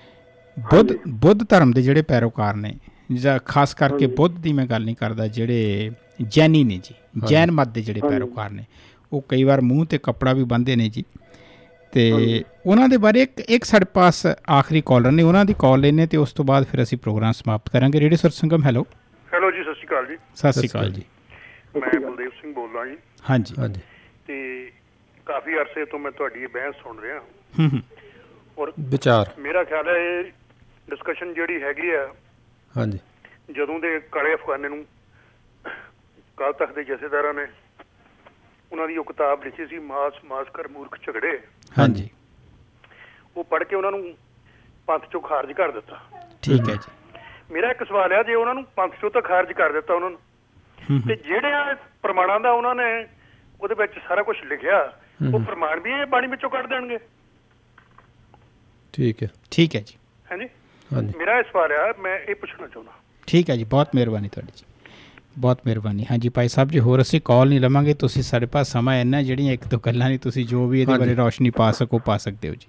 ਬੁੱਧ ਧਰਮ ਦੇ ਜਿਹੜੇ ਪੈਰੋਕਾਰ ਨੇ, ਜਾਂ ਖਾਸ ਕਰਕੇ ਬੁੱਧ ਦੀ ਮੈਂ ਗੱਲ ਨਹੀਂ ਕਰਦਾ, ਜਿਹੜੇ ਜੈਨੀ ਨੇ ਜੀ, ਜੈਨ ਮਤ ਦੇ ਜਿਹੜੇ ਪੈਰੋਕਾਰ ਨੇ, ਉਹ ਕਈ ਵਾਰ ਮੂੰਹ 'ਤੇ ਕੱਪੜਾ ਵੀ ਬੰਨ੍ਹਦੇ ਨੇ ਜੀ, ਅਤੇ ਉਹਨਾਂ ਦੇ ਬਾਰੇ ਇੱਕ ਸਾਡੇ ਪਾਸ ਆਖਰੀ ਕਾਲਰ ਨੇ, ਉਹਨਾਂ ਦੀ ਕਾਲ ਲੈਂਦੇ ਅਤੇ ਉਸ ਤੋਂ ਬਾਅਦ ਫਿਰ ਅਸੀਂ ਪ੍ਰੋਗਰਾਮ ਸਮਾਪਤ ਕਰਾਂਗੇ। ਰੇਡੀਓ ਸੁਰ ਸੰਗਮ, ਹੈਲੋ। ਹੈਲੋ ਜੀ, ਸਤਿ ਸ਼੍ਰੀ ਅਕਾਲ ਜੀ। ਸਤਿ ਸ਼੍ਰੀ ਅਕਾਲ ਜੀ। ਮੈਂ ਬਲਦੇਵ ਸਿੰਘ ਬੋਲਦਾ ਜੀ। ਹਾਂਜੀ। ਅਤੇ ਕਾਫੀ ਅਰਸੇ ਤੋਂ ਮੈਂ ਤੁਹਾਡੀ ਇਹ ਬਹਿਸ ਸੁਣ ਰਿਹਾ ਔਰ ਵਿਚਾਰ ਮੇਰਾ ਖਿਆਲ ਹੈ ਇਹ ਡਿਸਕਸ਼ਨ ਜਿਹੜੀ ਹੈਗੀ ਆ, ਹਾਂਜੀ, ਜਦੋਂ ਦੇ ਕਾਲੇ ਅਫਗਾਨੇ ਨੂੰ ਅਕਾਲ ਤਖ਼ਤ ਦੇ ਜਥੇਦਾਰਾਂ ਨੇ ਉਹਨਾਂ ਦੀ ਉਹ ਕਿਤਾਬ ਲਿਖੀ ਸੀ ਮਾਸ ਕਰ ਮੂਰਖ ਝਗੜੇ, ਹਾਂਜੀ, ਉਹ ਪੜ੍ਹ ਕੇ ਉਹਨਾਂ ਨੂੰ ਪੰਥ ਚੋਂ ਖਾਰਜ ਕਰ ਦਿੱਤਾ। ਠੀਕ ਹੈ ਜੀ। ਮੇਰਾ ਇੱਕ ਸਵਾਲ ਹੈ, ਜੇ ਉਹਨਾਂ ਨੂੰ ਪੰਥ ਚੋਂ ਤਾਂ ਖਾਰਜ ਕਰ ਦਿੱਤਾ ਉਹਨਾਂ ਨੂੰ, ਤੇ ਜਿਹੜਿਆਂ ਪ੍ਰਮਾਣਾਂ ਦਾ ਉਹਨਾਂ ਨੇ ਉਹਦੇ ਵਿੱਚ ਸਾਰਾ ਕੁਝ ਲਿਖਿਆ, ਉਹ ਪ੍ਰਮਾਣ ਵੀ ਇਹ ਬਾਣੀ ਵਿੱਚੋਂ ਕੱਢ ਦੇਣਗੇ? ਠੀਕ ਹੈ, ਠੀਕ ਹੈ ਜੀ। ਹਾਂਜੀ, ਮੇਰਾ ਇਹ ਸਵਾਲ ਆ, ਮੈਂ ਇਹ ਪੁੱਛਣਾ ਚਾਹੁੰਦਾ। ਠੀਕ ਹੈ ਜੀ, ਬਹੁਤ ਮਿਹਰਬਾਨੀ ਤੁਹਾਡੀ ਜੀ, ਬਹੁਤ ਮਿਹਰਬਾਨੀ। ਹਾਂਜੀ ਭਾਈ ਸਾਹਿਬ ਜੀ, ਹੋਰ ਅਸੀਂ ਕਾਲ ਨਹੀਂ ਲਵਾਂਗੇ, ਤੁਸੀਂ ਸਾਡੇ ਪਾਸ ਸਮਾਂ ਇੰਨਾ, ਜਿਹੜੀਆਂ ਇੱਕ ਦੋ ਗੱਲਾਂ ਨਹੀਂ ਤੁਸੀਂ ਜੋ ਵੀ ਇਹਦੇ ਬਾਰੇ ਰੌਸ਼ਨੀ ਪਾ ਸਕੋ ਪਾ ਸਕਦੇ ਹੋ ਜੀ।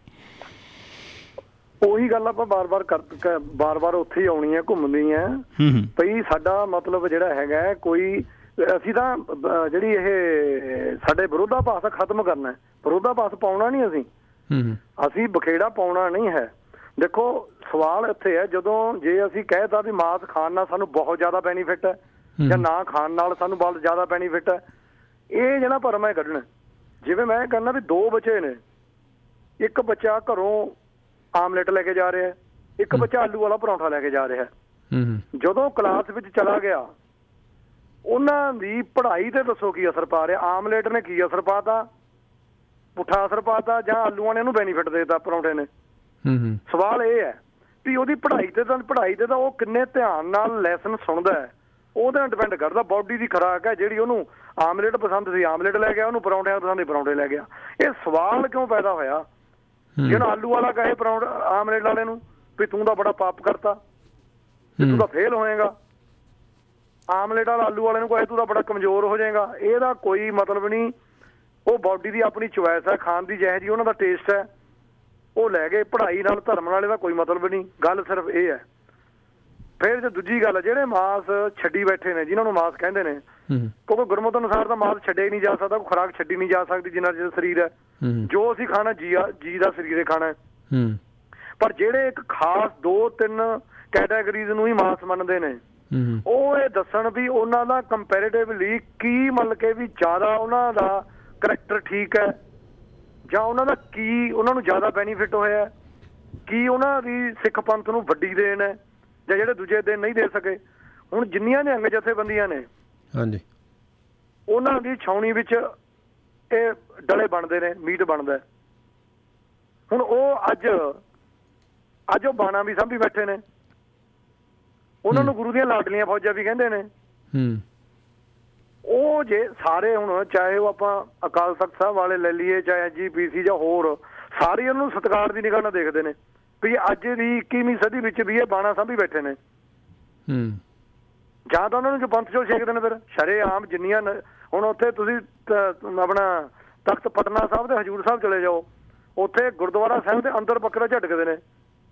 ਉਹੀ ਗੱਲ ਆਪਾਂ ਬਾਰ-ਬਾਰ ਉੱਥੇ ਹੀ ਆਉਣੀ ਹੈ, ਘੁੰਮਦੀ ਹੈ ਭਈ ਸਾਡਾ ਮਤਲਬ ਜਿਹੜਾ ਹੈਗਾ ਕੋਈ, ਅਸੀਂ ਤਾਂ ਜਿਹੜੀ ਇਹ ਸਾਡੇ ਵਿਰੋਧਾਭਾਸ ਖਤਮ ਕਰਨਾ, ਵਿਰੋਧਾਭਾਸ ਪਾਉਣਾ ਨਹੀਂ, ਅਸੀਂ ਬਖੇੜਾ ਪਾਉਣਾ ਨਹੀਂ ਹੈ। ਦੇਖੋ ਸਵਾਲ ਇੱਥੇ ਹੈ, ਜਦੋਂ ਜੇ ਅਸੀਂ ਕਹਿਤਾ ਵੀ ਮਾਸ ਖਾਣ ਨਾਲ ਸਾਨੂੰ ਬਹੁਤ ਜ਼ਿਆਦਾ ਬੈਨੀਫਿਟ ਹੈ ਜਾਂ ਨਾ ਖਾਣ ਨਾਲ ਸਾਨੂੰ ਬਹੁਤ ਜ਼ਿਆਦਾ ਬੈਨੀਫਿਟ ਹੈ, ਇਹ ਜਿਹੜਾ ਭਰਮ ਹੈ ਕੱਢਣਾ। ਜਿਵੇਂ ਮੈਂ ਕਹਿੰਦਾ ਵੀ 2 ਬੱਚੇ ਨੇ, ਇੱਕ ਬੱਚਾ ਘਰੋਂ ਆਮਲੇਟ ਲੈ ਕੇ ਜਾ ਰਿਹਾ, ਇੱਕ ਬੱਚਾ ਆਲੂ ਵਾਲਾ ਪਰੌਂਠਾ ਲੈ ਕੇ ਜਾ ਰਿਹਾ। ਜਦੋਂ ਕਲਾਸ ਵਿੱਚ ਚਲਾ ਗਿਆ, ਉਹਨਾਂ ਦੀ ਪੜ੍ਹਾਈ ਤੇ ਦੱਸੋ ਕੀ ਅਸਰ ਪਾ ਰਿਹਾ? ਆਮਲੇਟ ਨੇ ਕੀ ਅਸਰ ਪਾਤਾ? ਪੁੱਠਾ ਅਸਰ ਪਾਤਾ, ਜਾਂ ਆਲੂਆਂ ਨੇ ਇਹਨੂੰ ਬੈਨੀਫਿਟ ਦੇਤਾ ਪਰੌਂਠੇ ਨੇ? ਸਵਾਲ ਇਹ ਹੈ ਵੀ ਉਹਦੀ ਪੜ੍ਹਾਈ ਤੇ ਤਾਂ ਉਹ ਕਿੰਨੇ ਧਿਆਨ ਨਾਲ ਲੈਸਨ ਸੁਣਦਾ ਹੈ, ਉਹਦੇ ਨਾਲ ਡਿਪੈਂਡ ਕਰਦਾ। ਬੋਡੀ ਦੀ ਖੁਰਾਕ ਹੈ ਜਿਹੜੀ, ਉਹਨੂੰ ਆਮਲੇਟ ਪਸੰਦ ਸੀ ਆਮਲੇਟ ਲੈ ਗਿਆ, ਉਹਨੂੰ ਪਰੌਂਠਿਆਂ ਪਸੰਦ ਸੀ ਪਰੌਂਠੇ ਲੈ ਗਿਆ। ਇਹ ਸਵਾਲ ਕਿਉਂ ਪੈਦਾ ਹੋਇਆ? ਜਿਹਨੂੰ ਆਲੂ ਵਾਲਾ ਕਹੇ ਆਮਲੇਟ ਵਾਲੇ ਨੂੰ ਵੀ ਤੂੰ ਤਾਂ ਬੜਾ ਪਾਪ ਕਰਤਾ, ਤੂੰ ਤਾਂ ਫੇਲ ਹੋਏਗਾ, ਆਮਲੇਟ ਵਾਲਾ ਆਲੂ ਵਾਲੇ ਨੂੰ ਕਹੇ ਤੂੰ ਤਾਂ ਬੜਾ ਕਮਜ਼ੋਰ ਹੋ ਜਾਏਗਾ, ਇਹਦਾ ਕੋਈ ਮਤਲਬ ਨਹੀਂ। ਉਹ ਬੋਡੀ ਦੀ ਆਪਣੀ ਚੁਆਇਸ ਹੈ, ਖਾਣ ਦੀ ਜਿਹੋ ਜਿਹੀ ਉਹਨਾਂ ਦਾ ਟੇਸਟ ਹੈ, ਉਹ ਲੈ ਗਏ। ਪੜ੍ਹਾਈ ਨਾਲ ਧਰਮ ਨਾਲ ਇਹਦਾ ਕੋਈ ਮਤਲਬ ਨਹੀਂ, ਗੱਲ ਸਿਰਫ ਇਹ ਹੈ। ਫਿਰ ਜੇ ਦੂਜੀ ਗੱਲ, ਜਿਹੜੇ ਮਾਸ ਛੱਡੀ ਬੈਠੇ ਨੇ, ਜਿਹਨਾਂ ਨੂੰ ਮਾਸ ਕਹਿੰਦੇ ਨੇ, ਕਿਉਂਕਿ ਗੁਰਮਤਿ ਅਨੁਸਾਰ ਤਾਂ ਮਾਸ ਛੱਡਿਆ ਹੀ ਨਹੀਂ ਜਾ ਸਕਦਾ, ਕੋਈ ਖੁਰਾਕ ਛੱਡੀ ਨਹੀਂ ਜਾ ਸਕਦੀ ਜਿੰਨਾ ਚਿਰ ਸਰੀਰ ਹੈ। ਜੋ ਅਸੀਂ ਖਾਣਾ ਜੀ ਦਾ ਸਰੀਰ ਹੀ ਖਾਣਾ ਹੈ। ਪਰ ਜਿਹੜੇ ਇੱਕ ਖਾਸ 2-3 ਕੈਟਾਗਰੀਜ਼ ਨੂੰ ਹੀ ਮਾਸ ਮੰਨਦੇ ਨੇ, ਉਹ ਇਹ ਦੱਸਣ ਵੀ ਉਹਨਾਂ ਦਾ ਕੰਪੈਰੇਟਿਵਲੀ ਕੀ ਮਤਲਬ ਕਿ ਵੀ ਜ਼ਿਆਦਾ ਉਹਨਾਂ ਦਾ ਕਰੈਕਟਰ ਠੀਕ ਹੈ, ਜਾਂ ਉਹਨਾਂ ਦਾ ਕੀ ਉਹਨਾਂ ਨੂੰ ਜ਼ਿਆਦਾ ਬੈਨੀਫਿਟ ਹੋਇਆ, ਕੀ ਉਹਨਾਂ ਦੀ ਸਿੱਖ ਪੰਥ ਨੂੰ ਵੱਡੀ ਦੇਣ ਹੈ, ਜਾਂ ਜਿਹੜੇ ਦੂਜੇ ਦੇਣ ਨਹੀਂ ਦੇ ਸਕੇ। ਹੁਣ ਜਿੰਨੀਆਂ ਨਿਹੰਗ ਜਥੇਬੰਦੀਆਂ ਨੇ, ਉਹਨਾਂ ਦੀ ਛਾਉਣੀ ਵਿੱਚ ਇਹ ਡਲੇ ਬਣਦੇ ਨੇ, ਮੀਟ ਬਣਦਾ। ਹੁਣ ਉਹ ਅੱਜ ਉਹ ਬਾਣਾ ਵੀ ਸਾਂਭੀ ਬੈਠੇ ਨੇ, ਉਹਨਾਂ ਨੂੰ ਗੁਰੂ ਦੀਆਂ ਲਾਡਲੀਆਂ ਫੌਜਾਂ ਵੀ ਕਹਿੰਦੇ ਨੇ। ਉਹ ਜੇ ਸਾਰੇ ਹੁਣ ਚਾਹੇ ਉਹ ਆਪਾਂ ਅਕਾਲ ਤਖ਼ਤ ਸਾਹਿਬ ਵਾਲੇ ਲੈ ਲਈਏ, ਚਾਹੇ GPC ਜਾਂ ਹੋਰ, ਸਾਰੇ ਉਹਨੂੰ ਸਤਿਕਾਰ ਦੀ ਨਿਗਾਹ ਨਾਲ ਦੇਖਦੇ ਨੇ ਵੀ ਅੱਜ ਦੀ 21ਵੀਂ ਸਦੀ ਵਿੱਚ ਵੀ ਇਹ ਬਾਣਾ ਸਾਂਭੀ ਬੈਠੇ ਨੇ। ਜਾਂ ਤਾਂ ਉਹਨਾਂ ਨੂੰ ਜੋ ਪੰਥ ਚੋਂ ਛੇਕਦੇ ਨੇ, ਫਿਰ ਸ਼ਰੇਆਮ ਜਿੰਨੀਆਂ ਹੁਣ ਉੱਥੇ ਤੁਸੀਂ ਆਪਣਾ ਤਖਤ ਪਟਨਾ ਸਾਹਿਬ ਤੇ ਹਜ਼ੂਰ ਸਾਹਿਬ ਚਲੇ ਜਾਓ, ਉੱਥੇ ਗੁਰਦੁਆਰਾ ਸਾਹਿਬ ਦੇ ਅੰਦਰ ਬੱਕਰਾ ਝਟਕਦੇ ਨੇ,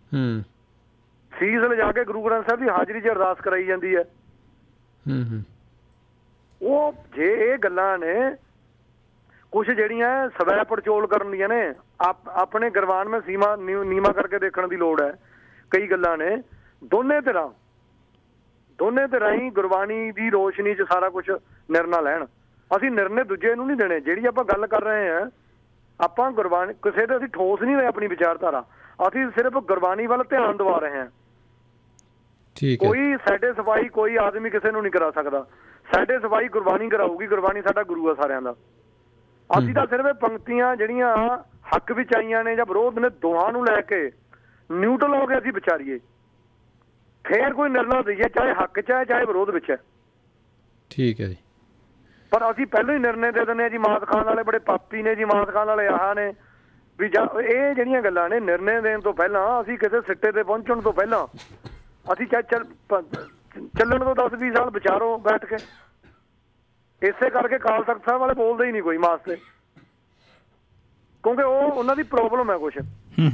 ਸੀਸ ਲਿਜਾ ਕੇ ਗੁਰੂ ਗ੍ਰੰਥ ਸਾਹਿਬ ਦੀ ਹਾਜ਼ਰੀ 'ਚ ਅਰਦਾਸ ਕਰਾਈ ਜਾਂਦੀ ਹੈ। ਉਹ ਜੇ ਇਹ ਗੱਲਾਂ ਨੇ, ਕੁਝ ਜਿਹੜੀਆਂ ਸਵੈ ਪੜਚੋਲ ਕਰਨ ਦੀਆਂ ਨੇ, ਆਪਣੇ ਗੁਰਬਾਨ ਮੈਂ ਸੀਮਾ ਨੀਮਾ ਕਰਕੇ ਦੇਖਣ ਦੀ ਲੋੜ ਹੈ। ਕਈ ਗੱਲਾਂ ਨੇ ਦੋਨੇ ਧਿਰਾਂ ਹੀ ਗੁਰਬਾਣੀ ਦੀ ਰੋਸ਼ਨੀ 'ਚ ਸਾਰਾ ਕੁਝ ਨਿਰਣਾ ਲੈਣ। ਅਸੀਂ ਨਿਰਣੇ ਦੂਜੇ ਨੂੰ ਨਹੀਂ ਦੇਣੇ। ਜਿਹੜੀ ਆਪਾਂ ਗੱਲ ਕਰ ਰਹੇ ਹਾਂ, ਆਪਾਂ ਗੁਰਬਾਣੀ ਕਿਸੇ ਦੇ ਅਸੀਂ ਠੋਸ ਨਹੀਂ ਰਹੇ ਆਪਣੀ ਵਿਚਾਰਧਾਰਾ, ਅਸੀਂ ਸਿਰਫ ਗੁਰਬਾਣੀ ਵੱਲ ਧਿਆਨ ਦਵਾ ਰਹੇ ਹਾਂ। ਕੋਈ ਸੈਟੀਸਫਾਈ ਕੋਈ ਆਦਮੀ ਕਿਸੇ ਨੂੰ ਨਹੀਂ ਕਰਾ ਸਕਦਾ। ਸੈਟੀਸਫਾਈ ਗੁਰਬਾਣੀ ਕਰਾਊਗੀ। ਗੁਰਬਾਣੀ ਸਾਡਾ ਗੁਰੂ ਆ ਸਾਰਿਆਂ ਦਾ। ਅਸੀਂ ਤਾਂ ਸਿਰਫ ਪੰਕਤੀਆਂ ਜਿਹੜੀਆਂ ਹੱਕ ਵਿੱਚ ਆਈਆਂ ਨੇ ਜਾਂ ਵਿਰੋਧ ਨੇ, ਦੋਹਾਂ ਨੂੰ ਲੈ ਕੇ ਨਿਊਟਰਲ ਹੋ ਕੇ ਅਸੀਂ ਵਿਚਾਰੀਏ, ਫੇਰ ਕੋਈ ਨਿਰਣਾ ਦਈਏ, ਚਾਹੇ ਹੱਕ 'ਚ ਹੈ ਚਾਹੇ ਵਿਰੋਧ ਵਿੱਚ ਹੈ। ਠੀਕ ਹੈ ਜੀ। ਪਰ ਅਸੀਂ ਪਹਿਲਾਂ ਹੀ ਨਿਰਣੇ ਦੇ ਦਿੰਦੇ ਹਾਂ ਜੀ, ਮਾਸ ਖਾਣ ਵਾਲੇ ਬੜੇ ਪਾਪੀ ਨੇ ਜੀ, ਮਾਸ ਖਾਣ ਵਾਲੇ ਆਹ ਨੇ ਵੀ। ਇਹ ਜਿਹੜੀਆਂ ਗੱਲਾਂ ਨੇ, ਨਿਰਣੇ ਦੇਣ ਤੋਂ ਪਹਿਲਾਂ, ਅਸੀਂ ਕਿਸੇ ਸਿੱਟੇ ਤੇ ਪਹੁੰਚਣ ਤੋਂ ਪਹਿਲਾਂ ਅਸੀਂ ਚੱਲਣ ਤੋਂ 10-20 ਸਾਲ ਵਿਚਾਰੋ ਬੈਠ ਕੇ। ਇਸੇ ਕਰਕੇ ਅਕਾਲ ਤਖ਼ਤ ਸਾਹਿਬ ਵਾਲੇ ਬੋਲਦੇ ਹੀ ਨਹੀਂ ਕੋਈ ਮਾਸ ਤੇ, ਕਿਉਂਕਿ ਉਹਨਾਂ ਦੀ ਪ੍ਰੋਬਲਮ ਹੈ ਕੁਛ।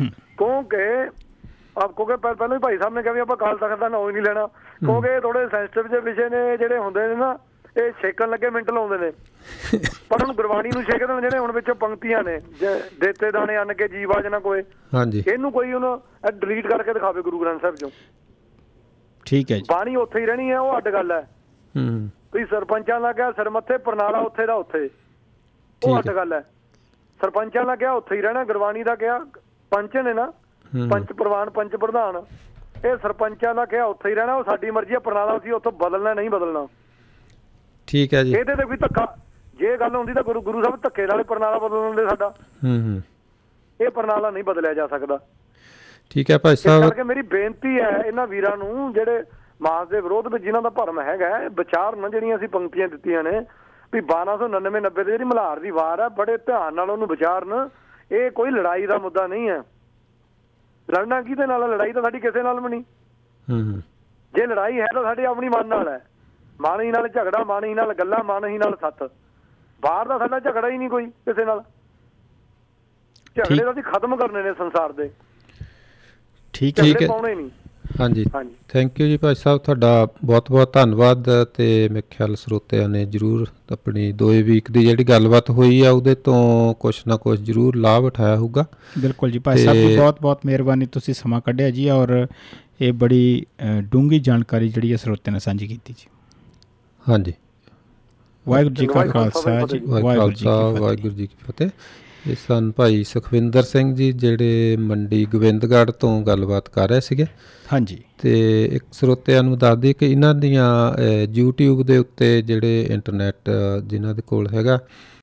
ਕਿਉਂਕਿ ਪਹਿਲਾਂ ਹੀ ਭਾਈ ਸਾਹਿਬ ਨੇ ਕਿਹਾ ਵੀ ਆਪਾਂ ਅਕਾਲ ਤਖ਼ਤ ਦਾ ਨਾਂ ਹੀ ਨਹੀਂ ਲੈਣਾ, ਕਿਉਂਕਿ ਇਹ ਥੋੜੇ ਸੈਂਸਿਟਿਵ ਜਿਹੇ ਵਿਸ਼ੇ ਨੇ ਜਿਹੜੇ ਹੁੰਦੇ ਨੇ ਨਾ, ਇਹ ਛੇਕਣ ਲੱਗੇ ਮਿੰਟ ਲਾਉਂਦੇ ਨੇ। ਪਰ ਹੁਣ ਗੁਰਬਾਣੀ ਨੂੰ ਛੇਕ ਦੇਣ, ਜਿਹੜੇ ਹੁਣ ਵਿੱਚੋਂ ਪੰਕਤੀਆਂ ਨੇ, ਦੇਤੇ ਦਾਣੇ ਅੰਨ ਕੇ ਜੀਵਾਜ ਨਾ ਕੋਏ, ਇਹਨੂੰ ਕੋਈ ਉਹਨੂੰ ਡਿਲੀਟ ਕਰਕੇ ਦਿਖਾਵੇ ਗੁਰੂ ਗ੍ਰੰਥ ਸਾਹਿਬ ਚੋਂ। ਠੀਕ ਹੈ, ਬਾਣੀ ਉੱਥੇ ਹੀ ਰਹਿਣੀ ਹੈ, ਉਹ ਅੱਡ ਗੱਲ ਹੈ। ਵੀ ਸਰਪੰਚਾਂ ਦਾ ਕਿਹਾ ਸਿਰ ਮੱਥੇ ਪਰਨਾਲਾ ਉੱਥੇ ਦਾ ਉੱਥੇ, ਉਹ ਅੱਡ ਗੱਲ ਹੈ। ਸਰਪੰਚਾਂ ਦਾ ਕਿਹਾ ਉੱਥੇ ਹੀ ਰਹਿਣਾ, ਗੁਰਬਾਣੀ ਦਾ ਕਿਹਾ ਪੰਚ ਨੇ ਨਾ, ਪੰਚ ਪ੍ਰਵਾਨ ਪੰਚ ਪ੍ਰਧਾਨ, ਇਹ ਸਰਪੰਚਾਂ ਦਾ ਕਿਹਾ ਉੱਥੇ ਹੀ ਰਹਿਣਾ, ਉਹ ਸਾਡੀ ਮਰਜ਼ੀ ਹੈ। ਪਰਨਾਲਾ ਸੀ ਉੱਥੋਂ ਬਦਲਣਾ ਨਹੀਂ ਬਦਲਣਾ। ਠੀਕ ਹੈ ਜੀ। ਇਹਦੇ ਤੇ ਕੋਈ ਧੱਕਾ ਜੇ ਗੱਲ ਹੁੰਦੀ ਤਾਂ ਗੁਰੂ ਸਾਹਿਬ ਧੱਕੇ ਨਾਲ ਪਰਨਾਲਾ ਬਦਲ ਦਿੰਦੇ ਸਾਡਾ। ਇਹ ਪਰਨਾਲਾ ਨਹੀਂ ਬਦਲਿਆ ਜਾ ਸਕਦਾ। ਠੀਕ ਹੈ ਭਾਈ ਸਾਹਿਬ। ਇਸ ਕਰਕੇ ਮੇਰੀ ਬੇਨਤੀ ਹੈ ਇਹਨਾਂ ਵੀਰਾਂ ਨੂੰ ਜਿਹੜੇ ਮਾਸ ਦੇ ਵਿਰੋਧ ਵਿੱਚ ਜਿਨ੍ਹਾਂ ਦਾ ਭਰਮ ਹੈਗਾ, ਵਿਚਾਰਨ ਜਿਹੜੀਆਂ ਅਸੀਂ ਪੰਕਤੀਆਂ ਦਿੱਤੀਆਂ ਨੇ ਵੀ 1299-90 ਦੀ ਜਿਹੜੀ ਮਲਹਾਰ ਦੀ ਵਾਰ ਹੈ, ਬੜੇ ਧਿਆਨ ਨਾਲ ਉਹਨੂੰ ਵਿਚਾਰਨ। ਇਹ ਕੋਈ ਲੜਾਈ ਦਾ ਮੁੱਦਾ ਨਹੀਂ ਹੈ। ਲੜਨਾ ਕਿਹਦੇ ਨਾਲ? ਲੜਾਈ ਤਾਂ ਸਾਡੀ ਕਿਸੇ ਨਾਲ ਵੀ ਨਹੀਂ। ਜੇ ਲੜਾਈ ਹੈ ਤਾਂ ਸਾਡੀ ਆਪਣੀ ਮਨ ਨਾਲ ਹੈ। ਮਨ ਹੀ ਨਾਲ ਝਗੜਾ, ਮਨ ਹੀ ਨਾਲ ਗੱਲਾਂ, ਮਨ ਹੀ ਨਾਲ ਸੱਤ। ਬਾਹਰ ਦਾ ਸਾਡਾ ਝਗੜਾ ਹੀ ਨਹੀਂ ਕੋਈ ਕਿਸੇ ਨਾਲ। ਝਗੜੇ ਤਾਂ ਅਸੀਂ ਖਤਮ ਕਰਨੇ ਨੇ ਸੰਸਾਰ ਦੇ। ਠੀਕ ਹੈ, ਪਾਉਣੇ ਨਹੀਂ। ਹਾਂਜੀ, ਥੈਂਕ ਯੂ ਜੀ ਭਾਈ ਸਾਹਿਬ, ਤੁਹਾਡਾ ਬਹੁਤ ਬਹੁਤ ਧੰਨਵਾਦ। ਤੇ ਮੇਰੇ ਖਿਆਲ ਸਰੋਤਿਆਂ ਨੇ ਜ਼ਰੂਰ ਆਪਣੀ 2 ਵੀਕ ਦੀ ਜਿਹੜੀ ਗੱਲਬਾਤ ਹੋਈ ਆ ਉਹਦੇ ਤੋਂ ਕੁਛ ਨਾ ਕੁਛ ਜ਼ਰੂਰ ਲਾਭ ਉਠਾਇਆ ਹੋਊਗਾ। ਬਿਲਕੁਲ ਜੀ ਭਾਈ ਸਾਹਿਬ ਜੀ, ਬਹੁਤ ਬਹੁਤ ਮਿਹਰਬਾਨੀ, ਤੁਸੀਂ ਸਮਾਂ ਕੱਢਿਆ ਜੀ, ਔਰ ਇਹ ਬੜੀ ਡੂੰਘੀ ਜਾਣਕਾਰੀ ਜਿਹੜੀ ਹੈ ਸਰੋਤਿਆਂ ਨੇ ਸਾਂਝੀ ਕੀਤੀ ਜੀ। ਹਾਂਜੀ, ਵਾਹਿਗੁਰੂ ਜੀ ਕਾ ਖਾਲਸਾ ਜੀ, ਵਾਹਿਗੁਰੂ ਜੀ ਕੀ ਫਤਿਹ। ਇਹ ਸਨ ਭਾਈ ਸੁਖਵਿੰਦਰ ਸਿੰਘ ਜੀ, ਜਿਹੜੇ ਮੰਡੀ ਗੋਬਿੰਦਗੜ੍ਹ ਤੋਂ ਗੱਲਬਾਤ ਕਰ ਰਹੇ ਸੀਗੇ। ਹਾਂਜੀ, ਤੇ ਇੱਕ ਸਰੋਤਿਆਂ ਨੂੰ ਦੱਸ ਦਈਏ ਕਿ ਇਹਨਾਂ ਦੀਆਂ YouTube ਦੇ ਉੱਤੇ ਜਿਹੜੇ ਇੰਟਰਨੈਟ ਜਿਨ੍ਹਾਂ ਦੇ ਕੋਲ ਹੈਗਾ,